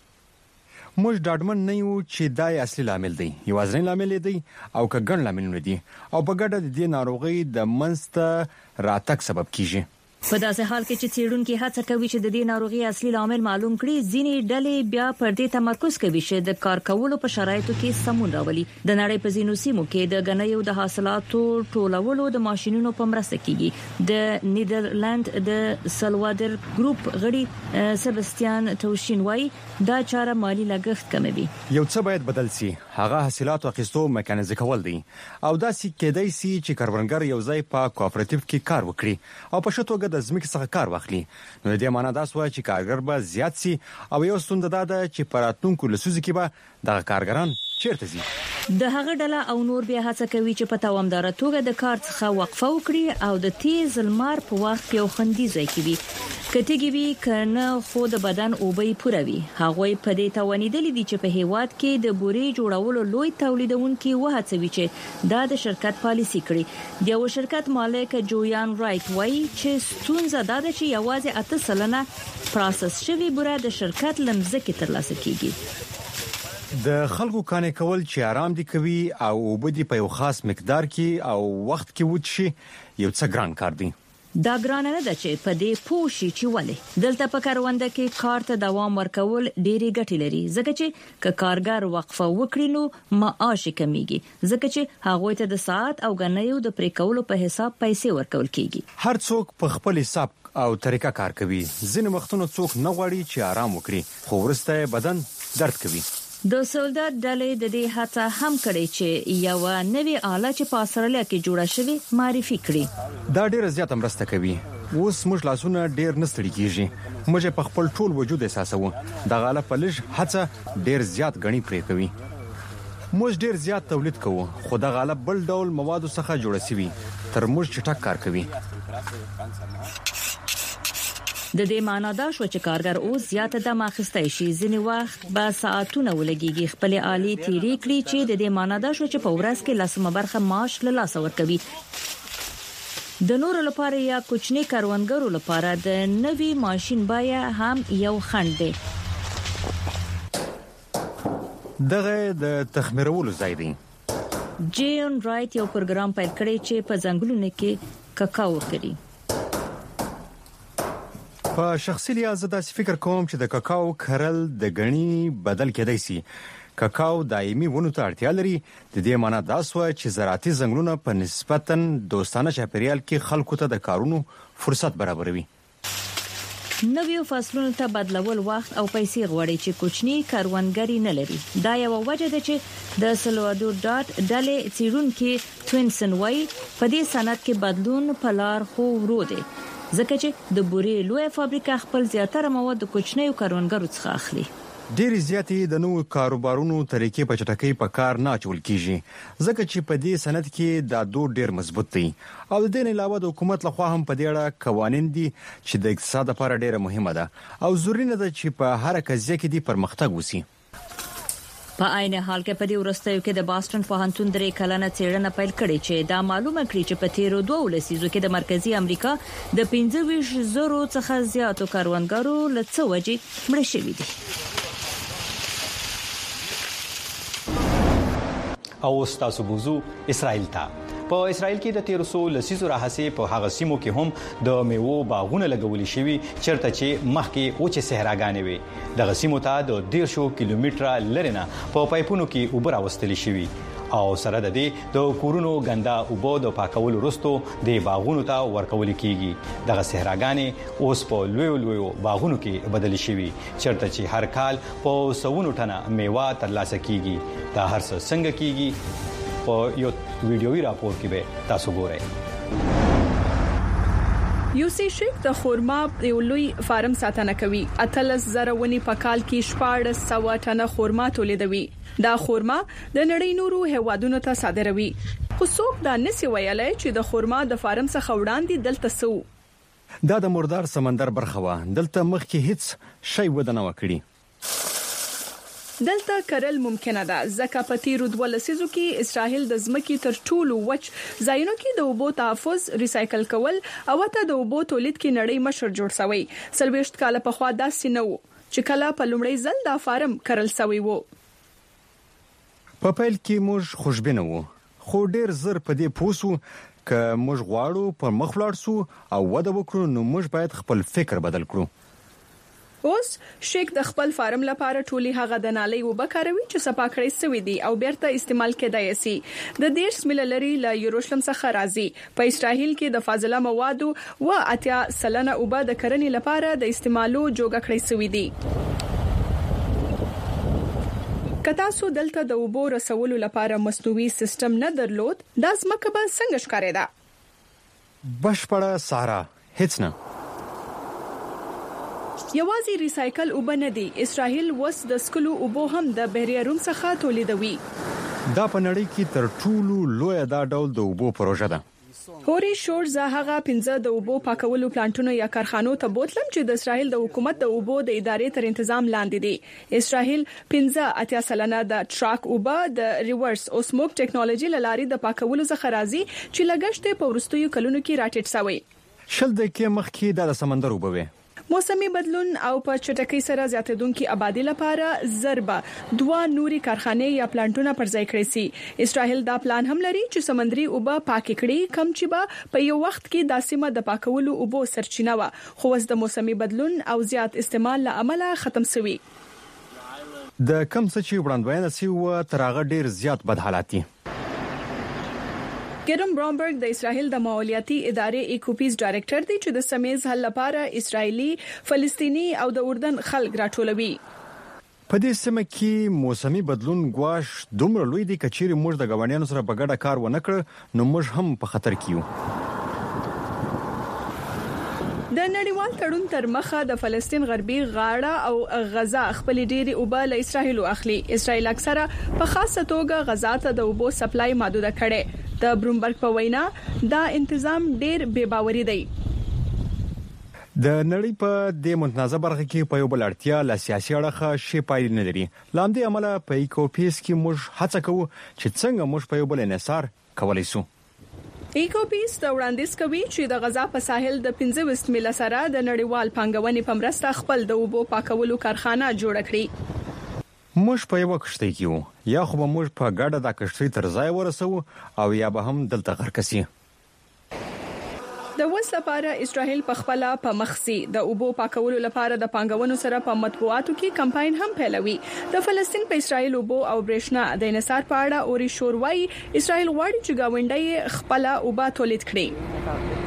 موږ ډاډمن نه یو چې دا اصلي لامل دی. یوازینی لامل دی او که ګڼ لاملونه دي او په ګډه د دې ناروغي د منځته راتګ سبب کیږي. په داسې حال کې چې څېړونکو هڅه کوي چې د دې ناروغي اصلي لامل معلوم کړي، ځینې ډلې بیا پر دې تمرکز کوي چې د کار کولو په شرایطو کې سمون راولي. د نړۍ په ځینو سیمو کې د غنیو د حاصلاتو ټولولو د ماشينونو په مرسته کیږي. د نیدرلند د سلوادر ګروپ غړي سبستیان توشین وایي دا چاره مالی لګښت کموي. یو څه باید بدل شي، هغه حاصلات اخیستو میکانیزه کول دي او دا سې کېدای شي چې کاربنګر یو ځای په کوآپریټیو کې کار وکړي او په شتوګه د زمکه څخه کار واخلي. نو دې معنی دا سوه چې کارګر به زیات سي او یو ستونزه ده چې پراتونکو لسوزي کې به د کارګران چیرته زی. د هغه ډله او نور بیا هڅه کوي چې په توامدار توګه د کار څخه وقفه وکړي او د تیز لمر په وخت کې یو خندیزه کوي. کتهږي وی کنه خو د بدن اوبې پوروي. هغه په دې توانیدل دي چې په هیواد کې د بوري جوړولو لوی تولیدونکو وهڅوي چې دا د شرکت پالیسي کړي. د یو شرکت مالک جویان رایټ وایي چې ستونزه دا ده چې یوازې اته سلنه پروسس شوی بوره د شرکت لمزه ترلاسه کیږي. د خلکو کانې کول چې آرام دي کوي او وبدي په یو خاص مقدار کې او وخت کې وچی یو څه ګران کار دی. دا ګران نه ده چې په دې پوښي چې ولې دلته په کارونده کې کار ته دوام ورکول ډېری ګټې لري. ځکه چې ک کارګر وقفه وکړي نو معاش کمیږي، ځکه چې هغه ته د ساعت او غنیو د پریکولو په حساب پیسې ورکول کیږي. هر څوک په خپل حساب او طریقه کار کوي. ځینې وختونه څوک نه غواړي چې آرام وکړي خو ورسته بدن درد کوي. د سولدات ډلې د دې هڅه هم کړې چې یو نوې آله چې په استرالیا کې جوړه شوې معرفي کړي. دا ډېر زیات مرسته کوي. اوس موږ لاسونه ډېر نستړي کیږي. موږ په خپل ټول وجود احساسوو. د غاله په لږ هڅه ډېر زیات غني پرې کوي. موږ ډېر زیات تولید کوو خو د غاله بل ډول موادو څخه جوړه شوی تر موږ چټک کار کوي. د دې معنا دا شو چې کارګر اوس زیاته د ماخستای شي. ځینې وخت به ساعتونه ولګيږي خپل آلي تیری کړی چې د دې معنا دا شو چې په ورځ کې لسمه برخه معاش له لاس ورکوي. د نورو لپاره یا کوچني کاروانګرو لپاره د نوي ماشين بیا هم یو خند دی. دغه د تخمیرولو ځای دی. جین رایټ یو پروګرام پیل کړی چې په ځنګلونو کې کاکاو کوي. په شخصي لحاظ داسې فکر کوم چې د کاکاو کرل د غني بدل کېدای شي. کاکاو دایمي ونو ته اړتیا لري. د دې معنی دا سوه چې زراعتي ځنګلونه په نسبتاً دوستانه چاپیریال کې خلکو ته د کارونو فرصت برابروي. نویو فصلونو ته بدلول وخت او پیسې غواړي چې کوچني کاروانګری نه لري. دا یو وجه ده چې د سلوادور ډاټ ډلې څیړونکو توینسن وای په دې سند کې بدلون په لار خو ورو دی ځکه چې د بورې لوی فابریکه خپل زیاتره مواد د کوچنیو کاروانګرو څخه اخلي. ډېر زیاتې د نوو کاروبارونو طریقې په چټکۍ په کار نه اچول کیږي ځکه چې په دې سند کې دا دود ډېر مضبوط دی او د دې علاوه د حکومت لخوا هم په دې اړه قوانين دي چې د اقتصاد لپاره ډېره مهمه ده او ضروري نه ده چې په هر قضیه کې د پرمختګ وسی. په عین حال کې په دې ورستیو کې د باستون پوهنتون درې کلنه څېړنه پیل کړې چې دا معلومه کړي چې په تیرو دوه لسیزو کې د مرکزی امریکا د پنځه ویشت زرو څخه زیاتو کاروانګرو له څه وجې مړه شوي دي. او تاسو بوزو اسرائیل ته. په اسرائیل کې د تیرو سو لسیزو راهسې په هغه سیمو کې هم د میوو باغونه لګولي شوي چیرته چې مخکې اوچه صحراګانې وي. دغه سیمو ته د ډیر شو کیلومتره لري نه په پایپونو کې اوبه راوستل شوي او سره د دې د کورونو ګندا اوبه د پاکولو وروسته د باغونو ته ورکول کیږي. دغه صحراګانې اوس په لوی لوی باغونو کې بدل شوي چیرته چې هر کال په سونو ټنه میوه ترلاسه کیږي. دا هر څه څنګه کیږي په یو ویډیوي راپور کې به تاسو ګورئ. یوسی شیک د خورما یو لوی فارم ساتنه کوي. اتلس زره ونی په کال کې شپږ سوه ټنه خورما تولیدوي. دا خورما د نړۍ نورو هیوادونو ته صادروي. خو څوک دا نسی ویلای چې د خورما د فارم څخه وړاندې دلته سو. دا د مردار سمندر برخه و. دلته مخکې هیڅ شی ودانه وکړي. دلته کرل ممکنه ده ځکه په تیرو دوه لسیزو کې اسرائیل د ځمکې تر ټولو وچ ځایونو کې د اوبو تحفظ ریسایکل کول او ته د اوبو تولید کې نړۍ مشر جوړ شوی. سلويشت کال په خوا داسې نه و چې کله په لومړي ځل دا فارم کرل شوی وو. په پیل کې موږ خوشبینه وو خو ډیر زر په دې پوسو ک موږ غواړو پر مخ ولاړ سو او وده وکړو نو موږ باید خپل فکر بدل کړو. اوس شیک د خپل فارم لپاره ټولي هغه د نالي وبکاروي چې صفا کړی سوی دي او بیرته استعمال کېدای شي. د دیش مللري له یروشلم څخه راځي. په اسرائیل کې د فاضله موادو و اتیا سلنه اوبه د کرنې لپاره د استعمالو جوګه کړی سوی دي. کتا سو دلته د اوبو رسولو لپاره مصنوعي سیستم نه درلود دا ځمکه به څنګه ښکارېده؟ بشپړه صحرا هیڅ نه. یوازې ریسایکل اوبه نه دي. اسرائیل وس د سکلو اوبه هم د بحریه روم څخه تولیدوي. دا په نړۍ کې تر ټولو لوی دا ډول د اوبو پروژه ده. هوري شور زهغه پنځه د اوبو پاکولو پلانټونو یا کارخانو ته بوتلم چې د اسرائیل د حکومت د اوبو د ادارې تر تنظیم لاندې دي. اسرائیل پنځه اتیا سلنه د ټراک اوبه د ریورس اوسموک ټیکنالوژي لاري د پاکولو څخه راځي چې لګښت په ورستیو کلونو کې راټیټ شوی. شل د کې مخکې د سمندر اوبه وي. موسمي بدلون او په چټکۍ سره زیاتېدونکو آبادی لپاره ضربه دوه نوري کارخانه یا پلانټونه پر ځای کړی سي. اسرائیل دا پلان هم لري چې سمندري اوبه پاک کړي کم چې به په یو وخت کې د سیمه د پاکولو اوبو سرچینه و خو اوس د موسمي بدلون او زیات استعمال له امله ختم شوی. د کم څه چې وړاندوینه سی و تر هغه ډیر زیات بد حالات دي. ګرم برامبرګ د اسرائیل د مالیاتي ادارې ایکوپیز ډایریکټر دی چې د سمیز حل لپاره اسرایلی، فلسطینی او د اردن خلک راټولوي. په دې سیمه کې موسمي بدلون غواش دومره لوی دی چې چیرې موږ د غوړیانو سره په ګډه کار ونه کړ نو موږ هم په خطر کې یو. د نړیوال تړون تر مخه د فلسطین غربي غاړه او غزا خپل ډيري اوبه له اسرائیل اخلي. اسرائیل اکثره په خاصه توګه غزا ته د اوبو سپلای محدود کړي. د برومبرګ په وینا دا تنظیم ډیر بے باوري دی. د نړۍ په د متنازع برخه کې په یو بل اړتیا له سیاسي اړخه شی پای نه لري. لاندې عمله په ایکوپیس کې موږ هڅه کوو چې څنګه موږ په یو بل انحصار کولای شو. ایکوپیس دا وړاندیز کوي چې د غزا په ساحل د پنځه ویشت میله سره د نړیوال پانګونې په مرسته خپل د اوبو پاکولو کارخانه جوړ کړي. موږ په یو کشتۍ کې یو یا خو به موږ په ګډه د کشتۍ تر ځای ورسو او یا به هم دلته غرق شي. د حماس لپاره اسرائیل په خپل په مخسي د اوبو پاکولو لپاره د پنګونو سره په مطبوعاتو کې کمپاین هم پیلوي. د فلسطین په اسرائیل اوبو او برېښنا د انحصار په اړه اوري شوروي اسرائیل غواړي چې گاونډي خپل اوبه تولید کړي.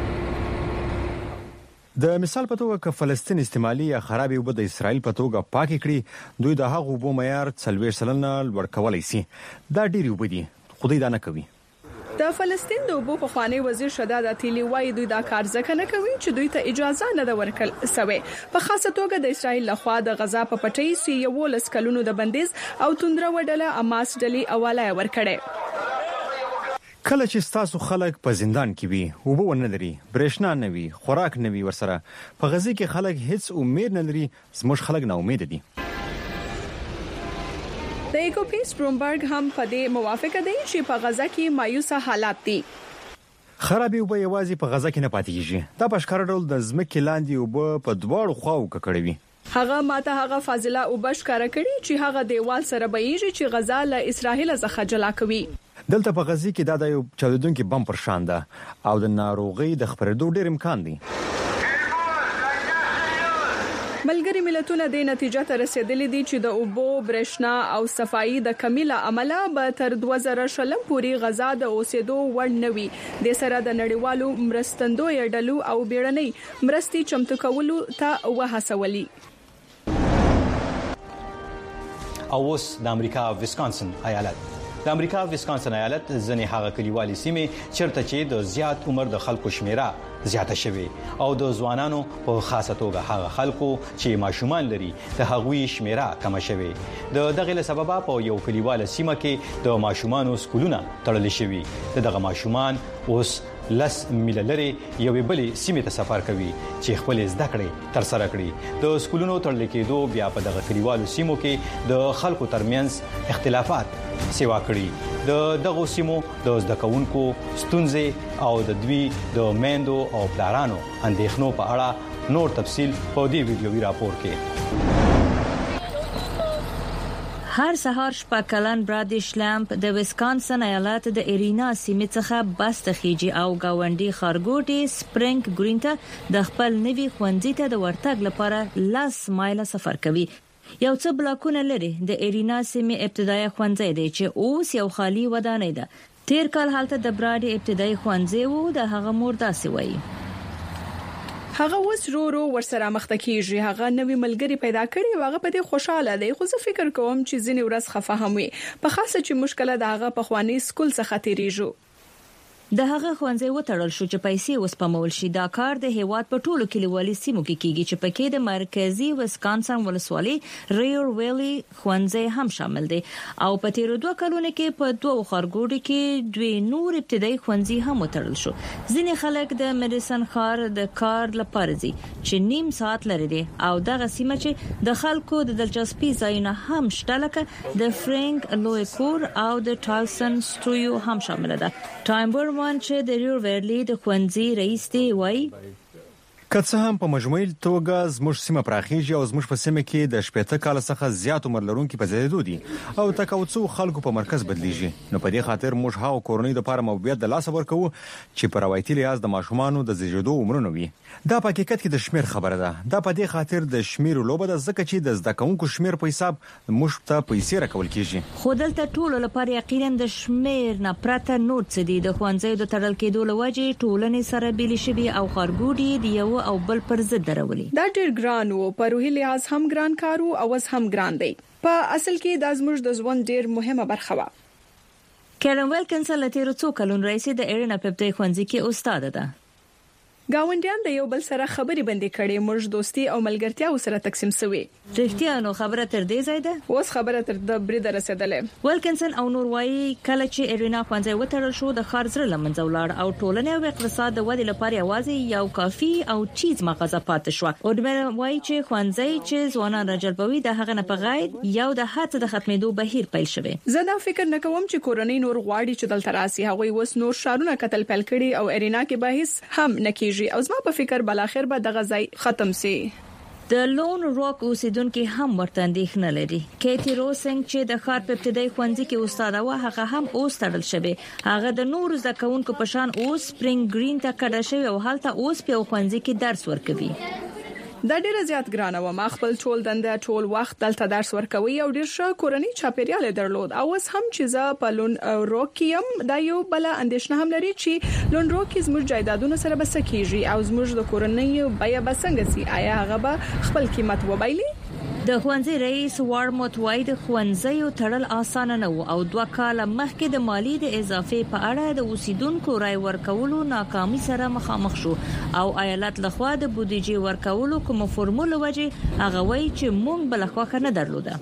د مثال په توګه ک فلسطین استعمالي یا خرابې اوبه د اسرائیل په توګه پاک کړي دوی د هغو اوبو معیار څلوېښت سلنه لوړ کولای شي. دا ډېری اوبه دي خو دوی دا نه کوي. د فلسطین د اوبو په خوانی وزیر شداد عتیلی وایي دوی دا کار ځکه نه کوي چې دوی ته اجازه نه ده ورکړل شوې. په خاصه توګه د اسرائیل لخوا د غزا په پټۍ سی یو لس کلونو د بندیز او توندره وډله اماس ډلې اواله ورکړي. کله چې تاسو خلک په زندان کې وي اوبه ونه لري برېښنا نه وي خوراک نه وي ورسره په غزا کې خلک هیڅ امید نه لري زموږ خلک نه امید دي. د ایکوپیس برومبرګ هم په دې موافقه دي چې په غزا کې مایوسه حالات دي. خرابې اوبه یوازې په غزا کې نه پاتې کیږي. دا په ښکار ډول د ځمکې لاندې اوبه په دواړو خواو ککړې وي. هغه ماته هغه فاضله اوبه ښکارا کړي چې هغه دیوال سره بهيږي چې غزا له اسرائیل څخه جلا کوي. دلته په غزا کې دا د یو چاودونکو بم پر شان ده او د ناروغي د خپرېدو ډېر امکان دی. ملګری ملتونه د نتیجې ته رسیدلي دي چې د اوبو برېښنا او صفایي د کمیله عمله به تر دوه زره شلم پورې غزا د اوسېدو وړ نوي. د سره د نړیوالو مرستندوی ډلو او بیړنۍ مرستې چمتو کولو ته وهڅولي. او اوس د امریکا ویسکانسن ایالت د امریکا ویسکانسن ایالت ځنې هغه کلیوالي سیمې چیرته چې د زیات عمر د خلکو شمیره زیاته شوی او د ځوانانو په خاصه توګه هغه خلکو چې ماشومان لري د هغوی شمیره کم شوی. د دغه له سببه په یو کلیواله سیمه کې د ماشومانو سکولونه تړل شوی. دغه ماشومان اوس لس میله لري یوې بلې سیمې ته سفر کوي چې خپل زده کړې تر سره کړي. د سکولونو تړل کېدو بیا په دغه کلیوالو سیمو کې د خلکو ترمنځ اختلافات سیوا کړي. د دغه سیمو د زده کوونکو ستونزې او د دوی د میندو او پلارانو اندېښنو په اړه نور تفصیل په دې ویډیوي راپور کې. هر سهار شپږ کلن برادی شلامپ د ویسکانسن ایالت د ارینا سیمې څخه بس ته خيږي او گاونډي خارګوټي سپرینګ گرین ته د خپل نوي ښوونځي ته د ورتګ لپاره لاس مایله سفر کوي. یو څه بلاکونه لري د ارینا سیمې ابتدایي ښوونځی دی چې اوس یو خالی ودانۍ ده. تیر کال حالت د برادی ابتدایي ښوونځی وو د هغه مور داسې وایي. هغه اوس رو رو ورسره مخته کیږي. هغه نوې ملګری پیدا کړي او هغه په دې خوشاله دی. خو زه فکر کوم چې ځینې ورځ خفه هم وي په خاصه چې مشکله د هغه په خواني سکول څخه تیریږي. د هغه ښوونځي وټړل شو چې پیسې وسپمول شي. دا کار د هیواد په ټولو کلیوالي سیمو کې کیږي چې پکې د مرکزی ویسکانسن ولسوالۍ ریور ویلي ښوونځي هم شامل دي او په تیر دوه کلونو کې په دوه خارګوټو کې دوی نور ابتدایي ښوونځي هم وټړل شو. ځینې خلک د میډیسن ښار د کار لپاره ځي چې نیم ساعت لري دي او دغه سیمه چې د خلکو د دلچسپي ځایونه هم شته لکه د فرانک لوی کور او د ټالسن سټوډیو هم شامل ده. ټایمبر چې د ریور ویلي د ښوونځي رئیس دی وایي که څه هم په مجموعي توګه زموږ سیمه پراخیږي او زموږ په سیمه کې د شپږ کال څخه زیات عمر لرونکي په زیاتېدو دي او تکاوڅو خلکو په مرکز بدلیږي. نو په دې خاطر موږ هاو کورنۍ د لپاره موبیت د لاس ورکو چې په روایتي لحاظ د ماشومانو د زیږیدو عمرونه وي. دا په حقیقت کې د شمیر خبره ده. دا په دې خاطر د شمیر لوبه د ځکه چې د زده کوونکو شمیر په حساب موږ ته پیسې راکول کیږي. خو دلته ټول لپاره یقینا د شمیر نه پرته نوټ څه دي. د ښوونځي د تړل کېدو لوجه ټولنې سره بیل شوي او خارګوټي دی یو او بل پر ضد درولي. دا ډېر ګران وو په روحي لحاظ هم ګران کارو او اوس هم ګران دی. په اصل کې د زموږ د ژوند ډېر مهمه برخه و. کیرن ویلکنسن له تیر څو کلونو راځي د ارینا په ابتدایي ښوونځي کې استاد ده. گاونډیان د یو بل سره خبرې بندې کړي. موږ دوستي او ملګرتیا سره تقسیم شوې. رښتیا نو خبره تر دې ځای ده اوس خبره تر د برید رسیدلې. ویلکنسن او نور وايي کله چې ارینا ښوونځي وټړل شو د خار زر لمنځه ولاړ او ټولنې او اقتصاد د ودې لپاره یوازې یو کافي او چیز مغازه پاتې شو. او د وايي چې ښوونځي چې ځوانان راجلبوي د هغه نه په غیر یو د هڅه د ختمېدو بهیر پیل شوی. زه دا فکر نه کوم چې کورنۍ نور غواړي چې دلته راسي. هغه اوس نور شارونه قتل پیل کړي او ارینا کې بحث هم نکېږي او زما په فکر بل اخر به دغه ځای ختم سي. د لون روک اوسیدونکو هم ورته اندېښنه لري. کیتی روسنګ چې د ښار په ابتدایي ښوونځي کې استاد و هغه هم اوس تړل شوی. هغه د نور زده کوونکو په شان اوس سپرینګ گرین ته کډه شوی او هلته اوس په ښوونځي کې درس ورکوي. دا ډیره زیات ګرانه و. ما خپل ټول دنده ټول وخت دلته درس ورکوي او ډیر ښه کورنۍ چاپیریال درلود. او اوس هم چې زه په لون روکیم دا یو بل اندېښنه هم لري چې لون روکي زموږ جایدادونو سره بس کیږي او زموږ د کورنۍ بیا بسنګ سي. آیا هغه به خپل قیمت وبایلي؟ د ښوونځي رئیس وارموت وای د ښوونځیو تړل اسانه نه و او دوه کال مخکې د مالی د اضافه په اړه د اوسیدونکو رای ورکولو ناکامي سره مخامخ شو او ایالت لخوا د بودیجې ورکولو کوم فرموله وجه هغه وای چې مونږ بل خوخه نه درلوده.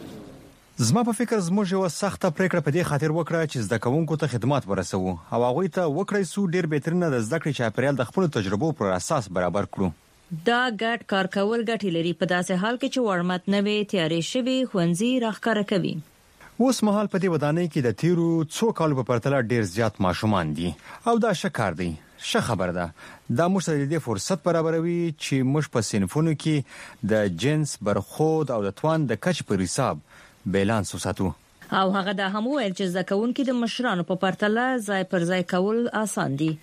زما په فکر زموږ یو سخته پریکړه په دې خاطر وکړه چې زده کوونکو ته خدمات ورسوو او هغه ته وکړای سو ډیر بهترینه د زده کړې چاپیریال د خپل تجربو پر اساس برابر کړو. دا ګډ کار کول ګټې لري په داسې حال کې چې ورمت نوې تیارې شوی ښوونځي راښکاره کوي. اوس مهال په دې ودانۍ کې د تیرو څو کالو په پرتله ډیر زیات ماشومان دي او دا ښه کار دی. ښه خبر ده. دا موږ ته د دې فرصت برابروي چې موږ په صنفونو کې د جنس برخود او د توان د کچ په حساب بیلانس وساتو. او هغه دا هم ویل چې زده کوونکي د مشرانو په پرتله ځای پر ځای کول آسان دي.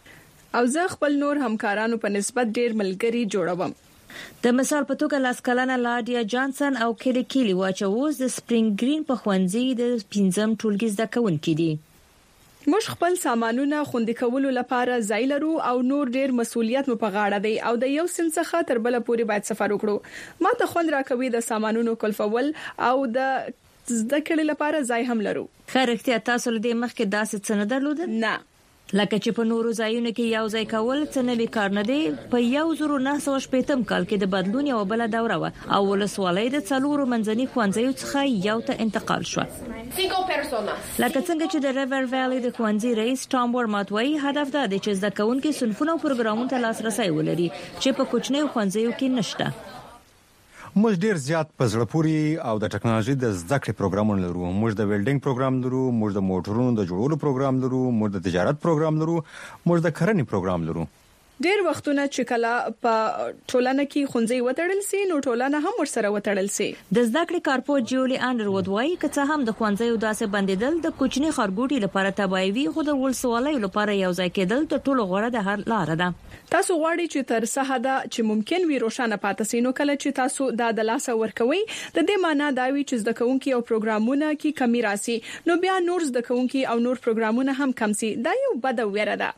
او زه خپل نور همکارانو په نسبت ډیر ملګری جوړوم. د مثال په توګه لاس کلنه لادیا جانسن او کلی کلی واچوز د سپرینګ گرین په ښوونځي د پنځم ټولګي زده کوونکي دي. موږ خپل سامانونه خوندي کولو لپاره ځای لرو او نور ډیر مسؤلیت مو په غاړه دی او د یو سن څخه تر بل پورې باید سفر وکړو. ما ته خوند راکوي د سامانونو کلفول او د زده کړې لپاره ځای هم لرو. خیرختیا تاسو له دې مخکې داسې څه نه درلودل؟ نه. لکه چې په نورو ځایونو کې یو ځای کول څه نوی کار نه دی. په یو زرو نه سوه شپږم کال کې د بدلون یو بل دوره و او ولسوالۍ د څلورو منځني ښوونځیو څخه یو ته انتقال شو. لکه څنګه چې د ریور ویلي د ښوونځي رئیس ټام ورمات وایي هدف دا دی چې زده کوونکي صنفونه او پروګرامونو ته لاسرسي ولري چې په کوچنیو ښوونځیو کې نشته. موږ ډیر زیات په زړه پوري او د ټکنالوژي د زده کړې پروګرامونه لرو. موږ د ویلډینګ پروګرام لرو، موږ د موټرونو د جوړولو پروګرام لرو، موږ د تجارت پروګرام لرو، موږ د کرنې پروګرام لرو. ډیر وختونه چې کله په ټولنه کې خونځي وټړل سي نو ټولنه هم ورسره وټړل سي. د زده کړې کارپوه جولی انډروود وایي چې هم د خونځي داسې بندیدل د کوچني خارګوټي لپاره تبعوي خو د ولسوالۍ لپاره یو ځای کېدل د ټولو غوړه د هر لار ده. تاسو غواړئ چې تر څه حد چې ممکن وي روښانه پاتې سي نو کله چې تاسو د دلاسه ورکوي د دې معنی دا وي چې زده کوونکي او پروګرامونه کې کمی راسي نو بیا نور زده کوونکي او نور پروګرامونه هم کم سي. دا یو بد ویره ده.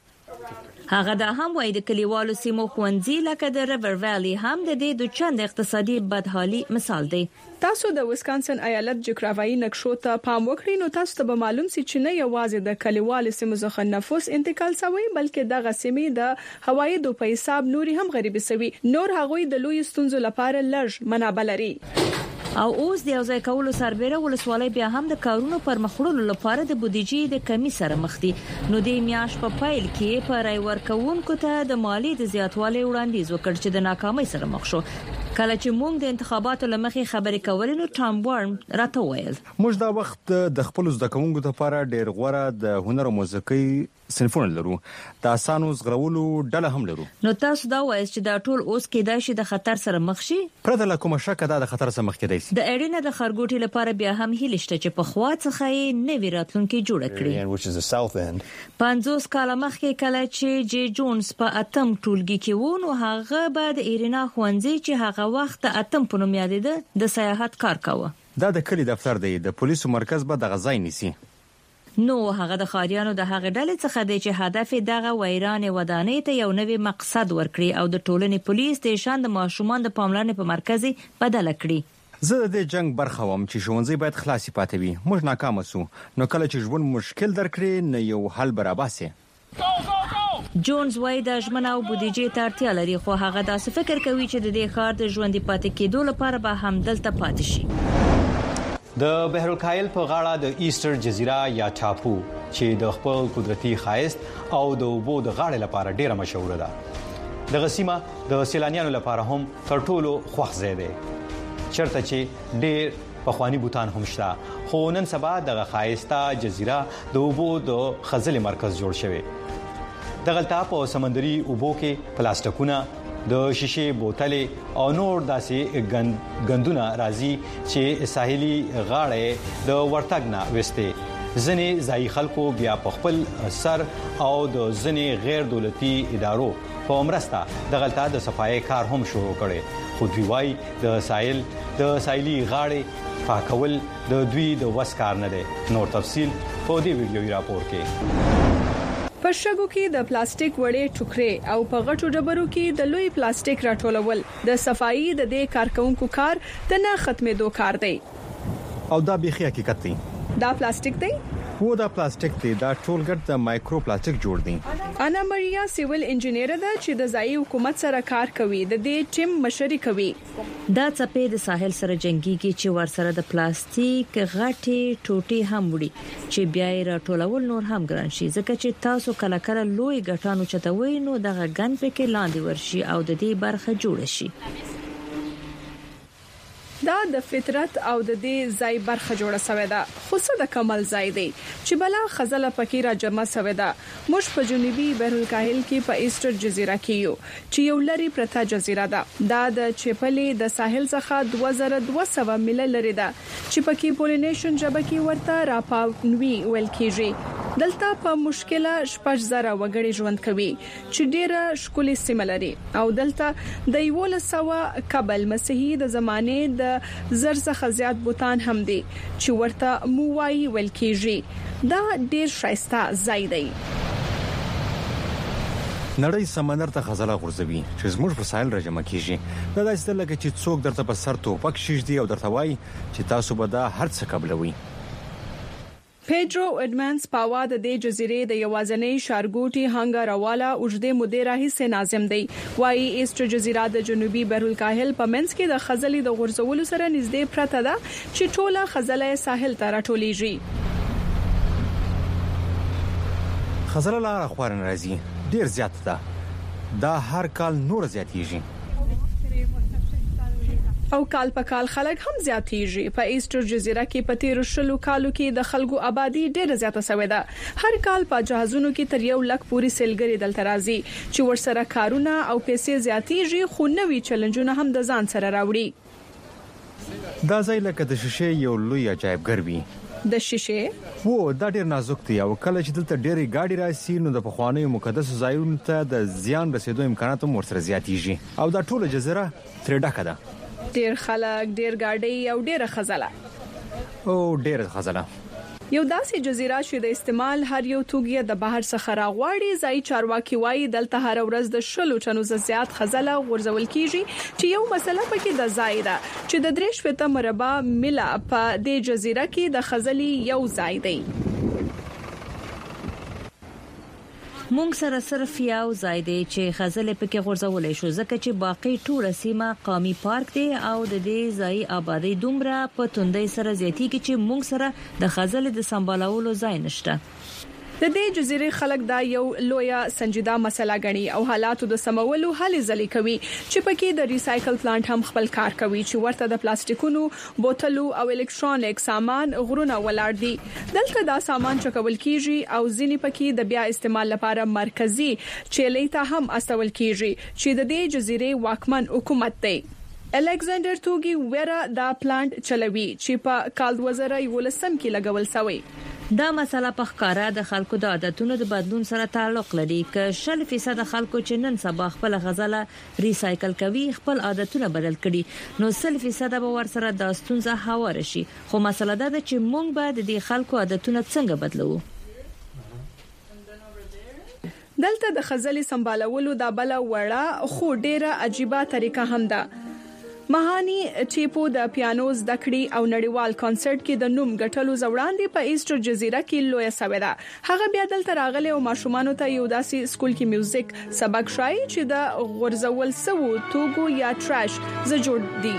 هغه دا هم وایي د کلیوالو سیمو ښوونځي لکه د ریور ویلي هم د دې د چند اقتصادي بدحالي مثال دی. تاسو د ویسکانسن ایالت جغرافیایي نقشو ته پام وکړئ نو تاسو ته به معلوم سي چې نه یوازې د کلیوالو سیمو څخه نفوس انتقال شوی بلکې د غسیمې د هوایي د په حساب نوري هم غریبي شوی. نور هغوی د لوی ستونزو لپاره لږ منابع لري. او اوس د یوځای کولو سربېره ولسوالۍ بیا هم د کارونو پر مخړولو لپاره د بودیجې د کمی سره مخ دي. نو د میاش په پایل کې پر ای ورکوونکو ته د مالی د زیاتوالي وړاندیز وکړ چې د ناکامۍ سره مخ شو. کله چې موږ د انتخاباتو لمخې خبرې کولې نو ټام وارن راته ویل موږ دا وخت د خپل زده کوونکو لپاره ډېر غوړه د هنر او موسیقي صنفونه لرو. د اسانو زغرولو ډله هم لرو. نو تاسو دا وایئ چې دا ټول اوس کېدای شي د خطر سره مخ شي؟ پرته له کومه شک دا د خطر سره مخ کېدای شي. د اړینه د خارګوټي لپاره بیا هم هیله شته چې په خوا څخه یې نوی راتلونکي جوړ کړي. پنځوس کاله مخکې کله چې جی جونز په اتم ټولګي کې و نو هغه بعد ایرینا خوانځي چې هغه وخت اتم په نوم یادېده د سیاحت کار کاوه. دا د کلی دفتر دی. د پولیسو مرکز به د غزای نیسي. نو هغه د خاریانو د هغه ډلې څخه دی چې هدف دغه ویران ودانۍ ته یو نوی مقصد ورکړي او د ټولنې پولیس د شان د ماشومان د پاملرنې په مرکز بدل کړي. زه د جنگ برخه وم چې ښوونځي باید خلاصي پاتې وي. موږ ناکام شو. نو کله چې ژوند مشکل درکړي نه یو حل براباسي. جونز وای د ژمنه او بودیجې ته اړتیا لري خو هغه داسې فکر کوي چې د دې ښار د ژوند پاتې کېدو لپاره به هم دلته پاتې شي. د بحر الکاهل په غاړه د ایسټر جزیره یا ټاپو چې د خپل قدرتي ښایست او د اوبو د غاړې لپاره ډیره مشهوره ده. دغه سیمه د سیلانیانو لپاره هم تر ټولو خوښ ځای دی چېرته چې ډیر پخوانی بوتان هم شته. خو نن سبا دغه ښایسته جزیره د اوبو د خزلې مرکز جوړ شوی. دغلته په سمندري اوبو کې پلاستیکونه، د شیشې بوتلې او نور داسې غندونه راځي چې ساحلي غاړې د ورتګ نه وسته ځنې ځای خلکو بیا په خپل سر او د ځنې غیر دولتي ادارو په مرسته د غلطه د صفای کار هم شروع کړي خو دوی وايي د ساحل د ساحلي غاړې پاکول د دوی د وس کار نه دی نور تفصيل په دې ویډیوي راپور کې په شګو کې د پلاستیک وړې ټوکرې او په غټو ډبرو کې د لوی پلاستیک راټولول د صفایي د دې کارکونکو کار د نه ختمېدو کار دی او دا بيخي حقیقت دی دا پلاستیک دی و دا پلاستیک دی دا ټولګر د مایکرو پلاستیک جوړ دي انا ماریا سیول انجینیر ده چې د ځای حکومت سره کار کوي د دې ټیم مشري کوي دا څپې د ساحل سره جنگيږي چې ور سره د پلاستیک غټي ټوټي هم وړي چې بیا یې راټولول نور هم ګران شي ځکه چې تاسو کله کله لوی غټانو چتوي نو دغه ګن پکې لاندې ورشي او د دې برخه جوړ شي دا د فطرت او د دې ځای برخه جوړه شوې ده خو څه د کمال ځای دی چې بلا خزله پکې را جمع شوې ده موږ په جنوبي بحرالکاهل کې په ایسټر جزیره کې یو چې یو لري پرته جزیره ده دا د چپلې د ساحل څخه دوه زره دوه سوه میله لري ده چې پکې پولینیشن جبه کې ورته راپاونوي ویل کېږي دلته په مشکله شپږ زره وګړي ژوند کوي چې ډیره شکلې سیمه لري او دلته د یو لسوه قبل مسیحي د زمانه د زر څخه زیات بوتان هم دي چې ورته مووای ویل کېږي دا ډیر شایسته ځای دی نړۍ سمندر ته خزله غورځوي چې زموږ په ساحل راجمع کیږي دا داسې لکه چې څوک درته په سر توپک شیږدي او درته وایي چې تاسو به دا هر څه قبلوي پیډرو اډمانس پاوا د دې جزیرې د یوازنۍ شارګوټي هنګاراوالا اوجده مدیر راهي ناظم دی وايي ایسټر جزیره د جنوبي بحرالکاهل په منځ کې د خزلې د غورځولو سره نږدې پرته ده چې ټوله خزلې ساحل ته راټولېږي خزله لاره خوارن راځي ډیر زیات ده دا هر کال نور زیاتېږي او کال په کال خلک هم زیاتېږي په ایسټر جزیره کې په تیر شلو کالو کې د خلکو آبادی ډیره زیاته شوې ده هر کال په جهازونو کې تر یو لک پوری سیلګری دلته راځي چې ورسره کارونه او پیسې زیاتېږي خو نوي چیلنجونه هم د ځان سره راوړي دا ځای لکه د شیشې یو لوی عجایبګر وي د شیشې وو دا ډیر نازک دی او کله چې دلته ډېری گاډي راسي نو د پخوانیو مقدس ځایونو ته د زیان رسیدو امکانات هم ورسره زیاتېږي او دا ټوله جزیره تر ډکه ده ډیر خلک ډیر گاډي او ډیره خزله او ډیره خزله یو داسې جزیره چې د استعمال هر یو توګه د بهر څخه راغواړي ځای چارواکي وایي دلته هر ورځ د شلو چنو زیات خزله غورځول کیږي چې یو مسله پکې د ځای ده چې د درې شپته مربع میله په دې جزیره کې د خزلي یو ځای دی مونږ سره صرف یو ځای دی چې خزلې پکې غورځولې شو ځکه چې باقي ټول سیمه قومي پارک دی او د دې ځای آبادی دومره په توندۍ سره زیاتېږي چې مونږ سره د خزلې د سمبالولو ځای نشته د دې جزیرې خلک دا یو لویه سنجیده مسله غني او حالاتو د سمولو هلې ځلې کوي چې پکې د ریسایکل پلانټ هم خپل کار کوي چې ورته د پلاستیکونو بوتلو او الکترونیک سامان غرونه ولاړ دي دلته دا سامان چکول کیږي او ځینې پکې د بیا استعمال لپاره مرکزی چيلې ته هم استول کیږي چې د دې جزیرې واکمن حکومت دی الکساندر توګي ورا دا پلانټ چلوي چې په کال دوه زره یولسم کې لګول شوی دا مسله په ښکارا د خلکو د عادتونو د بدلون سره تعلق لري ک شل فیصد خلکو چې نن سبا خپل غزله ریسایکل کوي خپل عادتونه بدل کړي نو سل فیصد به ور سره د ستونزه هوار شي خو مسله دا ده چې موږ به د خلکو عادتونه څنګه بدلو دلته د خزلې سمبالولو د بل وړه خو ډیره عجیبه طریقه هم ده مهانی ټیپو د پیانوز دکړي او نړیوال کانسرت کې د نوم غټلو زوړاندې په ایسټر جزیره کې لوی سوي ده هغه بیا دلته راغلي او ماشومان ته یو داسې سکول کې میوزیک سبق شای چې د غورځول سو توګو یا ټراش ز جوړ دي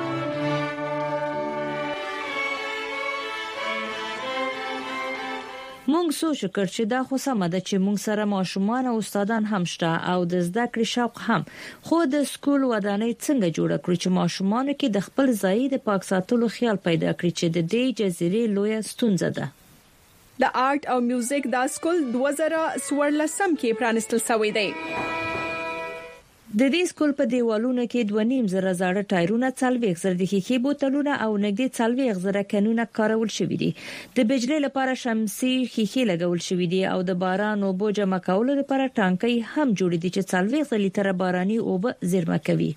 مونږ سوچ وکړ چې دا خو سم ده چې مونږ سره ماشومان او استادان هم شته او د زده کړې شوق هم خو د سکول ودانۍ څنګه جوړ کړو چې ماشومان کې د خپل ځای د پاک ساتلو خیال پیدا کړي چې د دې جزیرې لوی ستونزه ده د آرټ او میوزیک د سکول دوه زره څوارلسم کې پرانستل شوی دی د دې سکول په دیوالونو کې دوه نیم زره زاړه ټایرونه څلوېښت زره د ښیښې بوتلونه او نږدې څلوېښت زره کانونه کارول شوي دي. د بجلی لپاره شمسي ښیښې لګول شوي دي او د باران اوبو جمع کولو لپاره ټانکۍ هم جوړې دي چې څلوېښت لیټره باراني اوبه زیرمه کوي.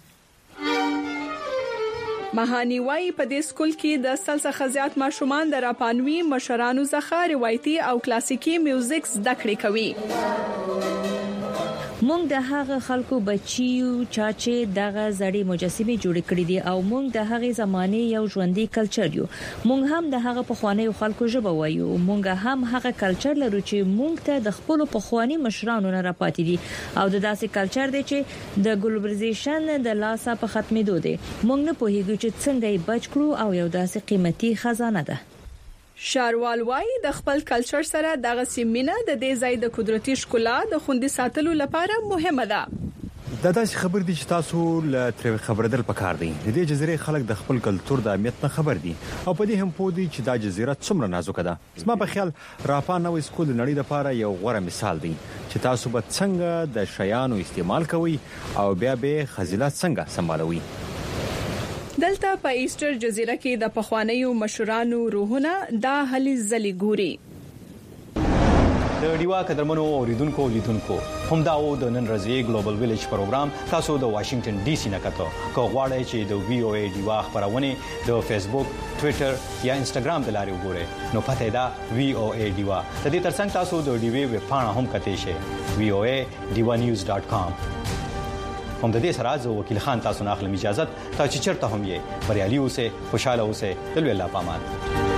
مهانی وايي په دې سکول کې د سل څخه زیات ماشومان د راپانوي مشرانو څخه روایتي او کلاسیکي میوزیک زده کړې کوي. مونږ د هغه خلکو بچیو چې دغه زړې مجسمه جوړ کړې دي او مونږ د هغه زمانه یو ژوندۍ کلچر یو. مونږ هم د هغه پخوانی خلکو ژبه وایو. مونږ هم هغه کلچر لرو چې مونږ ته د خپل پخوانی مشرانو نه راپاتې دي او د داسې کلچر دی چې د ګلوبلایزیشن د لاسه په ختمېدو دی. مونږ نه پوهیږو چې څنګه یې بچ کړو او یو داسې قیمتي خزانه ده. شاروال وايي د خپل کلچر سره دغه سیمینه د دې ځای د قدرتي ښکلا د خوندي ساتلو لپاره مهمه ده. دا داسې خبر دي چې تاسو له تر خبردل پکار دي. د دې جزیرې خلک د خپل کلچر د اهمیت نه خبر دي او په دې هم پوه دي چې دا جزیره څومره نازک ده. زما په خیال راپا نوې سکول د نړۍ لپاره یو غوره مثال دی چې تاسو به څنګه د شیانو استعمال کوئ او بیا به خزیلات څنګه سمبالوي. دلته په ایسټر جزیره کې د پخوانیو مشرانو روحونه د هلي ځلې ګوري. د ډیوا قدرمنو اوریدونکو لیدونکو هم دا و د نن ورځې ګلوبل ویلیج پروګرام تاسو د واشنگټن ډي سي نه کتو کو غواړئ چې د وی او ای ډیوا خبرونه د فیسبوک، ټوئیټر یا انستګرام د لارې وګورئ. نو پته دا وی او ای ډیوا. د دې ترڅنګ تاسو د ډیوی ویب پاڼه هم کتئ شئ وی او ای ډیوا نیوز ډاټ کام. هم د دې سره زه وکیل خان تاسو نه اخلم اجازه ته چې چرته هم یې بریالي اوسئ، خوشاله اوسئ. د لوی الله پامان.